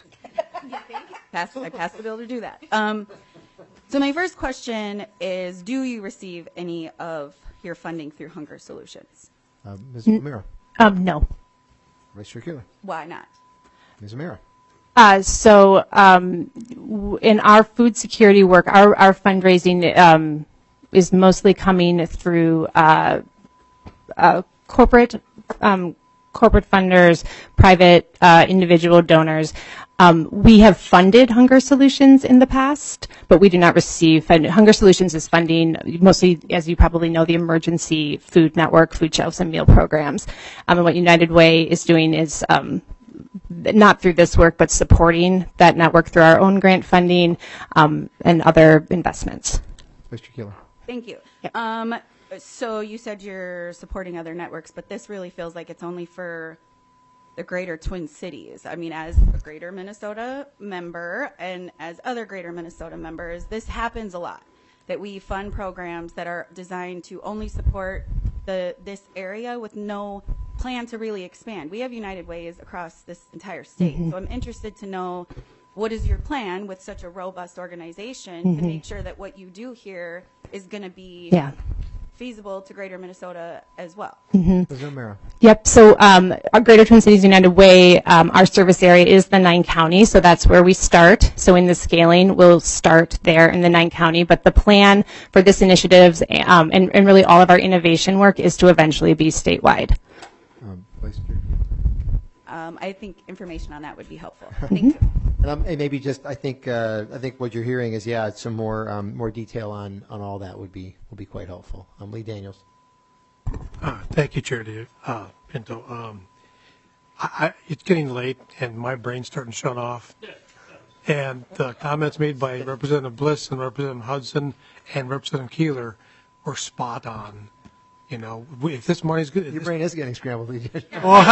pass, I passed the bill to do that. Um, so my first question is, do you receive any of your funding through Hunger Solutions? Uh, Miz O'Meara. Um, no. Vice Chair Keeler. Why not? Miz O'Meara. Uh, so um, w- in our food security work, our, our fundraising um, is mostly coming through uh, uh, corporate um, corporate funders, private uh, individual donors. Um, we have funded Hunger Solutions in the past, but we do not receive. Fund- Hunger Solutions is funding mostly, as you probably know, the Emergency Food Network, food shelves, and meal programs. Um, and what United Way is doing is um, not through this work, but supporting that network through our own grant funding um, and other investments. Mister Keeler. Thank you. Um, so you said you're supporting other networks, but this really feels like it's only for the greater Twin Cities. I mean, as a greater Minnesota member and as other greater Minnesota members, this happens a lot, that we fund programs that are designed to only support the this area with no plan to really expand. We have United Ways across this entire state. Mhm. So I'm interested to know, what is your plan with such a robust organization Mhm. to make sure that what you do here is going to be Yeah. feasible to Greater Minnesota as well. Mhm. Miz O'Mara. Yep. So um, our Greater Twin Cities United Way, um, our service area is the nine county, so that's where we start. So in the scaling, we'll start there in the nine county. But the plan for this initiative um, and, and really all of our innovation work is to eventually be statewide. Um, Vice Chair. Um, I think information on that would be helpful. Thank you. And, um, and maybe just, I think, uh, I think what you're hearing is, yeah, some more, um, more detail on, on all that would be, would be quite helpful. Um, Lee Daniels. Uh, thank you, Chair Dave, uh, Pinto. Um, I, I, it's getting late, and my brain's starting to shut off. And the comments made by Representative Bliss and Representative Hudson and Representative Keeler were spot on. You know, we- if this money's good, Your brain is getting scrambled, Lee Daniels.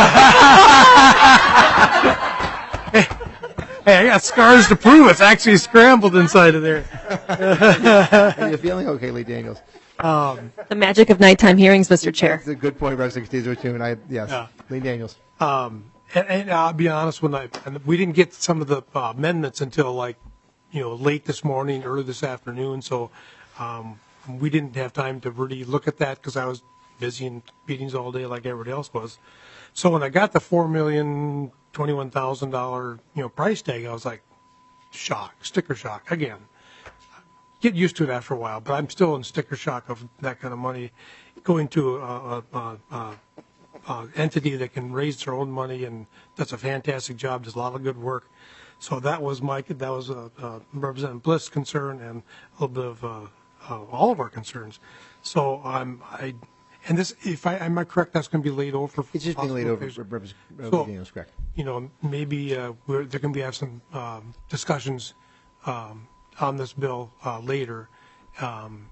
Hey, I got scars to prove it's actually scrambled inside of there. Are you feeling okay, Lee Daniels? Um, The magic of nighttime hearings, Mister Chair. That's a good point, Representative Castillo, and I, yes, Yeah. Lee Daniels. Um, and, and I'll be honest, when I, and we didn't get some of the uh, amendments until like, you know, late this morning, early this afternoon, so um, we didn't have time to really look at that because I was busy in meetings all day like everybody else was. So when I got the four million twenty-one thousand dollar, you know, price tag, I was like, shock, sticker shock again. Get used to it after a while, but I'm still in sticker shock of that kind of money going to a, a, a, a, a entity that can raise their own money and does a fantastic job, does a lot of good work. So that was my, that was uh, uh, Representative Bliss' concern and a little bit of uh, uh, all of our concerns. So I'm, I, and this, if I, am I correct, that's going to be laid over? It's just being laid over, possible- Representative So, Daniels, correct. you know, maybe uh, we're, there can be have some um, discussions um, on this bill uh, later. Um,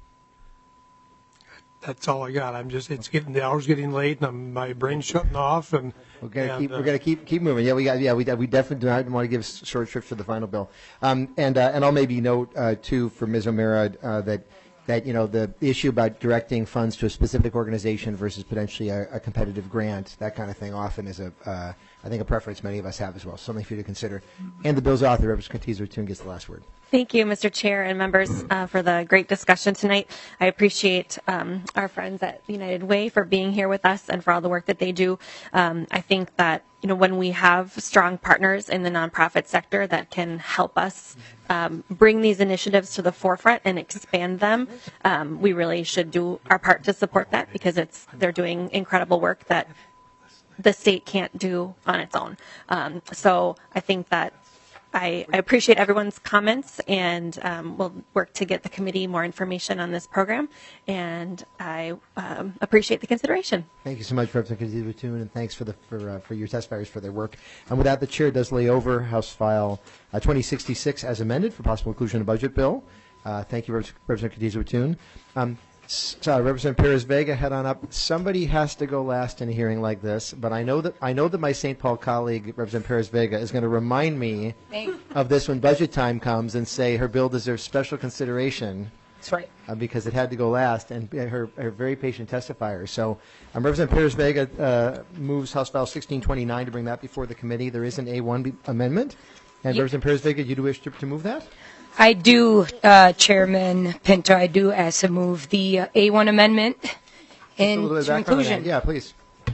that's all I got. I'm just, it's getting, the hour's getting late, and I'm, my brain's shutting off, and We're gonna and, keep. uh, We're gonna keep keep moving. Yeah, we got. Yeah, we we definitely do not want to give s- short shrift to the final bill. Um, and uh, and I'll maybe note uh, too for Miz O'Mara uh, that that you know the, the issue about directing funds to a specific organization versus potentially a, a competitive grant, that kind of thing, often is a uh, I think a preference many of us have as well. Something for you to consider. And the bill's author, Representative Katiza gets the last word. Thank you, Mister Chair and members, uh, for the great discussion tonight. I appreciate um, our friends at United Way for being here with us and for all the work that they do. Um, I think that, you know, when we have strong partners in the nonprofit sector that can help us um, bring these initiatives to the forefront and expand them, um, we really should do our part to support that, because it's they're doing incredible work that the state can't do on its own. Um, so I think that I, I appreciate everyone's comments, and um, we'll work to get the committee more information on this program, and I um, appreciate the consideration. Thank you so much, Representative Katiza, and thanks for the for uh, for your testifiers for their work. And with that, the chair does lay over House File uh, twenty sixty-six as amended for possible inclusion in a budget bill. Uh, thank you, Rep- Representative Katiza. Um, s- uh, Representative Perez Vega, head on up. Somebody has to go last in a hearing like this, but I know that I know that my Saint Paul colleague, Representative Perez Vega, is going to remind me of this when budget time comes and say her bill deserves special consideration. That's right. Uh, because it had to go last, and her, her very patient testifier. So um, Representative Perez Vega uh, moves House File sixteen twenty-nine to bring that before the committee. There is an A one be- amendment. And Yep. Representative Perez Vega, you do wish to, to move that? I do, uh, Chairman Pinto, I do ask to move the uh, A one amendment Just a little bit into of background on that. inclusion. Yeah, please.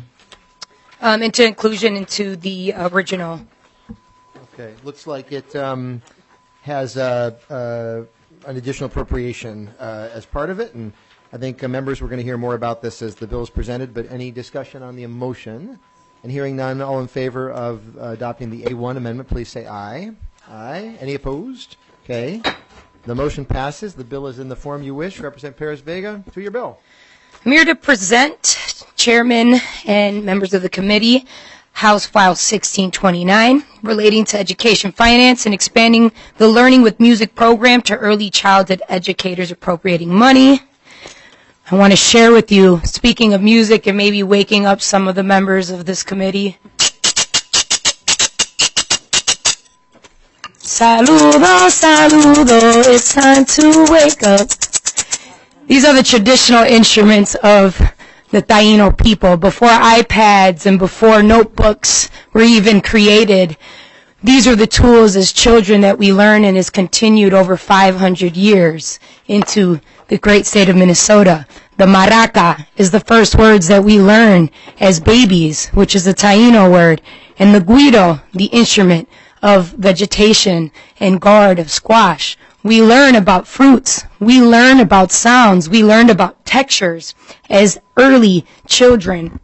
Um, into inclusion into the original. Okay. Looks like it um, has uh, uh, an additional appropriation uh, as part of it, and I think uh, members, we're going to hear more about this as the bill is presented, but any discussion on the motion? And hearing none, all in favor of uh, adopting the A one amendment, please say aye. Aye. Any opposed? Okay. The motion passes. The bill is in the form you wish. Representative Perez Vega, to your bill. I'm here to present, Chairman and members of the committee, House File sixteen twenty-nine, relating to education finance and expanding the Learning with Music program to early childhood educators appropriating money. I want to share with you, speaking of music and maybe waking up some of the members of this committee. Saludo, saludo, it's time to wake up. These are the traditional instruments of the Taino people. Before iPads and before notebooks were even created, these are the tools as children that we learn and has continued over five hundred years into the great state of Minnesota. The maraca is the first words that we learn as babies, which is a Taino word. And the guiro, the instrument of vegetation and gourd of squash. We learn about fruits. We learn about sounds. We learn about textures as early children.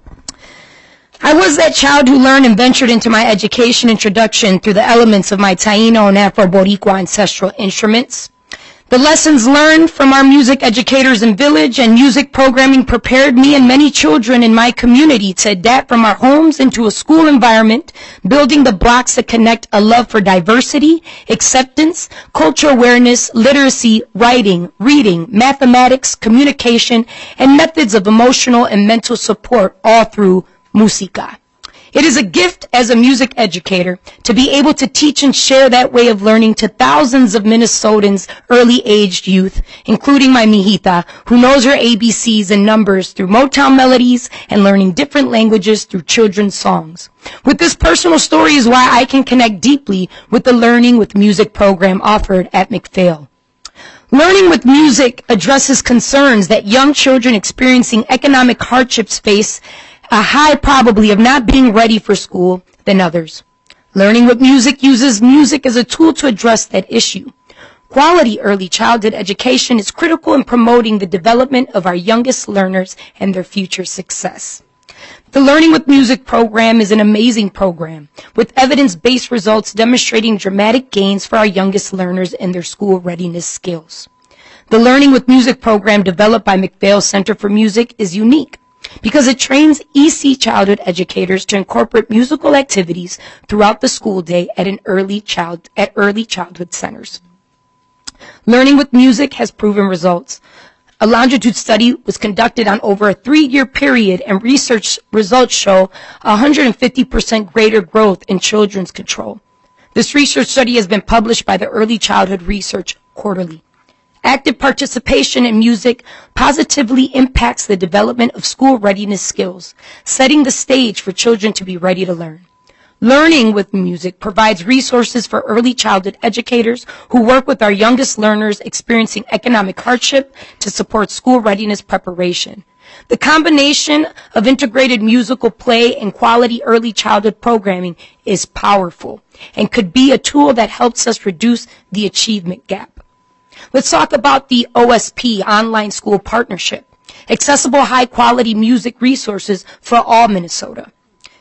I was that child who learned and ventured into my education introduction through the elements of my Taino and Afro-Boricua ancestral instruments. The lessons learned from our music educators in village and music programming prepared me and many children in my community to adapt from our homes into a school environment, building the blocks that connect a love for diversity, acceptance, cultural awareness, literacy, writing, reading, mathematics, communication, and methods of emotional and mental support all through musica. It is a gift as a music educator to be able to teach and share that way of learning to thousands of Minnesotans' early-aged youth, including my mijita, who knows her A B Cs and numbers through Motown melodies and learning different languages through children's songs. With this personal story is why I can connect deeply with the Learning with Music program offered at McPhail. Learning with Music addresses concerns that young children experiencing economic hardships face a high probability of not being ready for school than others. Learning with Music uses music as a tool to address that issue. Quality early childhood education is critical in promoting the development of our youngest learners and their future success. The Learning with Music program is an amazing program with evidence-based results demonstrating dramatic gains for our youngest learners and their school readiness skills. The Learning with Music program developed by McPhail Center for Music is unique because it trains E C childhood educators to incorporate musical activities throughout the school day at an early child at early childhood centers. Learning with Music has proven results. A longitude study was conducted on over a three-year period, and research results show one hundred fifty percent greater growth in children's control. This research study has been published by the Early Childhood Research Quarterly. Active participation in music positively impacts the development of school readiness skills, setting the stage for children to be ready to learn. Learning with Music provides resources for early childhood educators who work with our youngest learners experiencing economic hardship to support school readiness preparation. The combination of integrated musical play and quality early childhood programming is powerful and could be a tool that helps us reduce the achievement gap. Let's talk about the O S P, Online School Partnership, accessible high-quality music resources for all Minnesota.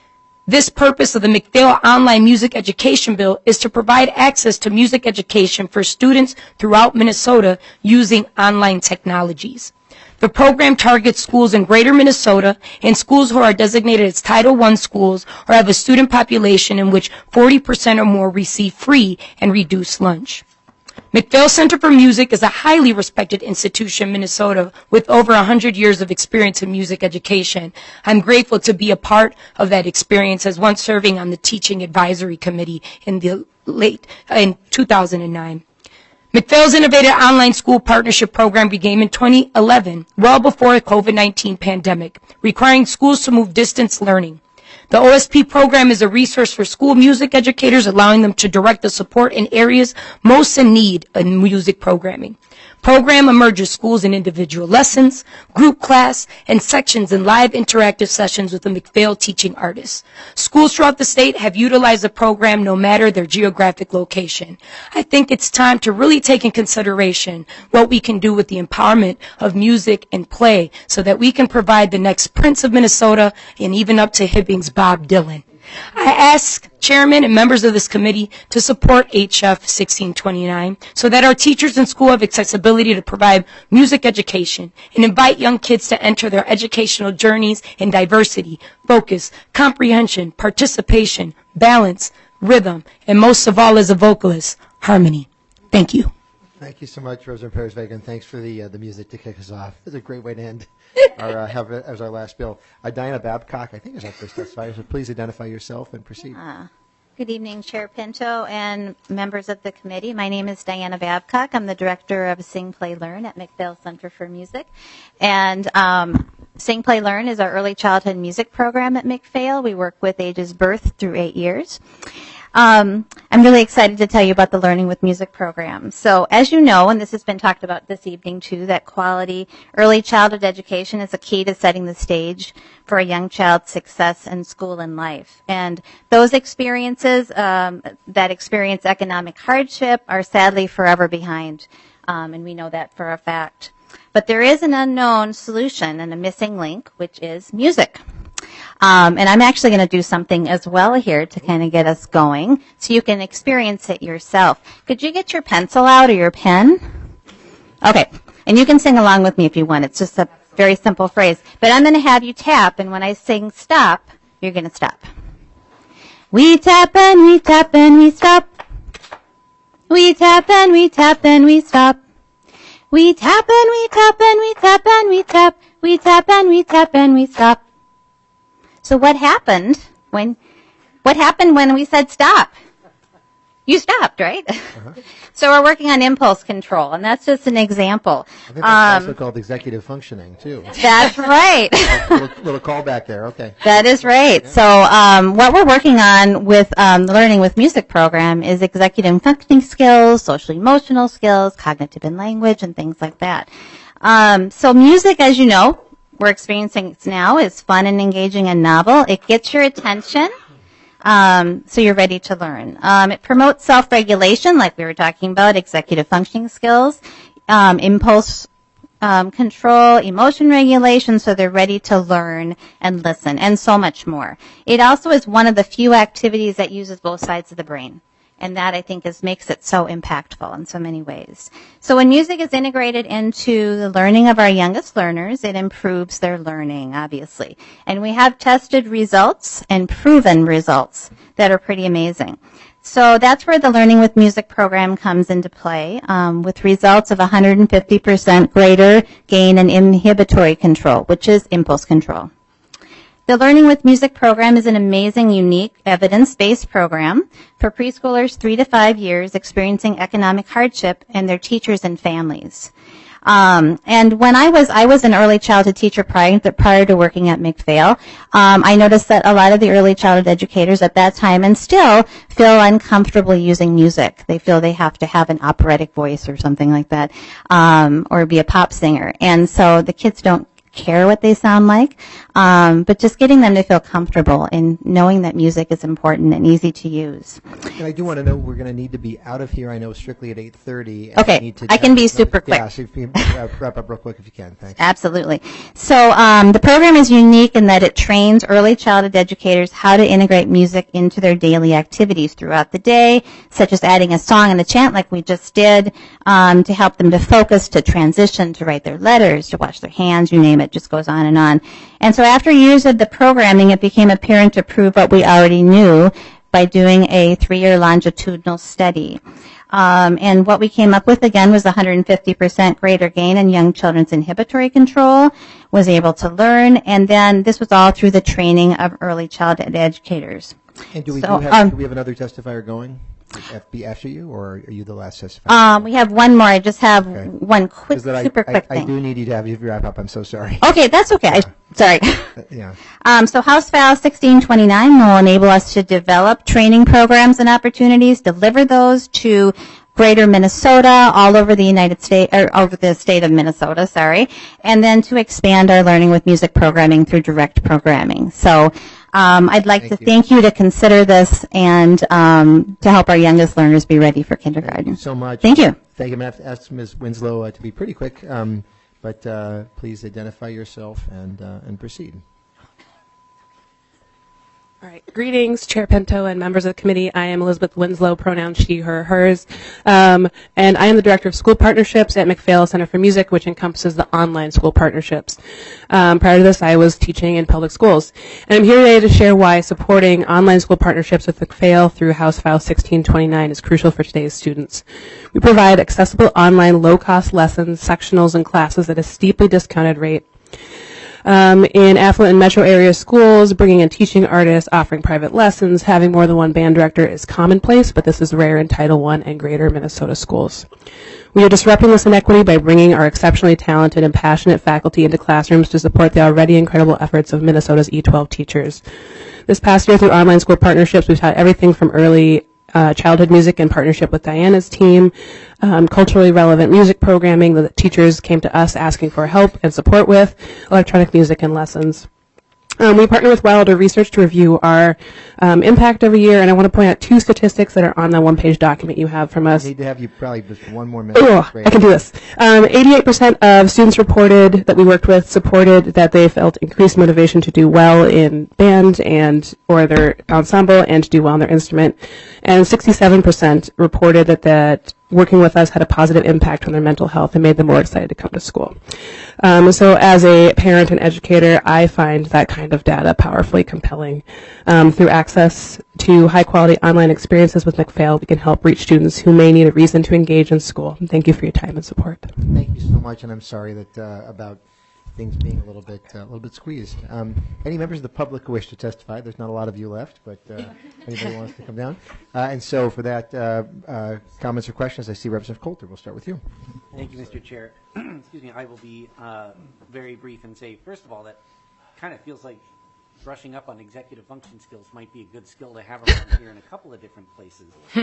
This purpose of the McPhail Online Music Education Bill is to provide access to music education for students throughout Minnesota using online technologies. The program targets schools in greater Minnesota and schools who are designated as Title one schools or have a student population in which forty percent or more receive free and reduced lunch. McPhail Center for Music is a highly respected institution in Minnesota with over one hundred years of experience in music education. I'm grateful to be a part of that experience as once serving on the Teaching Advisory Committee in the late in two thousand nine. McPhail's Innovative Online School Partnership Program began in twenty eleven, well before the COVID nineteen pandemic, requiring schools to move distance learning. The O S P program is a resource for school music educators, allowing them to direct the support in areas most in need in music programming. Program emerges schools in individual lessons, group class, and sections in live interactive sessions with the McPhail teaching artists. Schools throughout the state have utilized the program no matter their geographic location. I think it's time to really take in consideration what we can do with the empowerment of music and play so that we can provide the next Prince of Minnesota and even up to Hibbing's Bob Dylan. I ask chairman and members of this committee to support H F sixteen twenty-nine so that our teachers in school have accessibility to provide music education and invite young kids to enter their educational journeys in diversity, focus, comprehension, participation, balance, rhythm, and most of all as a vocalist, harmony. Thank you. Thank you so much, Rosa Perez-Vega. Thanks for the uh, the music to kick us off. It's a great way to end our uh, have it as our last bill. Uh, Diana Babcock, I think, is our first testifier. So please identify yourself and proceed. Uh, good evening, Chair Pinto and members of the committee. My name is Diana Babcock. I'm the director of Sing Play Learn at McPhail Center for Music, and um, Sing Play Learn is our early childhood music program at McPhail. We work with ages birth through eight years. Um, I'm really excited to tell you about the Learning with Music program. So as you know, and this has been talked about this evening too, that quality early childhood education is a key to setting the stage for a young child's success in school and life. And those experiences um, that experience economic hardship are sadly forever behind, um, and we know that for a fact. But there is an unknown solution and a missing link, which is music. Um, and I'm actually going to do something as well here to kind of get us going so you can experience it yourself. Could you get your pencil out or your pen? Okay. And you can sing along with me if you want. It's just a very simple phrase. But I'm going to have you tap, and when I sing stop, you're going to stop. We tap and we tap and we stop. We tap and we tap and we stop. We tap and we tap and we tap and we tap. We tap and we tap and we stop. So what happened when, what happened when we said stop? You stopped, right? Uh-huh. So we're working on impulse control, and that's just an example. I think that's um, also called executive functioning, too. That's right. a little, little callback there, okay. That is right. Yeah. So um, what we're working on with um, the Learning with Music program is executive functioning skills, social emotional skills, cognitive and language, and things like that. Um, so music, as you know, we're experiencing it now is fun and engaging and novel. It gets your attention, um, so you're ready to learn. Um, it promotes self-regulation, like we were talking about, executive functioning skills, um, impulse um, control, emotion regulation, so they're ready to learn and listen, and so much more. It also is one of the few activities that uses both sides of the brain. And that, I think, is makes it so impactful in so many ways. So when music is integrated into the learning of our youngest learners, it improves their learning, obviously. And we have tested results and proven results that are pretty amazing. So that's where the Learning with Music program comes into play, um, with results of one hundred fifty percent greater gain in inhibitory control, which is impulse control. The Learning with Music program is an amazing, unique, evidence-based program for preschoolers three to five years experiencing economic hardship and their teachers and families. Um, and when I was, I was an early childhood teacher prior, prior to working at McPhail. Um, I noticed that a lot of the early childhood educators at that time and still feel uncomfortable using music. They feel they have to have an operatic voice or something like that, um, or be a pop singer. And so the kids don't care what they sound like, um, but just getting them to feel comfortable in knowing that music is important and easy to use. And I do want to know we're going to need to be out of here, I know, strictly at eight thirty. Okay, need to I can be super quick. Yeah, so if you can wrap up real quick if you can. Thanks. Absolutely. So um, the program is unique in that it trains early childhood educators how to integrate music into their daily activities throughout the day, such as adding a song and a chant like we just did, um, to help them to focus, to transition, to write their letters, to wash their hands, you name it. It just goes on and on. And so after years of the programming, it became apparent to prove what we already knew by doing a three-year longitudinal study. Um, and what we came up with, again, was one hundred fifty percent greater gain in young children's inhibitory control, was able to learn, and then this was all through the training of early childhood educators. And do we, so, do have, um, do we have another testifier going? F B after you, or are you the last testifier? Um, we have one more. I just have okay. one quick, that super I, quick I, thing. I do need you to have you wrap up. I'm so sorry. Okay, that's okay. Yeah. I, sorry. Yeah. Um, so House File sixteen twenty-nine will enable us to develop training programs and opportunities, deliver those to Greater Minnesota, all over the United States, or over the state of Minnesota, sorry, and then to expand our Learning with Music programming through direct programming. So um, I'd like thank to you. thank you to consider this and um, to help our youngest learners be ready for kindergarten. Thank you so much. Thank you. Thank you. I'm going to have to ask Miz Winslow uh, to be pretty quick, um, but uh, please identify yourself and uh, and proceed. All right. Greetings, Chair Pinto and members of the committee. I am Elizabeth Winslow, pronouns she, her, hers. Um, and I am the Director of School Partnerships at McPhail Center for Music, which encompasses the online school partnerships. Um, prior to this, I was teaching in public schools. And I'm here today to share why supporting online school partnerships with McPhail through House File sixteen twenty-nine is crucial for today's students. We provide accessible online low-cost lessons, sectionals, and classes at a steeply discounted rate. Um, in affluent and metro area schools, bringing in teaching artists, offering private lessons, having more than one band director is commonplace, but this is rare in Title one and Greater Minnesota schools. We are disrupting this inequity by bringing our exceptionally talented and passionate faculty into classrooms to support the already incredible efforts of Minnesota's E twelve teachers. This past year through online school partnerships, we've taught everything from early uh, childhood music in partnership with Diana's team, um, culturally relevant music programming that teachers came to us asking for help and support with, electronic music and lessons. Um, we partner with Wilder Research to review our um, impact every year, and I want to point out two statistics that are on the one-page document you have from us. I need to have you probably just one more minute. Oh, I can do this. Um, eighty-eight percent of students reported that we worked with supported that they felt increased motivation to do well in band and or their ensemble and to do well in their instrument, and sixty-seven percent reported that that working with us had a positive impact on their mental health and made them more excited to come to school. Um, so as a parent and educator, I find that kind of data powerfully compelling. Um, through access to high-quality online experiences with McPhail, we can help reach students who may need a reason to engage in school. And thank you for your time and support. Thank you so much, and I'm sorry that uh, about things being a little bit uh, a little bit squeezed. Um, any members of the public who wish to testify? There's not a lot of you left, but uh, anybody wants to come down? Uh, and so for that, uh, uh, comments or questions, I see Representative Coulter. We'll start with you. Thank you, Mister Chair. Excuse me. I will be uh, very brief and say, first of all, that kind of feels like brushing up on executive function skills might be a good skill to have around here in a couple of different places.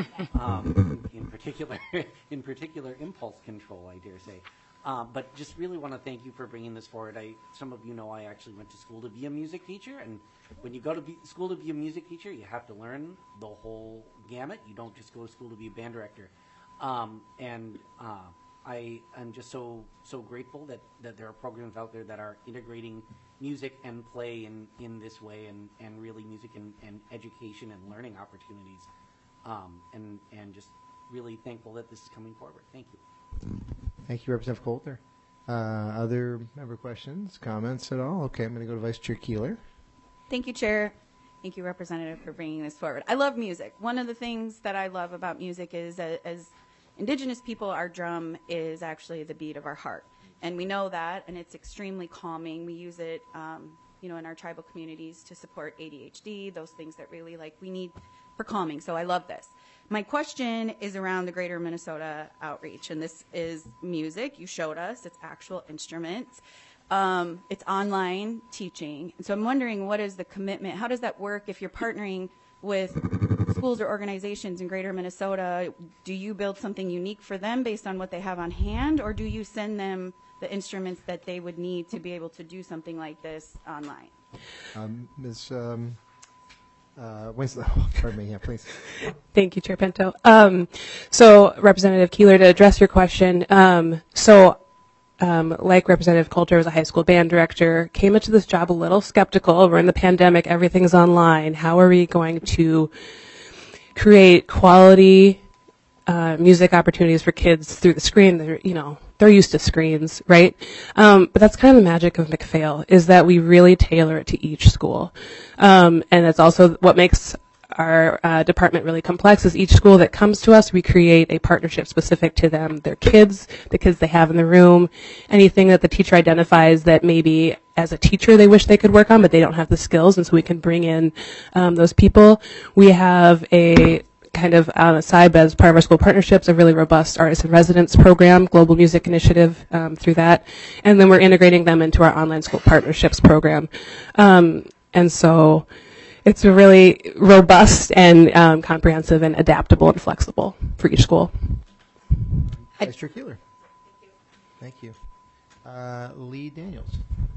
Um, in, in particular, in particular, impulse control, I dare say. Uh, but just really want to thank you for bringing this forward. I, some of you know I actually went to school to be a music teacher, and when you go to be, school to be a music teacher, you have to learn the whole gamut. You don't just go to school to be a band director. Um, and uh, I am just so so grateful that, that there are programs out there that are integrating music and play in, in this way, and, and really music and, and education and learning opportunities. Um, and, and just really thankful that this is coming forward. Thank you. Thank you, Representative Coulter. Uh, other member questions, comments at all? Okay, I'm going to go to Vice Chair Keeler. Thank you, Chair. Thank you, Representative, for bringing this forward. I love music. One of the things that I love about music is, uh, as Indigenous people, our drum is actually the beat of our heart. And we know that, and it's extremely calming. We use it, um, you know, in our tribal communities to support A D H D, those things that really, like, we need for calming. So I love this. My question is around the Greater Minnesota outreach, and this is music. You showed us it's actual instruments. Um, it's online teaching. And so I'm wondering, what is the commitment? How does that work if you're partnering with schools or organizations in Greater Minnesota? Do you build something unique for them based on what they have on hand, or do you send them the instruments that they would need to be able to do something like this online? Um, Miz Um Uh, Winslow, pardon me, yeah, please. Thank you, Chair Pinto. Um, so, Representative Keeler, to address your question, um, so um, like Representative Coulter, was a high school band director, came into this job a little skeptical. We're in the pandemic, everything's online. How are we going to create quality uh, music opportunities for kids through the screen? They're, you know, they're used to screens, right? Um, but that's kind of the magic of McPhail, is that we really tailor it to each school. Um, and that's also what makes our uh, department really complex, is each school that comes to us, we create a partnership specific to them, their kids, the kids they have in the room, anything that the teacher identifies that maybe as a teacher they wish they could work on, but they don't have the skills, and so we can bring in um, those people. We have a kind of on a side, as part of our school partnerships, a really robust artist in residence program, global music initiative um, through that, and then we're integrating them into our online school partnerships program. Um, and so it's really robust and um, comprehensive and adaptable and flexible for each school. Vice Chair Keeler. Thank you. Uh, Lee Daniels.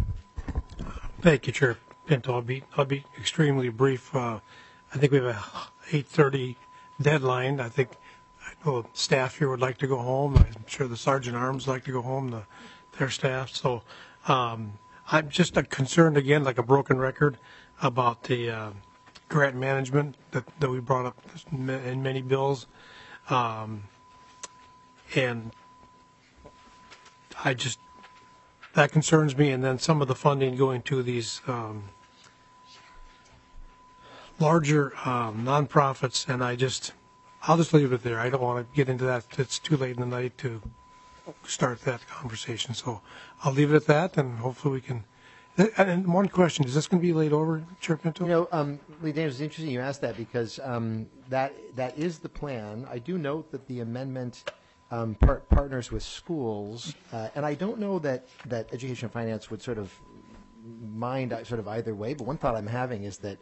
Thank you, Chair Pinto. I'll be I'll be extremely brief. Uh, I think we have a eight thirty deadline. I think I know staff here would like to go home. I'm sure the Sergeant Arms like to go home, the, their staff. So um, I'm just uh, concerned again, like a broken record, about the uh, grant management that, that we brought up in many bills. Um, and I just, that concerns me. And then some of the funding going to these um, larger um, nonprofits, and I just, I'll just leave it there. I don't want to get into that. It's too late in the night to start that conversation. So I'll leave it at that, and hopefully we can. And one question, is this going to be laid over, Chair Pinto? You know, um, Lee Daniels, it's interesting you asked that, because um, that that is the plan. I do note that the amendment um, par- partners with schools, uh, and I don't know that, that Education and Finance would sort of mind sort of either way, but one thought I'm having is that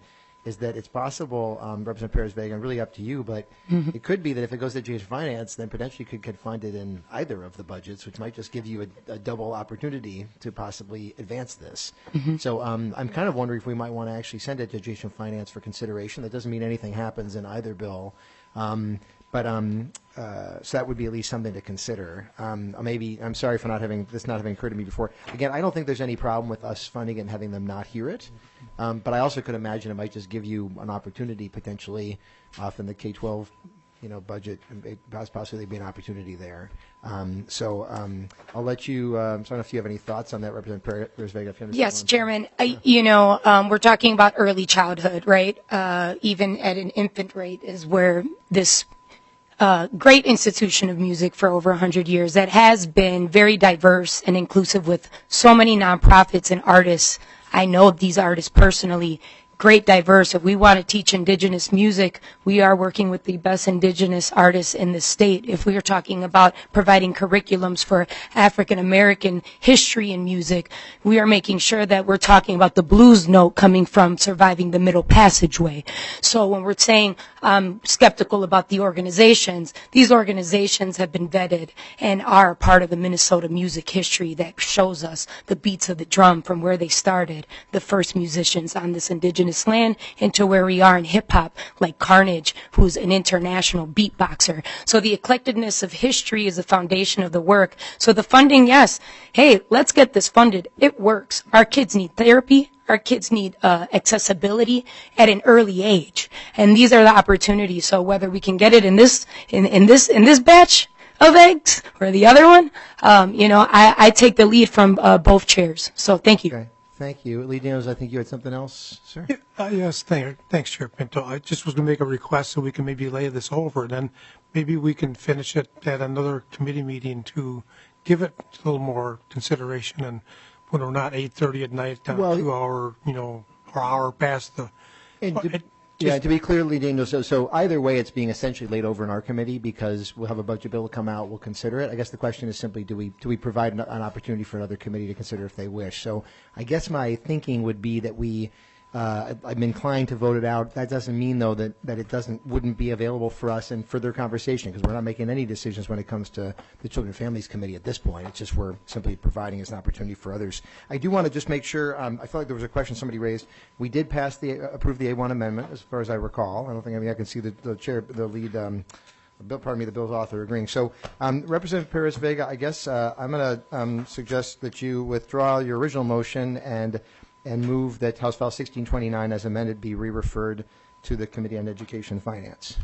is that it's possible, um, Representative Perez-Vega, and really up to you, but Mhm. it could be that if it goes to education finance, then potentially could get funded in either of the budgets, which might just give you a, a double opportunity to possibly advance this. Mhm. So um, I'm kind of wondering if we might want to actually send it to education finance for consideration. That doesn't mean anything happens in either bill. Um, But um, uh, so that would be at least something to consider. Um, maybe I'm sorry for not having this not having occurred to me before. Again, I don't think there's any problem with us funding it and having them not hear it. Um, but I also could imagine it might just give you an opportunity potentially off in the K twelve, you know, budget, and it possibly be an opportunity there. Um, so um, I'll let you. Um, so I don't know if you have any thoughts on that, Representative Perez-Vega. if you understand Yes, what I'm Chairman. I, you know, um, we're talking about early childhood, right? Uh, even at an infant rate is where this uh, great institution of music for over one hundred years that has been very diverse and inclusive with so many nonprofits and artists. I know these artists personally. Great diverse. If we want to teach indigenous music, we are working with the best indigenous artists in the state. If we are talking about providing curriculums for African American history and music, we are making sure that we're talking about the blues note coming from Surviving the Middle Passageway. So when we're saying um, skeptical about the organizations, these organizations have been vetted and are part of the Minnesota music history that shows us the beats of the drum from where they started, the first musicians on this indigenous land, into where we are in hip hop, like Carnage, who's an international beatboxer. So the eclecticness of history is the foundation of the work. So the funding, yes, hey, let's get this funded. It works. Our kids need therapy. Our kids need uh, accessibility at an early age, and these are the opportunities. So whether we can get it in this in, in this in this batch of eggs or the other one, um, you know, I, I take the lead from uh, both chairs. So thank you. Okay. Thank you. Lee Daniels, I think you had something else, sir? Yeah, uh, yes, thank, thanks, Chair Pinto. I just was going to make a request so we can maybe lay this over, and then maybe we can finish it at another committee meeting to give it a little more consideration, and when we're not eight thirty at night, uh, Well, two hour, you know, or hour past the. And Well, to, it yeah, just- to be clear, Lee Daniels, so, so either way, it's being essentially laid over in our committee because we'll have a budget bill come out, we'll consider it. I guess the question is simply, do we do we provide an, an opportunity for another committee to consider if they wish? So I guess my thinking would be that we, uh, I'm inclined to vote it out. That doesn't mean, though, that, that it doesn't wouldn't be available for us in further conversation because we're not making any decisions when it comes to the Children and Families Committee at this point. It's just we're simply providing as an opportunity for others. I do want to just make sure, um, I feel like there was a question somebody raised. We did pass the, uh, approve the A one amendment, as far as I recall. I don't think, I mean, I can see the, the chair, the lead, um, bill, pardon me, the bill's author agreeing. So, um, Representative Perez-Vega, I guess uh, I'm going to um, suggest that you withdraw your original motion and and move that House File sixteen twenty-nine as amended be re-referred to the Committee on Education and Finance.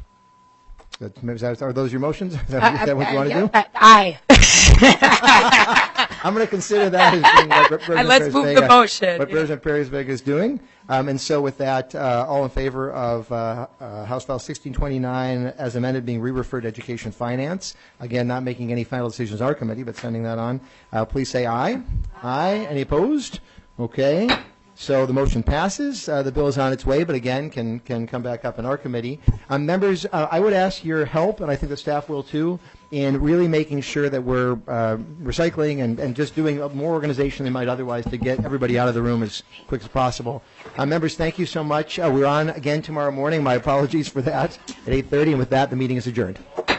That, is that, are those your motions? Is that, is that what you want to do? Uh, aye. I'm going to consider that as being what Representative Let's move the Perez-Vega- motion, What yeah. President Perez-Vega is doing. Um, and so with that, uh, all in favor of uh, uh, House File sixteen twenty-nine as amended being re-referred to Education and Finance, again, not making any final decisions our committee, but sending that on, uh, please say aye. Aye. Any opposed? Okay. So the motion passes. Uh, the bill is on its way, but again, can can come back up in our committee. Um, members, uh, I would ask your help, and I think the staff will too, in really making sure that we're uh, recycling and, and just doing more organization than might otherwise to get everybody out of the room as quick as possible. Uh, members, thank you so much. Uh, we're on again tomorrow morning. My apologies for that at eight thirty, and with that, the meeting is adjourned.